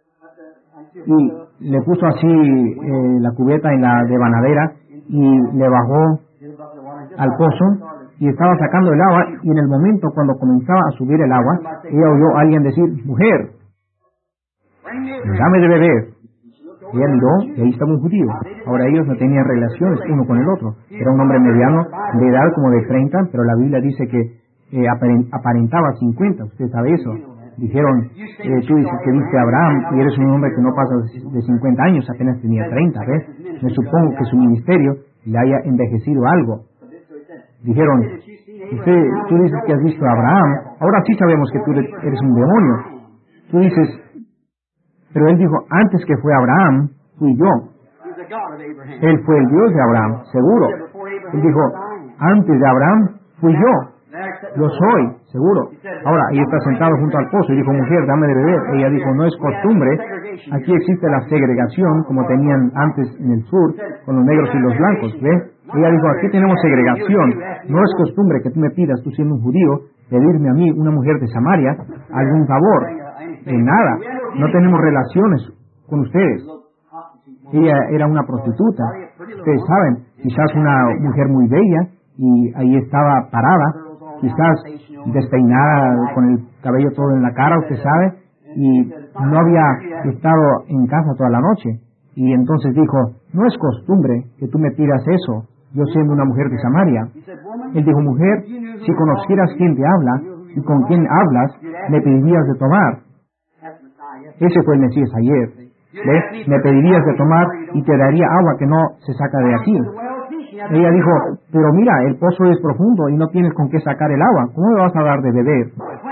Y le puso así la cubeta en la devanadera y le bajó al pozo y estaba sacando el agua, y en el momento cuando comenzaba a subir el agua, ella oyó a alguien decir, mujer, dame de beber. Ella miró y ahí estaba un judío. Ahora ellos no tenían relaciones uno con el otro. Era un hombre mediano, de edad como de 30, pero la Biblia dice que aparentaba 50, usted sabe eso. Dijeron, tú dices que viste a Abraham y eres un hombre que no pasa de 50 años, apenas tenía 30, ¿ves? Me supongo que su ministerio le haya envejecido algo. Dijeron, tú dices que has visto a Abraham, ahora sí sabemos que tú eres un demonio. Tú dices, pero él dijo, antes que fue Abraham, fui yo. Él fue el Dios de Abraham, seguro. Él dijo, antes de Abraham, fui yo. Lo soy, seguro. Ahora, ella está sentado junto al pozo y dijo, mujer, dame de beber. Ella dijo, no es costumbre. Aquí existe la segregación, como tenían antes en el sur, con los negros y los blancos, ¿ves? Ella dijo, aquí tenemos segregación. No es costumbre que tú me pidas, tú siendo un judío, pedirme a mí, una mujer de Samaria, algún favor. En nada. No tenemos relaciones con ustedes. Ella era una prostituta. Ustedes saben, quizás una mujer muy bella, y ahí estaba parada, quizás despeinada, con el cabello todo en la cara, usted sabe, y no había estado en casa toda la noche. Y entonces dijo, no es costumbre que tú me pidas eso, yo siendo una mujer de Samaria. Él dijo, mujer, si conocieras quién te habla y con quién hablas, me pedirías de tomar. Ese fue el Mesías ayer. ¿Ves? Me pedirías de tomar y te daría agua que no se saca de aquí. Ella dijo, pero mira, el pozo es profundo y no tienes con qué sacar el agua. ¿Cómo me vas a dar de beber?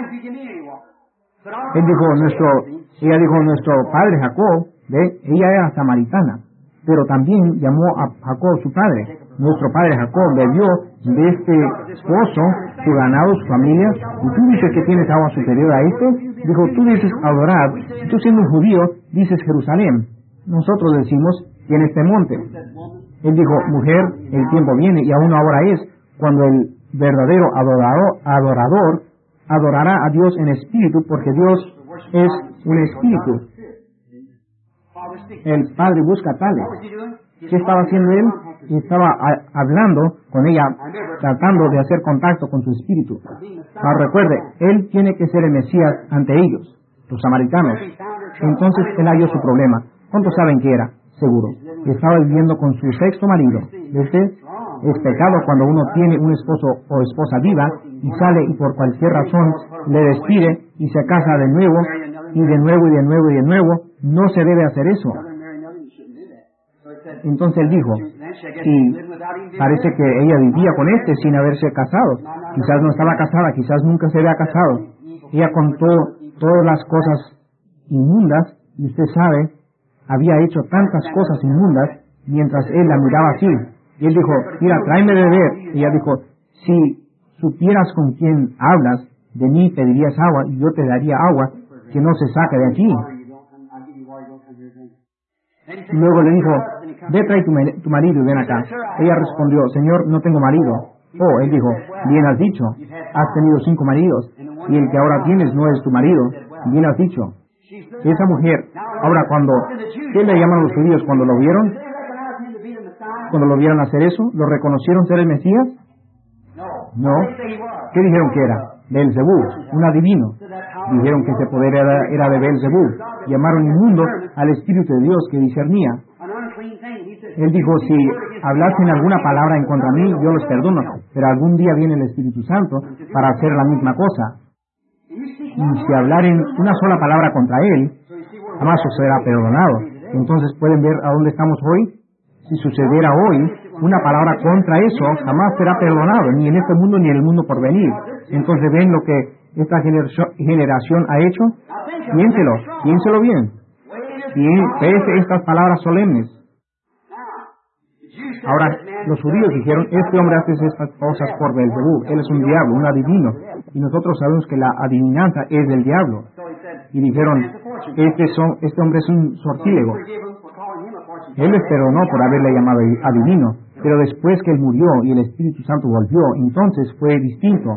Ella dijo, nuestro padre Jacob, ¿ve? Ella era samaritana, pero también llamó a Jacob su padre. Nuestro padre Jacob bebió de este pozo, su ganado, su familia, y tú dices que tienes agua superior a esto. Dijo, tú dices adorar, y tú siendo un judío, dices Jerusalén. Nosotros decimos, en este monte. Él dijo, mujer, el tiempo viene, y aún ahora es, cuando el verdadero adorador adorará a Dios en espíritu, porque Dios es un espíritu. El Padre busca tales. ¿Qué estaba haciendo él? Estaba hablando con ella, tratando de hacer contacto con su espíritu. Ahora recuerde, él tiene que ser el Mesías ante ellos, los samaritanos. Entonces él halló su problema. ¿Cuántos saben qué era? Seguro. Estaba viviendo con su sexto marido. ¿Ves? Es pecado cuando uno tiene un esposo o esposa viva y sale y por cualquier razón le despide y se casa de nuevo y de nuevo y de nuevo y de nuevo. No se debe hacer eso. Entonces él dijo, y parece que ella vivía con este sin haberse casado. Quizás no estaba casada, quizás nunca se había casado. Ella contó todas las cosas inmundas, y usted sabe, había hecho tantas cosas inmundas mientras él la miraba así. Y él dijo, mira, tráeme de beber. Y ella dijo, si supieras con quién hablas, de mí pedirías agua y yo te daría agua que no se saque de aquí. Luego le dijo, ve, trae tu marido y ven acá. Ella respondió, Señor, no tengo marido. Oh, él dijo, bien has dicho, has tenido 5 maridos, y el que ahora tienes no es tu marido. Bien has dicho. Esa mujer, ahora ¿qué le llaman los judíos cuando lo vieron? Cuando lo vieron hacer eso, ¿lo reconocieron ser el Mesías? No. ¿Qué dijeron que era? Beelzebú, un adivino. Dijeron que ese poder era de Beelzebú. Llamaron inmundo al Espíritu de Dios que discernía. Él dijo, si hablasen alguna palabra en contra de mí, yo los perdono, pero algún día viene el Espíritu Santo para hacer la misma cosa. Y si hablaren una sola palabra contra él, jamás os será perdonado. Entonces, ¿pueden ver a dónde estamos hoy? Si sucediera hoy una palabra contra eso, jamás será perdonado, ni en este mundo ni en el mundo por venir. Entonces, ¿ven lo que esta generación ha hecho? Piénselo bien. Pese estas palabras solemnes. Ahora, los judíos dijeron, este hombre hace estas cosas por Beelzebú, él es un diablo, un adivino, y nosotros sabemos que la adivinanza es del diablo. Y dijeron, este hombre es un sortílego. Él les perdonó por haberle llamado adivino, pero después que él murió y el Espíritu Santo volvió, entonces fue distinto.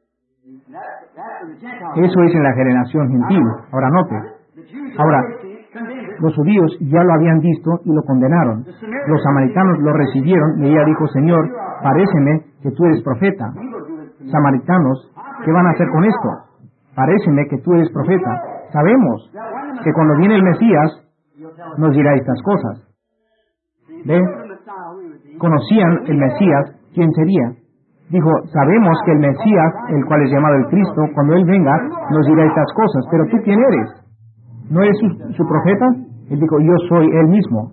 Eso es en la generación gentil. Ahora note. Ahora, los judíos ya lo habían visto y lo condenaron. Los samaritanos lo recibieron y ella dijo, Señor, paréceme que tú eres profeta. Samaritanos, ¿qué van a hacer con esto? Paréceme que tú eres profeta. Sabemos que cuando viene el Mesías nos dirá estas cosas. ¿Ve? Conocían el Mesías, quién sería. Dijo, sabemos que el Mesías, el cual es llamado el Cristo, cuando Él venga, nos dirá estas cosas. Pero tú, ¿quién eres? ¿No eres su profeta? Él dijo, yo soy Él mismo.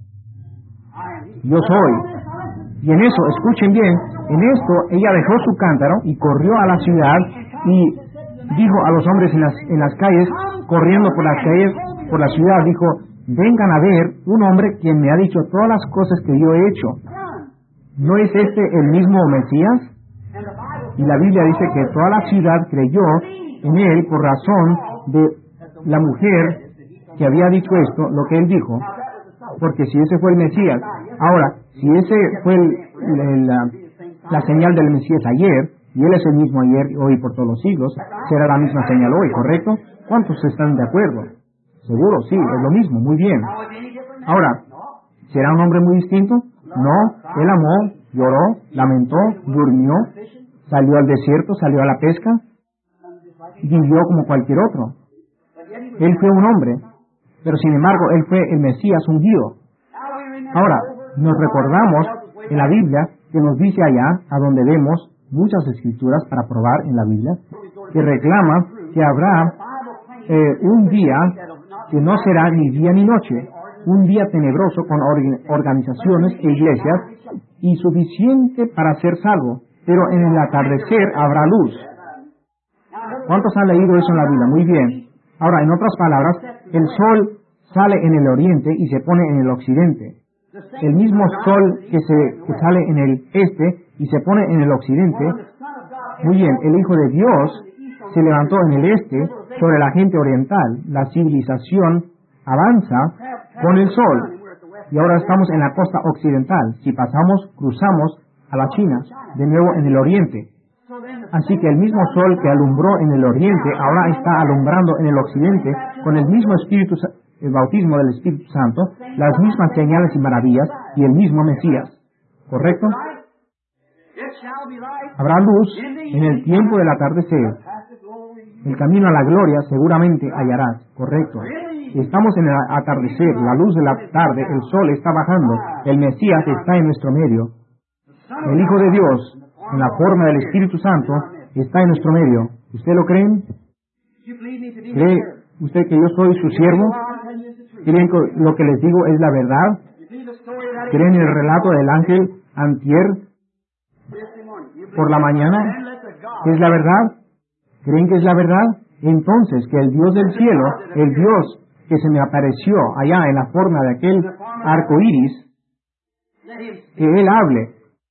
Yo soy. Y en eso, escuchen bien, en esto ella dejó su cántaro y corrió a la ciudad y dijo a los hombres en las calles, corriendo por las calles, por la ciudad, dijo, vengan a ver un hombre quien me ha dicho todas las cosas que yo he hecho. ¿No es este el mismo Mesías? Y la Biblia dice que toda la ciudad creyó en él por razón de la mujer que había dicho esto, lo que él dijo, porque si ese fue el Mesías. Ahora, si ese fue la señal del Mesías ayer, y él es el mismo ayer, hoy, por todos los siglos, será la misma señal hoy, ¿correcto? ¿Cuántos están de acuerdo? Seguro, sí, es lo mismo, muy bien. Ahora, ¿será un hombre muy distinto? No, él amó, lloró, lamentó, durmió, salió al desierto, salió a la pesca, vivió como cualquier otro. Él fue un hombre, pero sin embargo, él fue el Mesías ungido. Ahora, nos recordamos en la Biblia que nos dice allá, a donde vemos muchas escrituras para probar en la Biblia, que reclama que habrá un día que no será ni día ni noche, un día tenebroso con organizaciones e iglesias y suficiente para ser salvo, pero en el atardecer habrá luz. ¿Cuántos han leído eso en la Biblia? Muy bien. Ahora, en otras palabras, el sol sale en el oriente y se pone en el occidente. El mismo sol que sale en el este y se pone en el occidente. Muy bien, el Hijo de Dios se levantó en el este sobre la gente oriental. La civilización avanza con el sol. Y ahora estamos en la costa occidental. Si pasamos, cruzamos a la China, de nuevo en el oriente. Así que el mismo sol que alumbró en el oriente ahora está alumbrando en el occidente con el mismo el bautismo del Espíritu Santo, las mismas señales y maravillas y el mismo Mesías. ¿Correcto? Habrá luz en el tiempo del atardecer. El camino a la gloria seguramente hallarás. Correcto. Estamos en el atardecer, la luz de la tarde, el sol está bajando, el Mesías está en nuestro medio. El Hijo de Dios, en la forma del Espíritu Santo, está en nuestro medio. ¿Usted lo cree? ¿Cree usted que yo soy su siervo? ¿Creen que lo que les digo es la verdad? ¿Creen el relato del ángel antier por la mañana? ¿Es la verdad? ¿Creen que es la verdad? Entonces, que el Dios del cielo, el Dios que se me apareció allá en la forma de aquel arco iris, que Él hable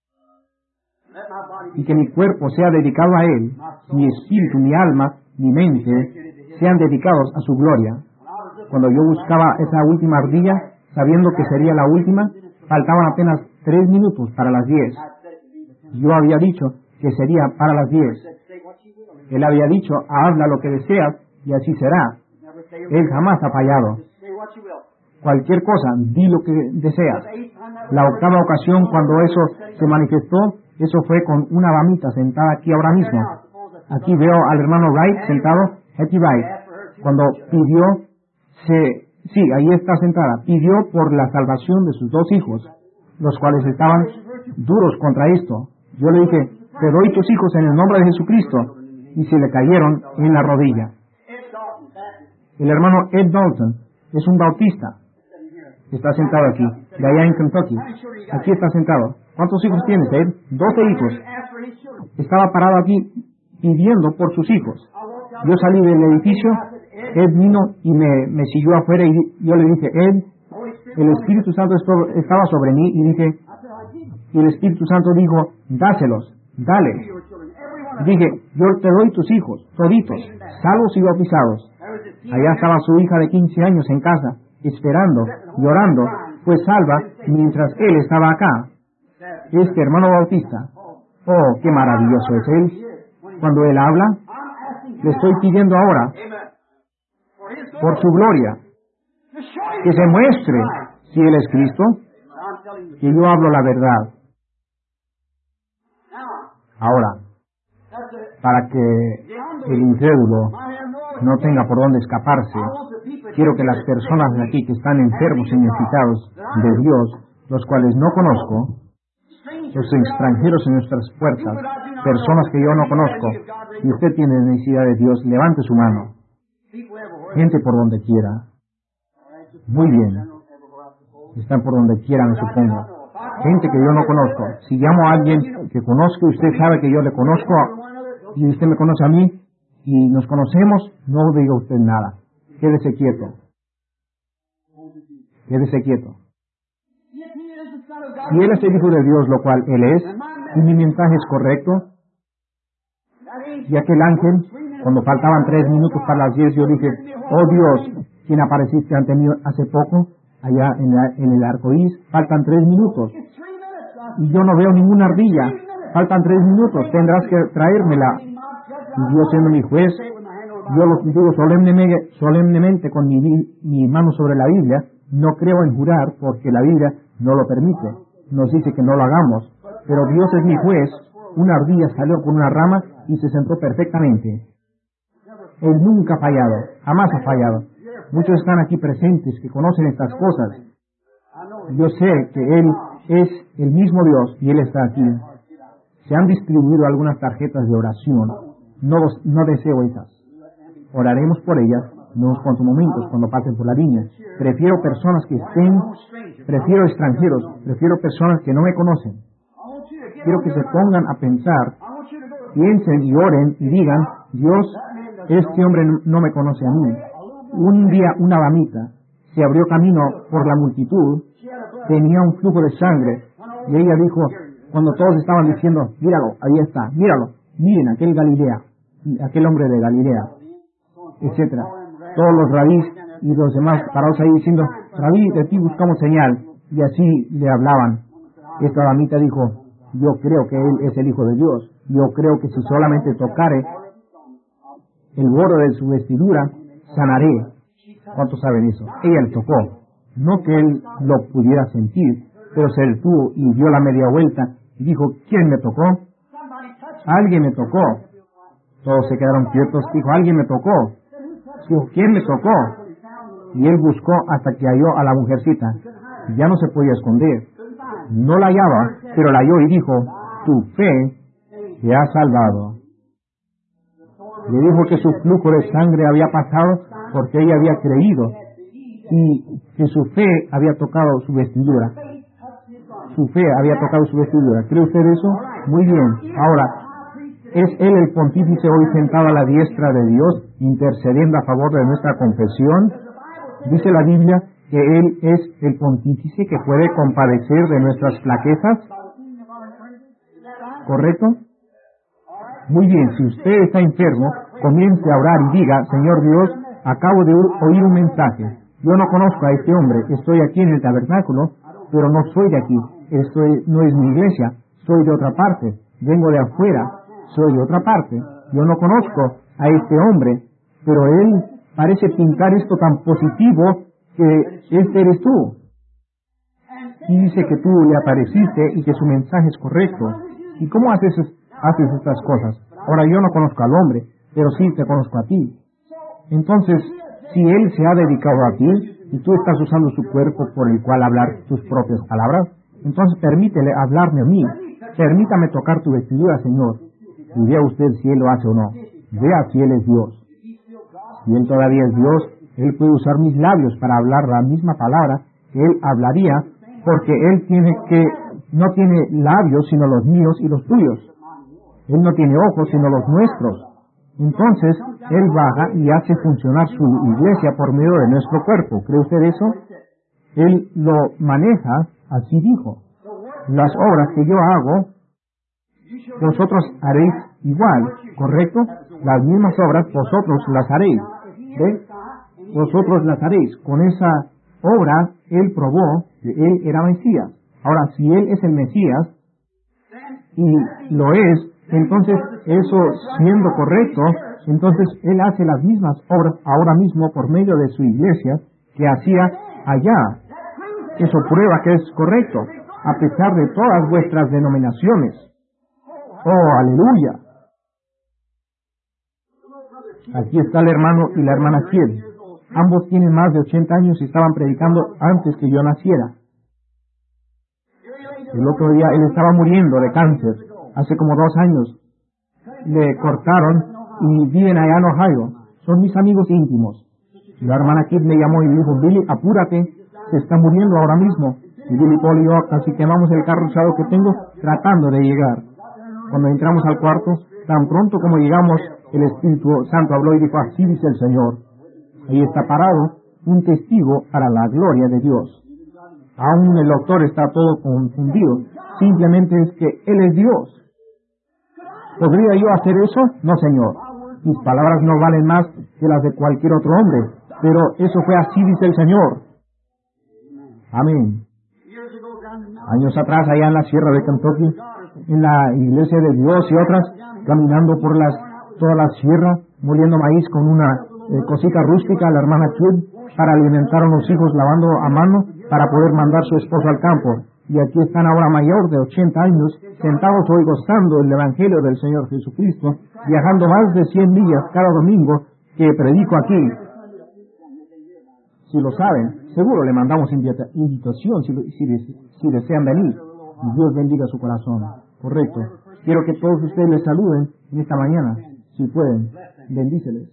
y que mi cuerpo sea dedicado a Él, mi espíritu, mi alma, mi mente, sean dedicados a su gloria. Cuando yo buscaba esa última ardilla, sabiendo que sería la última, faltaban apenas 3 minutos para las 10. Yo había dicho que sería para las 10. Él había dicho, habla lo que deseas y así será. Él jamás ha fallado. Cualquier cosa, di lo que deseas. La 8ª ocasión cuando eso se manifestó, eso fue con una damita sentada aquí ahora mismo. Aquí veo al hermano Wright sentado, Hetty Wright. Cuando pidió, ahí está sentada, pidió por la salvación de sus 2 hijos, los cuales estaban duros contra esto. Yo le dije, te doy tus hijos en el nombre de Jesucristo, y se le cayeron en la rodilla. El hermano Ed Dalton es un bautista. Está sentado aquí, de allá en Kentucky. Aquí está sentado. ¿Cuántos hijos tienes, Ed? 12 hijos. Estaba parado aquí pidiendo por sus hijos. Yo salí del edificio, Ed vino y me siguió afuera y yo le dije, Ed, el Espíritu Santo estaba sobre mí y el Espíritu Santo dijo, dáselos, dale. Dije, yo te doy tus hijos, toditos, salvos y bautizados. Allá estaba su hija de 15 años en casa, esperando, llorando, fue salva mientras él estaba acá. Este hermano bautista, oh, qué maravilloso es él. Cuando él habla, le estoy pidiendo ahora, por su gloria, que se muestre si él es Cristo, que yo hablo la verdad. Ahora, para que el incrédulo no tenga por dónde escaparse, quiero que las personas de aquí que están enfermos y necesitados de Dios, los cuales no conozco, los extranjeros en nuestras puertas, personas que yo no conozco. Si usted tiene necesidad de Dios, levante su mano. Gente por donde quiera. Muy bien. Están por donde quiera, me supongo. Gente que yo no conozco. Si llamo a alguien que conozco, usted sabe que yo le conozco y usted me conoce a mí y nos conocemos, no diga usted nada. Quédese quieto. Quédese quieto. Si Él es el Hijo de Dios, lo cual Él es, y mi mensaje es correcto, y aquel ángel, cuando faltaban 3 minutos para las 10, yo dije, oh Dios, quien apareciste ante mí hace poco, allá en el arco iris, faltan 3 minutos, y yo no veo ninguna ardilla, faltan 3 minutos, tendrás que traérmela. Y Dios siendo mi juez, yo lo digo solemnemente con mi mano sobre la Biblia, no creo en jurar porque la Biblia no lo permite, nos dice que no lo hagamos, pero Dios es mi juez. Una ardilla salió con una rama y se sentó perfectamente. Él nunca ha fallado, jamás ha fallado. Muchos están aquí presentes que conocen estas cosas. Yo sé que Él es el mismo Dios y Él está aquí. Se han distribuido algunas tarjetas de oración. No deseo esas. Oraremos por ellas en unos cuantos momentos cuando pasen por la línea. Prefiero personas que prefiero extranjeros, prefiero personas que no me conocen. Quiero que se pongan a pensar, piensen y oren y digan, Dios, este hombre no me conoce a mí. Un día una damita se abrió camino por la multitud, tenía un flujo de sangre, y ella dijo, cuando todos estaban diciendo, míralo, ahí está, míralo, miren aquel hombre de Galilea, etcétera. Todos los rabís y los demás parados ahí diciendo, Rabí, de ti buscamos señal, y así le hablaban. Esta damita dijo, yo creo que Él es el Hijo de Dios, yo creo que si solamente tocare el borde de su vestidura, sanaré. ¿Cuántos saben eso? Ella le tocó. No que él lo pudiera sentir, pero se detuvo y dio la media vuelta y dijo, ¿quién me tocó? Alguien me tocó. Todos se quedaron quietos. Dijo, alguien me tocó. Dijo, ¿quién me tocó? Y él buscó hasta que halló a la mujercita. Ya no se podía esconder. No la hallaba, pero la halló y dijo, tu fe te ha salvado. Le dijo que su flujo de sangre había pasado porque ella había creído y que su fe había tocado su vestidura. Su fe había tocado su vestidura. ¿Cree usted eso? Muy bien. Ahora, ¿es Él el pontífice hoy sentado a la diestra de Dios, intercediendo a favor de nuestra confesión? Dice la Biblia que Él es el pontífice que puede compadecer de nuestras flaquezas. ¿Correcto? Muy bien, si usted está enfermo, comience a orar y diga, Señor Dios, acabo de oír un mensaje. Yo no conozco a este hombre, estoy aquí en el tabernáculo, pero no soy de aquí. Esto no es mi iglesia, soy de otra parte. Vengo de afuera, soy de otra parte. Yo no conozco a este hombre, pero él parece pintar esto tan positivo que este eres tú. Y dice que tú le apareciste y que su mensaje es correcto. ¿Y cómo haces estas cosas? Ahora yo no conozco al hombre, pero sí te conozco a ti. Entonces, si él se ha dedicado a ti y tú estás usando su cuerpo por el cual hablar tus propias palabras, entonces permítele hablarme a mí. Permítame tocar tu vestidura, Señor. Y vea usted si Él lo hace o no. Vea si Él es Dios. Si Él todavía es Dios, Él puede usar mis labios para hablar la misma palabra que Él hablaría, porque Él no tiene labios sino los míos y los tuyos. Él no tiene ojos sino los nuestros. Entonces, Él baja y hace funcionar su iglesia por medio de nuestro cuerpo. ¿Cree usted eso? Él lo maneja, así dijo. Las obras que yo hago, vosotros haréis igual, ¿correcto? Las mismas obras vosotros las haréis. ¿Ve? Vosotros las haréis. Con esa obra, Él probó que Él era Mesías. Ahora, si Él es el Mesías, y lo es, entonces eso siendo correcto, entonces Él hace las mismas obras ahora mismo por medio de su iglesia que hacía allá. Eso prueba que es correcto, a pesar de todas vuestras denominaciones. ¡Oh, aleluya! Aquí está el hermano y la hermana Kiel. Ambos tienen más de 80 años y estaban predicando antes que yo naciera. El otro día él estaba muriendo de cáncer, hace como 2 años. Le cortaron y viven allá en Ohio. Son mis amigos íntimos. La hermana Kid me llamó y dijo, Billy, apúrate, se está muriendo ahora mismo. Y Billy Paul y yo casi quemamos el carro usado que tengo tratando de llegar. Cuando entramos al cuarto, tan pronto como llegamos, el Espíritu Santo habló y dijo, así dice el Señor. Ahí está parado un testigo para la gloria de Dios. Aún el doctor está todo confundido. Simplemente es que Él es Dios. ¿Podría yo hacer eso? No, Señor. Mis palabras no valen más que las de cualquier otro hombre. Pero eso fue así, dice el Señor. Amén. Años atrás, allá en la sierra de Kentucky, en la iglesia de Dios y otras, caminando por toda la sierra, moliendo maíz con una cosita rústica, la hermana Kidd, para alimentar a los hijos lavando a mano, para poder mandar su esposo al campo. Y aquí están ahora mayor de 80 años, sentados hoy gozando el Evangelio del Señor Jesucristo, viajando más de 100 millas cada domingo que predico aquí. Si lo saben, seguro le mandamos invitación si desean venir. Y Dios bendiga su corazón. Correcto. Quiero que todos ustedes les saluden en esta mañana, si pueden. Bendíceles.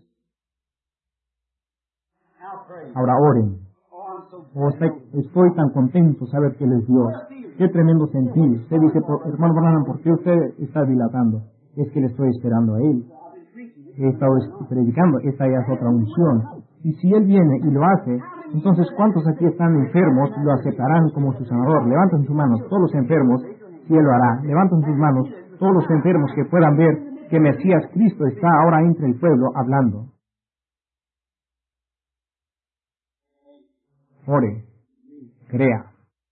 Ahora oren. Estoy tan contento de saber que Él es Dios. Qué tremendo sentir. Usted dice, hermano Branham, ¿por qué usted está dilatando? Es que le estoy esperando a Él. He estado predicando, esta ya es otra unción. Y si Él viene y lo hace, entonces ¿cuántos aquí están enfermos lo aceptarán como su sanador? Levanten sus manos, todos los enfermos, y Él lo hará. Levanten sus manos, todos los enfermos que puedan ver que Mesías Cristo está ahora entre el pueblo hablando. Ore, crea.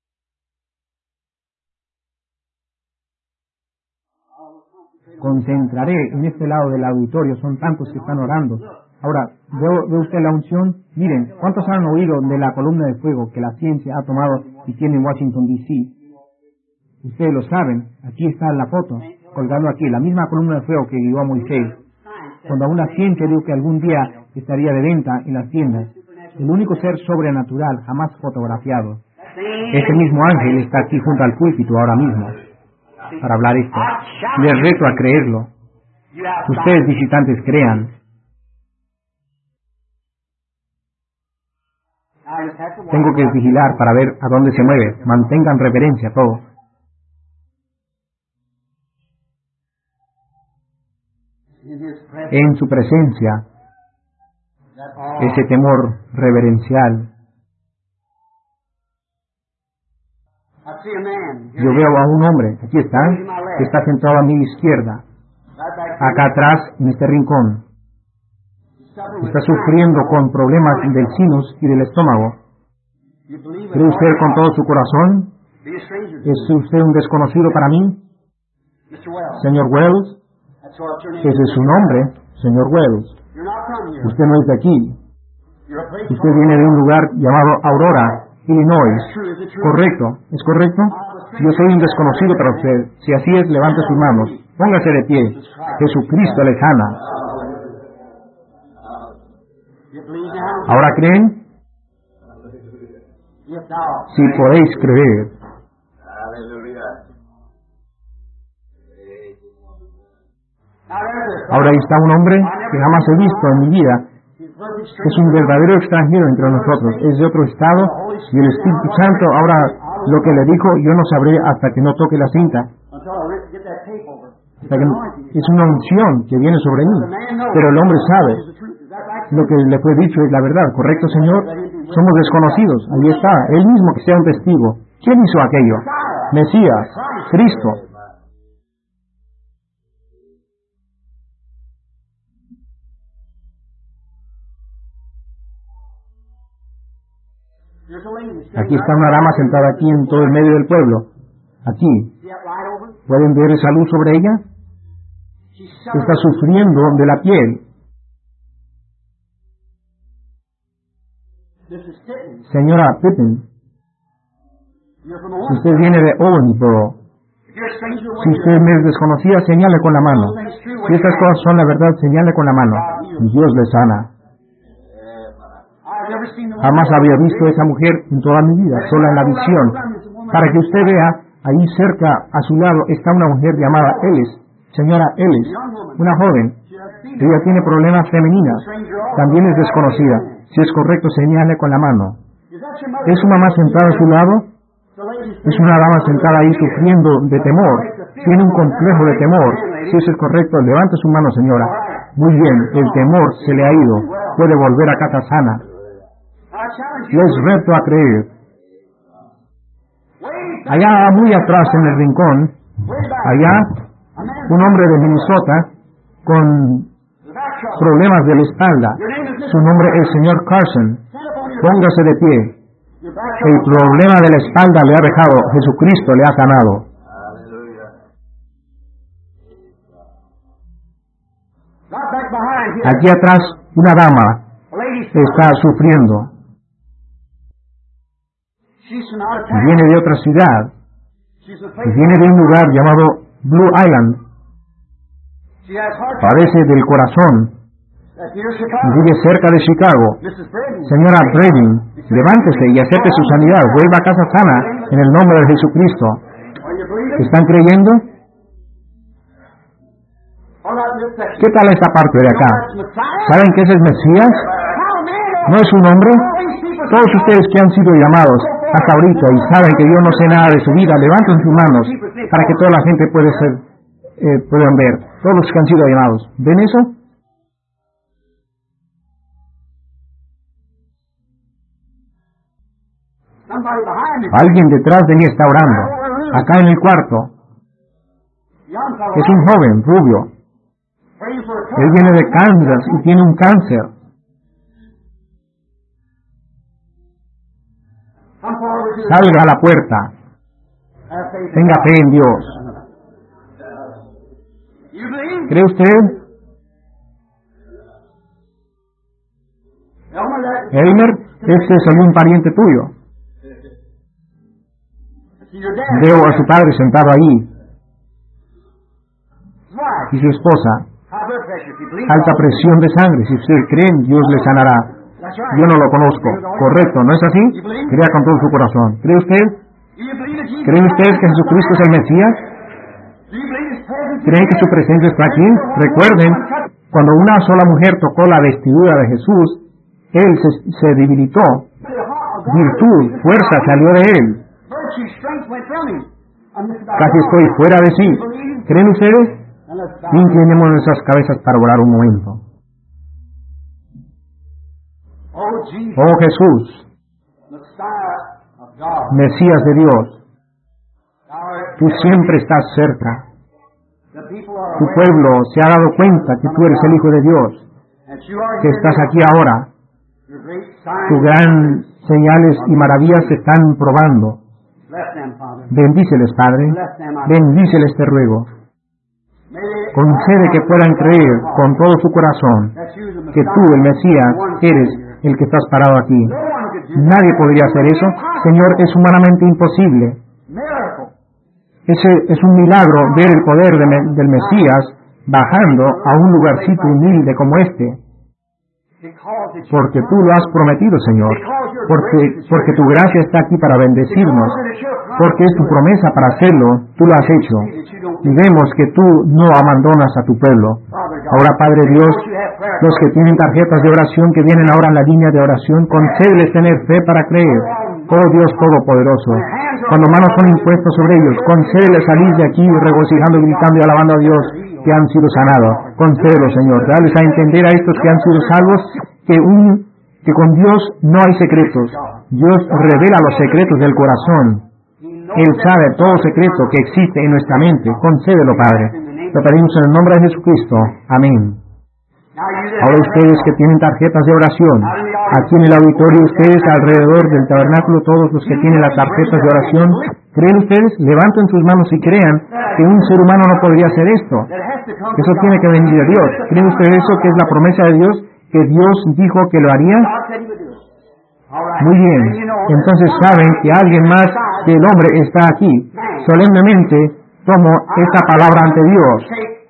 Concentraré en este lado del auditorio, son tantos que están orando. Ahora, ¿ve usted la unción? Miren, ¿cuántos han oído de la columna de fuego que la ciencia ha tomado y tiene en Washington, D.C.? Ustedes lo saben, aquí está la foto, colgando aquí, la misma columna de fuego que guió a Moisés. Cuando aún la ciencia dijo que algún día estaría de venta en las tiendas, el único ser sobrenatural jamás fotografiado. Ese mismo ángel está aquí junto al púlpito ahora mismo para hablar esto. Les reto a creerlo. Ustedes visitantes crean. Tengo que vigilar para ver a dónde se mueve. Mantengan reverencia todo. En su presencia, ese temor reverencial. Yo veo a un hombre, aquí está, que está sentado a mi izquierda, acá atrás en este rincón. Está sufriendo con problemas del sinus y del estómago. ¿Cree usted con todo su corazón? ¿Es usted un desconocido para mí? Señor Wells, ese es su nombre, señor Wells. Usted no es de aquí. Usted viene de un lugar llamado Aurora, Illinois. ¿Correcto? ¿Es correcto? Yo soy un desconocido para usted. Si así es, levante sus manos. Póngase de pie. Jesucristo le sana. ¿Ahora creen? Si podéis creer. Ahora ahí está un hombre que jamás he visto en mi vida. Es un verdadero extranjero entre nosotros. Es de otro estado y el Espíritu Santo ahora lo que le dijo yo no sabré hasta que no toque la cinta. Es una unción que viene sobre mí. Pero el hombre sabe. Lo que le fue dicho es la verdad. ¿Correcto, Señor? Somos desconocidos. Ahí está. Él mismo que sea un testigo. ¿Quién hizo aquello? Mesías. Cristo. Aquí está una dama sentada aquí en todo el medio del pueblo. Aquí. ¿Pueden ver esa luz sobre ella? Está sufriendo de la piel. Señora Pittman, usted viene de Owensboro. Si usted me desconocía, señale con la mano. Si estas cosas son la verdad, señale con la mano. Y Dios le sana. Jamás había visto a esa mujer en toda mi vida, solo en la visión. Para que usted vea, Ahí cerca, a su lado, está una mujer llamada Ellis, señora Ellis, una joven. Ella tiene problemas femeninas. También es desconocida. Si es correcto, señale con la mano. ¿Es su mamá sentada a su lado? Es una dama sentada ahí sufriendo de temor. Tiene un complejo de temor. Si eso es correcto, levante su mano, señora. Muy bien, el temor se le ha ido. Puede volver a casa sana. Les reto a creer. Allá muy atrás en el rincón, allá, un hombre de Minnesota con problemas de la espalda. Su nombre es señor Carson. Póngase de pie. El problema de la espalda le ha dejado. Jesucristo le ha sanado. Aquí atrás, una dama está sufriendo. Viene de otra ciudad. Viene de un lugar llamado Blue Island. Padece del corazón. Vive cerca de Chicago. Señora Brading, levántese y acepte su sanidad. Vuelva a casa sana en el nombre de Jesucristo. ¿Están creyendo? ¿Qué tal esta parte de acá? ¿Saben que ese es Mesías? ¿No es un hombre? Todos ustedes que han sido llamados hasta ahorita y saben que yo no sé nada de su vida, levanten sus manos para que toda la gente puedan ver. Todos los que han sido llamados. ¿Ven eso? Alguien detrás de mí está orando. Acá en el cuarto. Es un joven, rubio. Él viene de Kansas y tiene un cáncer. Salga a la puerta. Tenga fe en Dios. ¿Cree usted? Elmer, este es algún pariente tuyo. Veo a su padre sentado ahí. Y su esposa. Alta presión de sangre. Si usted cree, Dios le sanará. Yo no lo conozco. Correcto, ¿no es así? Crea con todo su corazón. ¿Cree usted? ¿Creen ustedes que Jesucristo es el Mesías? ¿Creen que su presencia está aquí? Recuerden, cuando una sola mujer tocó la vestidura de Jesús, Él se debilitó. Virtud, fuerza salió de Él. Casi estoy fuera de sí. ¿Creen ustedes? Inclinemos nuestras cabezas para orar un momento. Oh Jesús, Mesías de Dios, tú siempre estás cerca. Tu pueblo se ha dado cuenta que tú eres el Hijo de Dios, que estás aquí ahora. Tus gran señales y maravillas se están probando. Bendíceles, Padre. Bendíceles, te ruego. Concede que puedan creer con todo su corazón que tú, el Mesías, eres el que estás parado aquí. Nadie podría hacer eso. Señor, es humanamente imposible. Ese es un milagro ver el poder del Mesías bajando a un lugarcito humilde como este. Porque tú lo has prometido, Señor. Porque tu gracia está aquí para bendecirnos. Porque es tu promesa para hacerlo. Tú lo has hecho. Y vemos que tú no abandonas a tu pueblo. Ahora, Padre Dios, los que tienen tarjetas de oración que vienen ahora en la línea de oración, concédeles tener fe para creer. Oh Dios Todopoderoso, cuando manos son impuestas sobre ellos, concédeles salir de aquí regocijando, gritando y alabando a Dios que han sido sanados. Concédelo, Señor. Dales a entender a estos que han sido salvos que con Dios no hay secretos. Dios revela los secretos del corazón. Él sabe todo secreto que existe en nuestra mente. Concédelo, Padre. Lo pedimos en el nombre de Jesucristo. Amén. Ahora ustedes que tienen tarjetas de oración, aquí en el auditorio, ustedes alrededor del tabernáculo, todos los que tienen las tarjetas de oración, ¿creen ustedes? Levanten sus manos y crean que un ser humano no podría hacer esto. Eso tiene que venir de Dios. ¿Creen ustedes eso que es la promesa de Dios? ¿Que Dios dijo que lo haría? Muy bien. Entonces saben que alguien más que el hombre está aquí. Solemnemente tomo esta palabra ante Dios.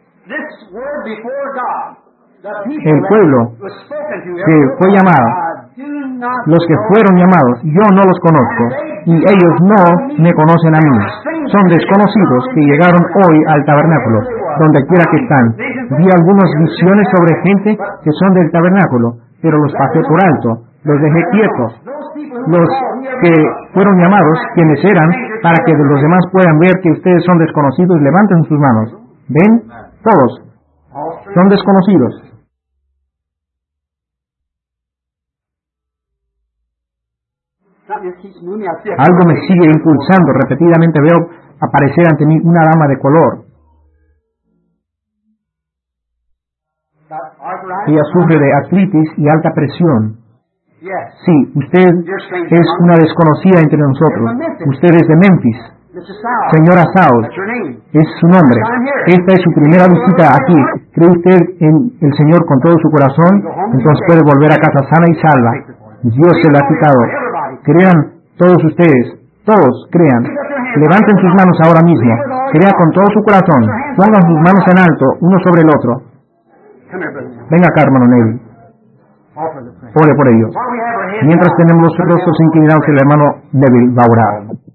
El pueblo que fue llamado, los que fueron llamados, yo no los conozco. y ellos no me conocen a mí. Son desconocidos que llegaron hoy al tabernáculo, donde quiera que están. Vi algunas visiones sobre gente que son del tabernáculo, pero los pasé por alto, los dejé quietos. Los que fueron llamados, quienes eran, para que los demás puedan ver que ustedes son desconocidos, levanten sus manos. ¿Ven? Todos son desconocidos. Algo me sigue impulsando. Repetidamente veo aparecer ante mí una dama de color. Ella sufre de artritis y alta presión. Sí, usted es una desconocida entre nosotros. Usted es de Memphis. Señora Saul, es su nombre. Esta es su primera visita aquí. ¿Cree usted en el Señor con todo su corazón? Entonces puede volver a casa sana y salva. Dios se la ha quitado. Crean todos ustedes, todos crean. Levanten sus manos ahora mismo. Crea con todo su corazón. Pongan sus manos en alto, uno sobre el otro. Venga acá, hermano Neville. Ore por ellos. Mientras tenemos los rostros inclinados, el hermano Neville va a orar.